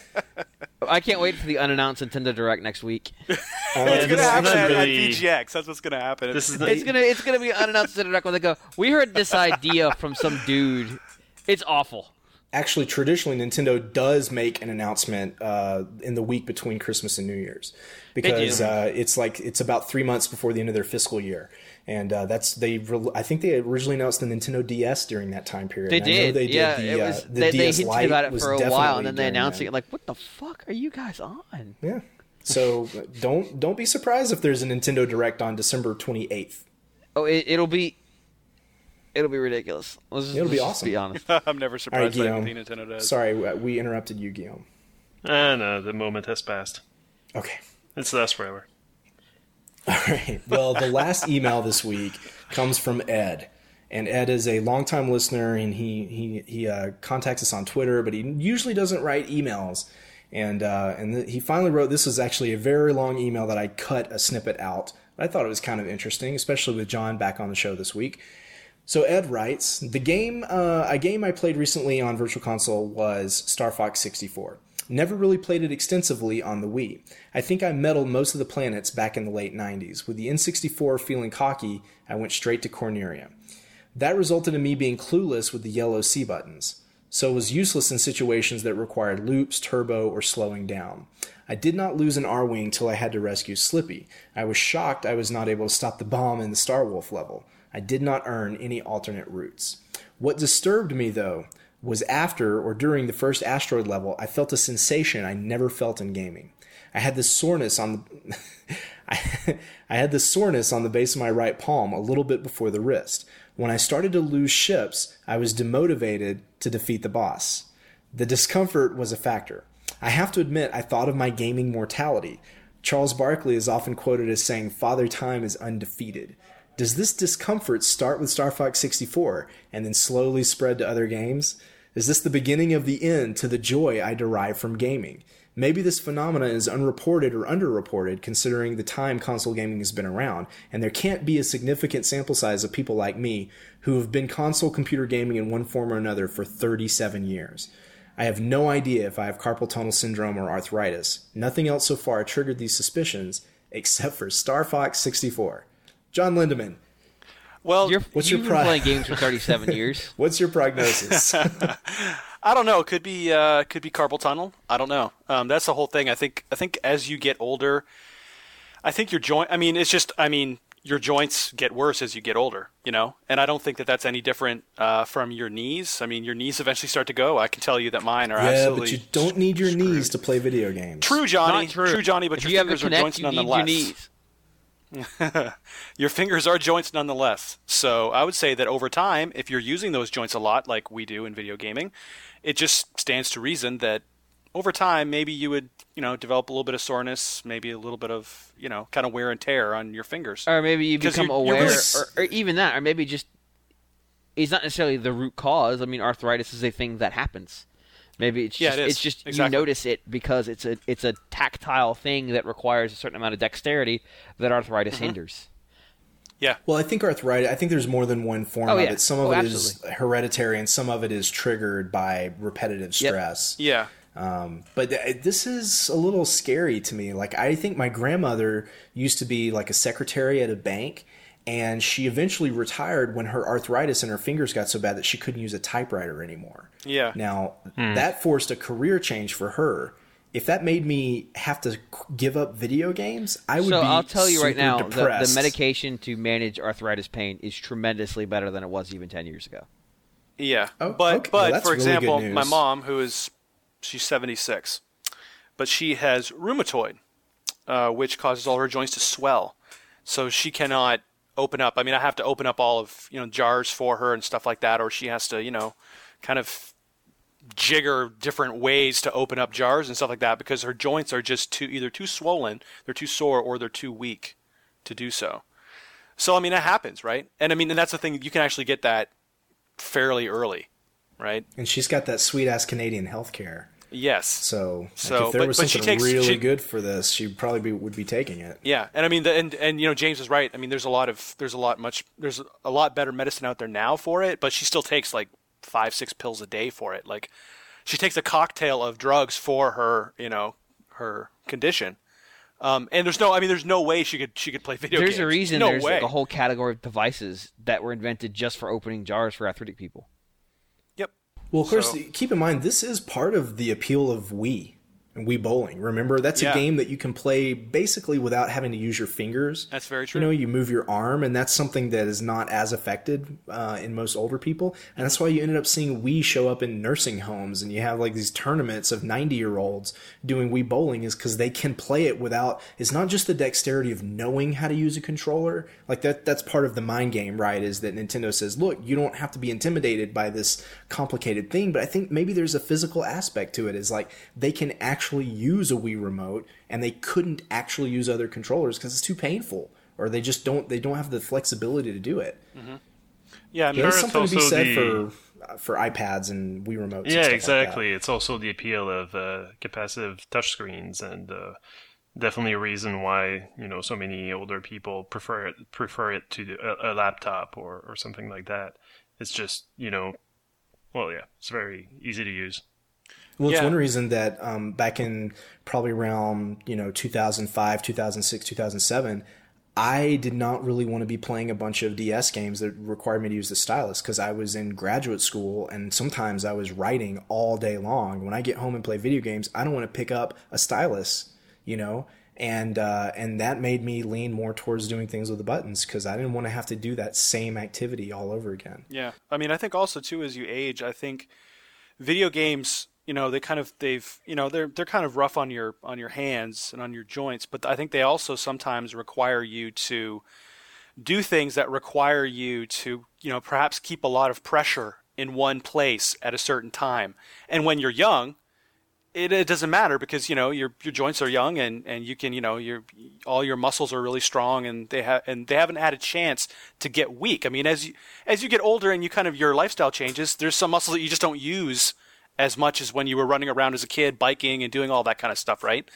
I can't wait for the unannounced Nintendo Direct next week. Uh, It's this going to is happen not at, at really- V G X. That's what's going to happen. This is not, It's gonna it's gonna be unannounced Nintendo Direct when they go. We heard this idea from some dude. It's awful. Actually, traditionally, Nintendo does make an announcement uh, in the week between Christmas and New Year's because do. uh, it's like it's about three months before the end of their fiscal year, and uh, that's they. Re- I think they originally announced the Nintendo D S during that time period. They And I know did. they did yeah, the, it uh, was. the they, they D S hinted Lite about it was for a while, definitely and then they during announced then. it. Like, what the fuck are you guys on? Yeah. So don't don't be surprised if there's a Nintendo Direct on December twenty-eighth. Oh, it, it'll be. It'll be ridiculous. Let's just, It'll be let's just awesome. Be honest. I'm never All right, surprised by Guillaume. anything Nintendo does. Sorry, we interrupted you, Guillaume. Ah, no, the moment has passed. Okay. It's lasts forever. All right. Well, the last email this week comes from Ed, and Ed is a longtime listener, and he he he uh, contacts us on Twitter, but he usually doesn't write emails. And uh, and th- he finally wrote. This was actually a very long email that I cut a snippet out. But I thought it was kind of interesting, especially with John back on the show this week. So Ed writes, the game, uh, a game I played recently on Virtual Console was Star Fox sixty-four. Never really played it extensively on the Wii. I think I meddled most of the planets back in the late nineties. With the N sixty-four feeling cocky, I went straight to Corneria. That resulted in me being clueless with the yellow C buttons, so it was useless in situations that required loops, turbo, or slowing down. I did not lose an R-Wing till I had to rescue Slippy. I was shocked I was not able to stop the bomb in the Star Wolf level. I did not earn any alternate routes. What disturbed me, though, was after or during the first asteroid level, I felt a sensation I never felt in gaming. I had this soreness on the I, I had this soreness on the base of my right palm a little bit before the wrist. When I started to lose ships, I was demotivated to defeat the boss. The discomfort was a factor. I have to admit, I thought of my gaming mortality. Charles Barkley is often quoted as saying, "Father Time is undefeated." Does this discomfort start with Star Fox sixty-four and then slowly spread to other games? Is this the beginning of the end to the joy I derive from gaming? Maybe this phenomena is unreported or underreported considering the time console gaming has been around, and there can't be a significant sample size of people like me who have been console computer gaming in one form or another for thirty-seven years. I have no idea if I have carpal tunnel syndrome or arthritis. Nothing else so far triggered these suspicions except for Star Fox sixty-four. John Lindemann. Well, You're, what's you've your been pro- playing games for thirty-seven years. What's your prognosis? I don't know. It could be uh, could be carpal tunnel. I don't know. Um, that's the whole thing. I think I think as you get older, I think your joint. I mean, it's just. I mean, your joints get worse as you get older. You know, and I don't think that that's any different uh, from your knees. I mean, your knees eventually start to go. I can tell you that mine are yeah, absolutely. but you don't need your screwed. knees to play video games. True, Johnny. Not true. True, Johnny. But if your you have a fingers are Kinect, joints you need nonetheless. your knees. Your fingers are joints nonetheless. So I would say that over time, if you're using those joints a lot, like we do in video gaming, it just stands to reason that over time, maybe you would, you know, develop a little bit of soreness, maybe a little bit of, you know, kind of wear and tear on your fingers. Or maybe you 'Cause become you're- you're aware, really- or, or even that, or maybe just it's not necessarily the root cause. I mean, arthritis is a thing that happens. Maybe it's Yeah, just, it is. it's just Exactly. you notice it because it's a it's a tactile thing that requires a certain amount of dexterity that arthritis Mm-hmm. hinders. Well, I think arthritis, I think there's more than one form Oh, of yeah. it. Some of Oh, it is absolutely. hereditary and some of it is triggered by repetitive Yep. stress. Yeah. Um, but th- this is a little scary to me. Like, I think my grandmother used to be like a secretary at a bank, and she eventually retired when her arthritis in her fingers got so bad that she couldn't use a typewriter anymore. Yeah. Now, that forced a career change for her. If that made me have to give up video games, I would So be I'll tell you right super now, the, the depressed. medication to manage arthritis pain is tremendously better than it was even ten years ago. Yeah. Oh, but okay. but Well, that's for really good example, news. my mom, who is she's seventy-six, but she has rheumatoid, uh, which causes all her joints to swell. So she cannot open up. I mean, I have to open up all of, you know, jars for her and stuff like that, or she has to, you know, kind of jigger different ways to open up jars and stuff like that because her joints are just too either too swollen, they're too sore, or they're too weak to do so. So I mean, that happens, right? And I mean, and that's the thing, you can actually get that fairly early, right? And she's got that sweet ass Canadian healthcare. Yes. So, like, So, if there but- was but she something takes- really she- good for this, she probably be, would be taking it. Yeah, and I mean, the, and and you know, James is right. I mean, there's a lot of there's a lot much there's a lot better medicine out there now for it, but she still takes like five six pills a day for it. Like, she takes a cocktail of drugs for her, you know, her condition. Um, and there's no, I mean, there's no way she could she could play video There's games. a reason no there's way. like a whole category of devices that were invented just for opening jars for arthritic people. Yep. Well, of course, So- keep in mind, this is part of the appeal of Wii and Wii Bowling. Remember, that's Yeah. a game that you can play basically without having to use your fingers. That's very true. You know, you move your arm, and that's something that is not as affected uh, in most older people. And that's why you ended up seeing Wii show up in nursing homes, and you have like these tournaments of ninety-year-olds doing Wii Bowling is because they can play it without. It's not just the dexterity of knowing how to use a controller. Like that. That's part of the mind game, right? Is that Nintendo says, look, you don't have to be intimidated by this complicated thing. But I think maybe there's a physical aspect to it. Is like they can actually use a Wii remote, and they couldn't actually use other controllers because it's too painful, or they just don't they don't have the flexibility to do it. Yeah, I mean, There's it's something to be also said the- for uh, for iPads and Wii remotes. and Yeah, stuff exactly. It's also the appeal of uh, capacitive touchscreens, and uh, definitely a reason why you know so many older people prefer it prefer it to a, a laptop or, or something like that. It's just you know, well, yeah, it's very easy to use. Well, it's Yeah. one reason that um, back in probably around, you know, two thousand five, two thousand six, two thousand seven, I did not really want to be playing a bunch of D S games that required me to use the stylus because I was in graduate school and sometimes I was writing all day long. When I get home and play video games, I don't want to pick up a stylus, you know, and uh, and that made me lean more towards doing things with the buttons because I didn't want to have to do that same activity all over again. Yeah. I mean, I think also too, as you age, I think video games, you know, they kind of they've you know they're they're kind of rough on your on your hands and on your joints, but I think they also sometimes require you to do things that require you to, you know, perhaps keep a lot of pressure in one place at a certain time. And when you're young, it, it doesn't matter because, you know, your your joints are young and, and you can, you know, your all your muscles are really strong and they have and they haven't had a chance to get weak. I mean, as you as you get older and you kind of your lifestyle changes, there's some muscles that you just don't use as much as when you were running around as a kid, biking and doing all that kind of stuff, right?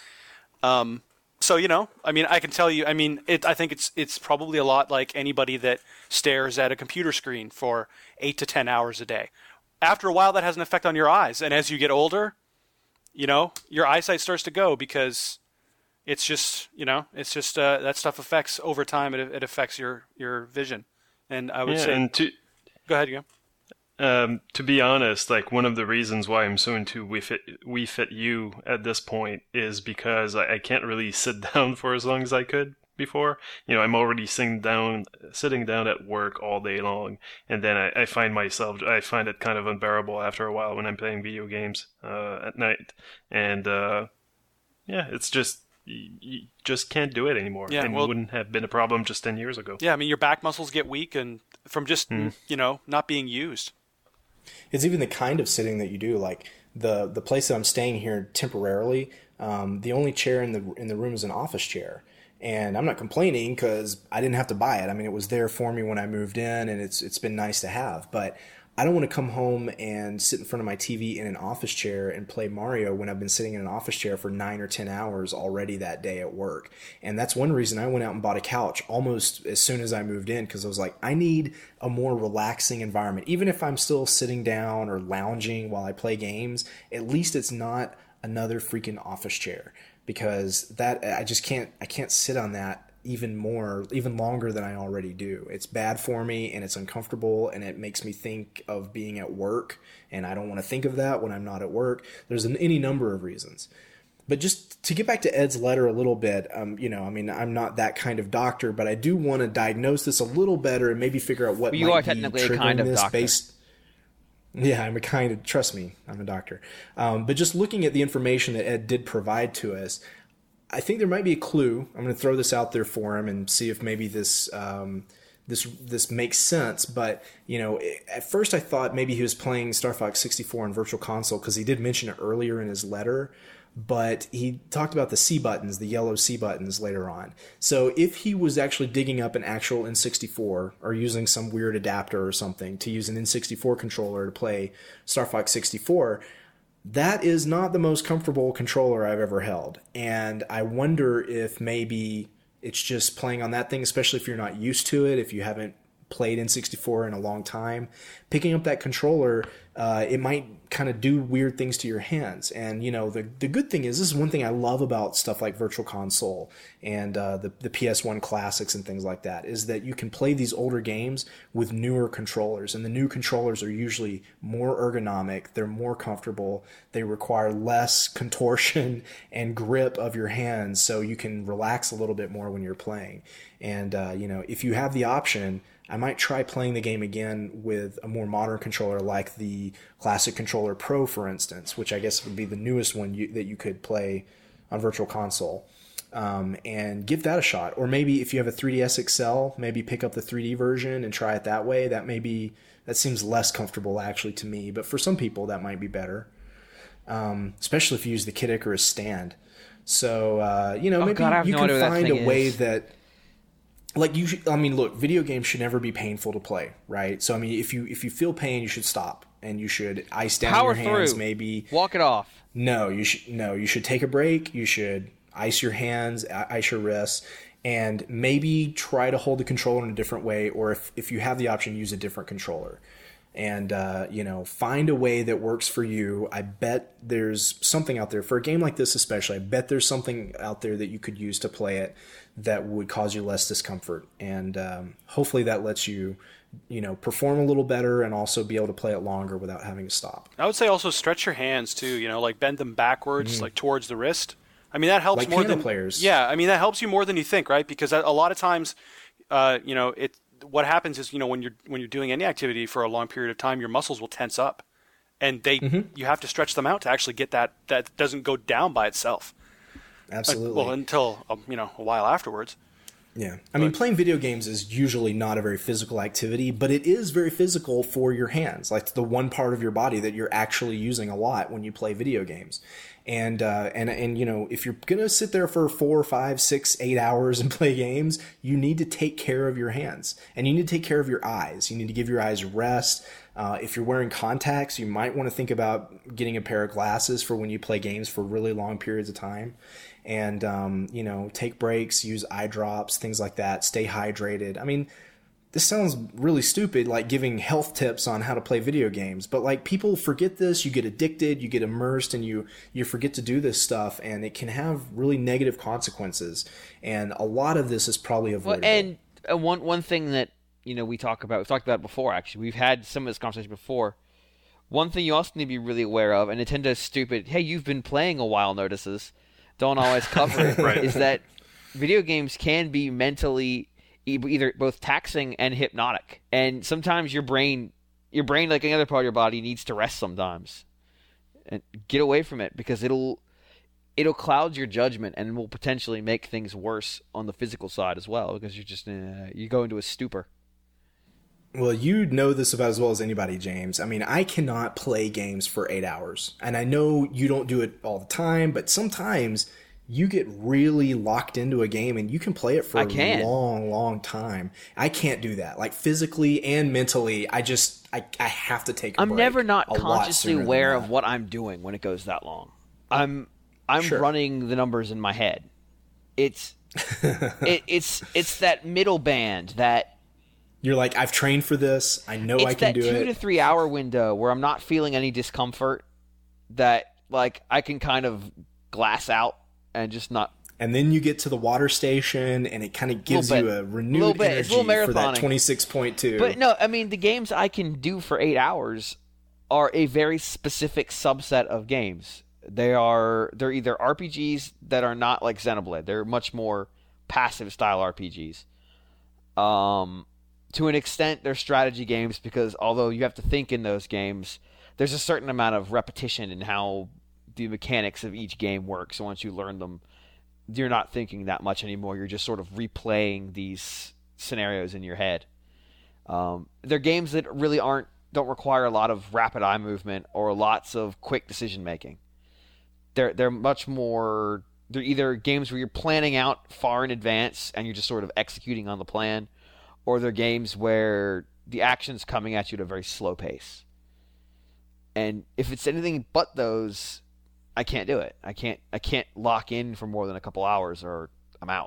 Um, so, you know, I mean, I can tell you, I mean, it, I think it's it's probably a lot like anybody that stares at a computer screen for eight to ten hours a day. After a while, that has an effect on your eyes. And as you get older, you know, your eyesight starts to go because it's just, you know, it's just uh, that stuff affects over time. It, it affects your, your vision. And I would Yeah, say, and to go ahead, you. um, to be honest, like one of the reasons why I'm so into We Fit We Fit You at this point is because I, I can't really sit down for as long as I could before. You know, I'm already sitting down, sitting down at work all day long, and then I, I find myself, I find it kind of unbearable after a while when I'm playing video games uh, at night, and uh, yeah, it's just you, you just can't do it anymore. Yeah, and well- it wouldn't have been a problem just ten years ago. Yeah, I mean, your back muscles get weak and from just, Mm. you know, not being used. It's even the kind of sitting that you do. Like the the place that I'm staying here temporarily, um, the only chair in the in the room is an office chair, and I'm not complaining because I didn't have to buy it. I mean, it was there for me when I moved in, and it's it's been nice to have. But I don't want to come home and sit in front of my T V in an office chair and play Mario when I've been sitting in an office chair for nine or ten hours already that day at work. And that's one reason I went out and bought a couch almost as soon as I moved in because I was like, I need a more relaxing environment. Even if I'm still sitting down or lounging while I play games, at least it's not another freaking office chair because that I just can't I can't sit on that even more, even longer than I already do. It's bad for me and it's uncomfortable and it makes me think of being at work and I don't want to think of that when I'm not at work. There's an, any number of reasons. But just to get back to Ed's letter a little bit, um, you know, I mean, I'm not that kind of doctor, but I do want to diagnose this a little better and maybe figure out what Well, you might are be technically a triggering kind of this doctor. based. Yeah, I'm a kind of, trust me, I'm a doctor. Um, but just looking at the information that Ed did provide to us, I think there might be a clue. I'm going to throw this out there for him and see if maybe this um, this this makes sense. But you know, at first I thought maybe he was playing Star Fox sixty-four on Virtual Console because he did mention it earlier in his letter. But he talked about the C buttons, the yellow C buttons later on. So if he was actually digging up an actual N sixty-four or using some weird adapter or something to use an N sixty-four controller to play Star Fox sixty-four, that is not the most comfortable controller I've ever held. And I wonder if maybe it's just playing on that thing, especially if you're not used to it, if you haven't played N sixty-four in a long time. Picking up that controller, uh, it might kind of do weird things to your hands. And, you know, the the good thing is, this is one thing I love about stuff like Virtual Console and uh, the, the P S one classics and things like that, is that you can play these older games with newer controllers. And the new controllers are usually more ergonomic, they're more comfortable, they require less contortion and grip of your hands, so you can relax a little bit more when you're playing. And, uh, you know, if you have the option, I might try playing the game again with a more modern controller like the Classic Controller Pro, for instance, which I guess would be the newest one you, that you could play on Virtual Console, um, and give that a shot. Or maybe if you have a three D S X L, maybe pick up the three D version and try it that way. That may be, that seems less comfortable actually to me, but for some people that might be better, um, especially if you use the Kid Icarus stand. So, uh, you know, Oh, maybe God, I have you no can idea what that find a thing way is. that, like you should, I mean, look, video games should never be painful to play, right? So I mean, if you if you feel pain, you should stop and you should ice down Power your hands. through. Maybe Walk it off. no, you should no, you should take a break. You should ice your hands, i- ice your wrists, and maybe try to hold the controller in a different way. Or if if you have the option, use a different controller. and uh, you know, find a way that works for you. I bet there's something out there for a game like this, especially. I bet there's something out there that you could use to play it that would cause you less discomfort, and um, hopefully that lets you, you know, perform a little better and also be able to play it longer without having to stop. I would say also stretch your hands too. You know, like bend them backwards, mm-hmm. like towards the wrist. I mean, that helps like more piano than players. Yeah, I mean that helps you more than you think, right? Because a lot of times, uh, you know, it what happens is, you know, when you're when you're doing any activity for a long period of time, your muscles will tense up, and they mm-hmm. you have to stretch them out to actually get that that doesn't go down by itself. Absolutely. Like, well, until um, you know, a while afterwards. Yeah. I mean, playing video games is usually not a very physical activity, but it is very physical for your hands. Like the one part of your body that you're actually using a lot when you play video games. And, uh, and, and, you know, if you're going to sit there for four, five, six, eight hours and play games, you need to take care of your hands, and you need to take care of your eyes. You need to give your eyes rest. Uh, if you're wearing contacts, you might want to think about getting a pair of glasses for when you play games for really long periods of time. And, um, you know, take breaks, use eye drops, things like that. Stay hydrated. I mean, this sounds really stupid, like giving health tips on how to play video games, but like people forget this. You get addicted, you get immersed, and you, you forget to do this stuff, and it can have really negative consequences. And a lot of this is probably avoidable. Well, and uh, one, one thing that, you know, we talk about, we've talked about it before, actually. We've had some of this conversation before. One thing you also need to be really aware of, and Nintendo's stupid, hey, you've been playing a while notices, don't always cover it, right. is that video games can be mentally either both taxing and hypnotic. And sometimes your brain, your brain, like any other part of your body, needs to rest sometimes. And get away from it, because it'll it'll cloud your judgment and will potentially make things worse on the physical side as well, because you're just uh, you go into a stupor. Well, you know this about as well as anybody, James. I mean, I cannot play games for eight hours. And I know you don't do it all the time, but sometimes you get really locked into a game and you can play it for I a can. long, long time. I can't do that. Like physically and mentally, I just, I, I have to take a I'm break never not a lot consciously sooner than aware that. of what I'm doing when it goes that long. I'm I'm Sure. running the numbers in my head. It's it, it's it's that middle band that You're like, I've trained for this. I know it's I can that do two it. to three hour window where I'm not feeling any discomfort, that like I can kind of glass out and just not. And then you get to the water station, and it kind of gives bit. you a renewed Little bit. It's a energy little for that marathoning. twenty-six point two. But no, I mean the games I can do for eight hours are a very specific subset of games. They are they're either R P Gs that are not like Xenoblade. They're much more passive style R P Gs. Um, to an extent, they're strategy games, because although you have to think in those games, there's a certain amount of repetition in how the mechanics of each game work. So once you learn them, you're not thinking that much anymore. You're just sort of replaying these scenarios in your head. Um, they're games that really aren't don't require a lot of rapid eye movement or lots of quick decision making. They're they're much more. They're either games where you're planning out far in advance and you're just sort of executing on the plan, or they're games where the action's coming at you at a very slow pace. And if it's anything but those, I can't do it. I can't I can't lock in for more than a couple hours, or I'm out.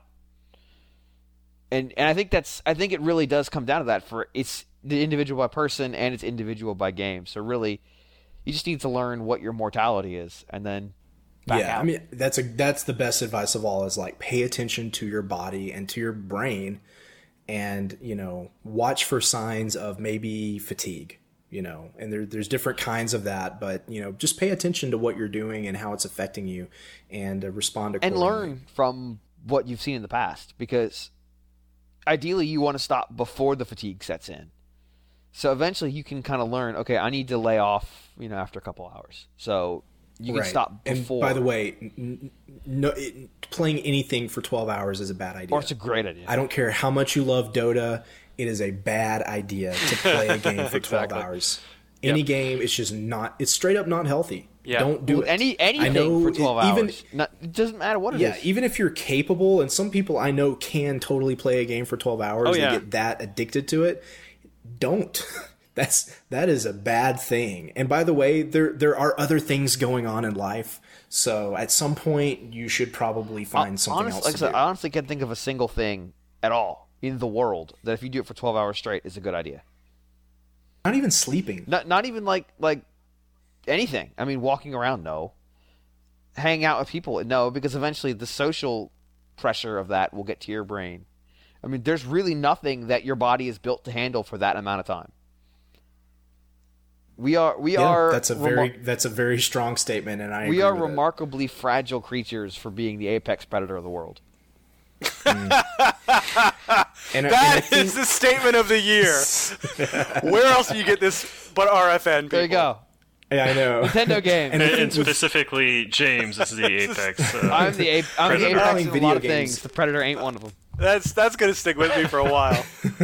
And and I think that's I think it really does come down to that. For it's the individual by person and it's individual by game. So really, you just need to learn what your mortality is, and then back yeah, out. I mean that's a that's the best advice of all, is like pay attention to your body and to your brain, and you know, watch for signs of maybe fatigue. You know, and there, there's different kinds of that, but you know, just pay attention to what you're doing and how it's affecting you, and uh, respond and accordingly. learn from what you've seen in the past, because ideally you want to stop before the fatigue sets in. So eventually you can kind of learn, okay, I need to lay off, you know, after a couple hours. So you can Right. stop before. And by the way, n- no, it, playing anything for twelve hours is a bad idea. or it's a great idea. I don't care how much you love Dota. It is a bad idea to play a game for twelve Exactly. hours. Any Yep. game, it's just not. It's straight up not healthy. Yeah. Don't do Well, it. Any I anything know for it- twelve even- hours. Not, it doesn't matter what it is. Yeah, even if you're capable, and some people I know can totally play a game for twelve hours Oh, and yeah. get that addicted to it, don't. That's that is a bad thing. And by the way, there there are other things going on in life. So at some point, you should probably find something Honest- else like I to said, do. I honestly can't think of a single thing at all in the world that if you do it for twelve hours straight is a good idea. Not even sleeping. Not not even like like anything. I mean, walking around, no. Hanging out with people, no, because eventually the social pressure of that will get to your brain. I mean, there's really nothing that your body is built to handle for that amount of time. We are we yeah, are that's a very remar- that's a very strong statement, and I we agree are with remarkably it. fragile creatures for being the apex predator of the world. Mm. and, that and think... is the statement of the year. Where else do you get this but R F N people? There you go. Yeah, I know. Nintendo games. And, and specifically, James is the apex. Uh, I'm the, ape, I'm the apex in a lot of games. things. The predator ain't one of them. That's that's gonna stick with me for a while.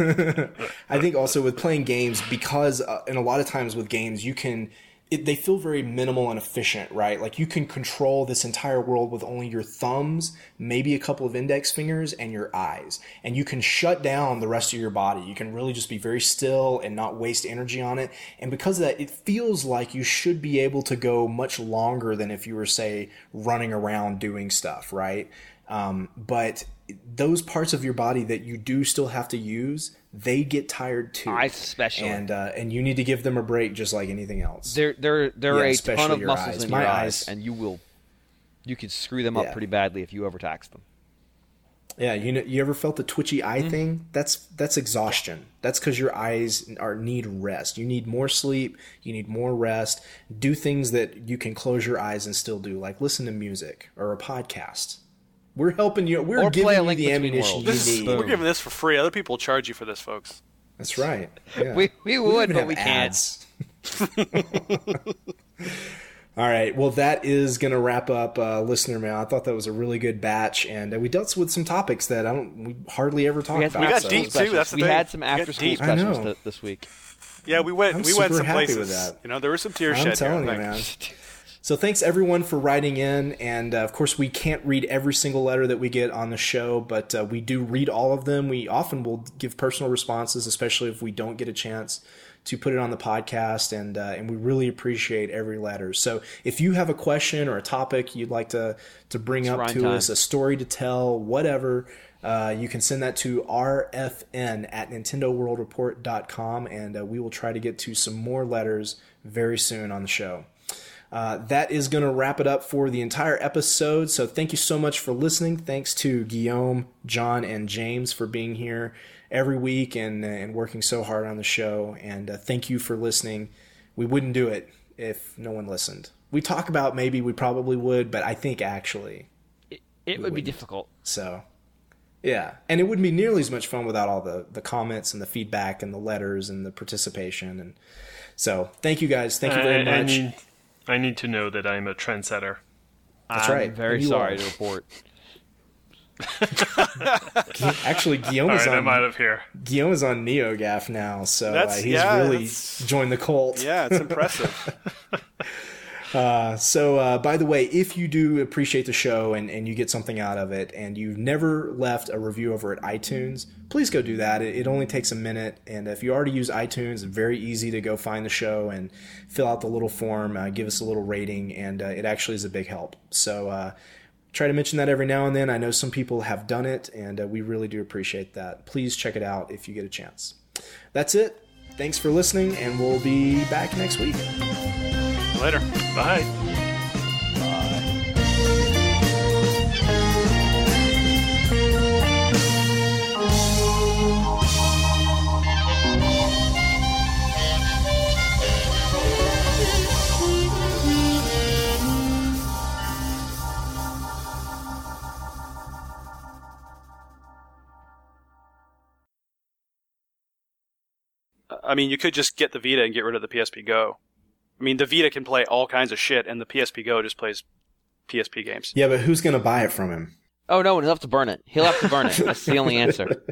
I think also with playing games, because uh, and a lot of times with games you can it, they feel very minimal and efficient, right? Like you can control this entire world with only your thumbs, maybe a couple of index fingers, and your eyes, and you can shut down the rest of your body. You can really just be very still and not waste energy on it. And because of that, it feels like you should be able to go much longer than if you were, say, running around doing stuff, right? Um, but those parts of your body that you do still have to use, they get tired too. Eyes especially. And uh, and you need to give them a break just like anything else. There there there yeah, are a ton of muscles eyes. in My your eyes, eyes, and you will you could screw them up yeah. pretty badly if you overtax them. Yeah, you know, you ever felt the twitchy eye mm-hmm. thing? That's that's exhaustion. Yeah. That's because your eyes are need rest. You need more sleep. You need more rest. Do things that you can close your eyes and still do, like listen to music or a podcast. We're helping you. We're or giving you the ammunition you this need. Is, we're giving this for free. Other people will charge you for this, folks. That's right. Yeah. we we would, we but we ads. can't. All right. Well, that is going to wrap up uh, listener mail. I thought that was a really good batch, and uh, we dealt with some topics that I don't we hardly ever talk we about. We got so. deep too. That's the we thing. had some after school specials th- this week. Yeah, we went. I'm we went some happy places. With that. You know, there was some tears I'm shed. telling here, you, man. So thanks everyone for writing in, and uh, of course we can't read every single letter that we get on the show, but uh, we do read all of them. We often will give personal responses, especially if we don't get a chance to put it on the podcast, and uh, and we really appreciate every letter. So if you have a question or a topic you'd like to to bring it's up to time. us, a story to tell, whatever, uh, you can send that to R F N at Nintendo World Report dot com, and uh, we will try to get to some more letters very soon on the show. Uh, that is going to wrap it up for the entire episode. So thank you so much for listening. Thanks to Guillaume, John, and James for being here every week and and working so hard on the show. And uh, thank you for listening. We wouldn't do it if no one listened. We talk about maybe we probably would, but I think actually it, it would wouldn't. be difficult. So yeah, and it wouldn't be nearly as much fun without all the the comments and the feedback and the letters and the participation. And so thank you guys. Thank you very I, I much. Need, I need to know that I'm a trendsetter. That's I'm right. very you sorry are. to report. Actually, Guillaume All is right, on. I'm out of here. Guillaume is on NeoGAF now, so uh, he's yeah, really that's, joined the cult. Yeah, it's impressive. uh, so, uh, by the way, if you do appreciate the show and, and you get something out of it, and you've never left a review over at iTunes, please go do that. It, it only takes a minute, and if you already use iTunes, it's very easy to go find the show and fill out the little form, uh, give us a little rating, and uh, it actually is a big help. So. Uh, Try to mention that every now and then. I know some people have done it, and uh, we really do appreciate that. Please check it out if you get a chance. That's it. Thanks for listening, and we'll be back next week. Later. Bye. I mean, you could just get the Vita and get rid of the P S P Go. I mean, the Vita can play all kinds of shit, and the P S P Go just plays P S P games. Yeah, but who's going to buy it from him? Oh, no, he'll have to burn it. He'll have to burn it. That's the only answer.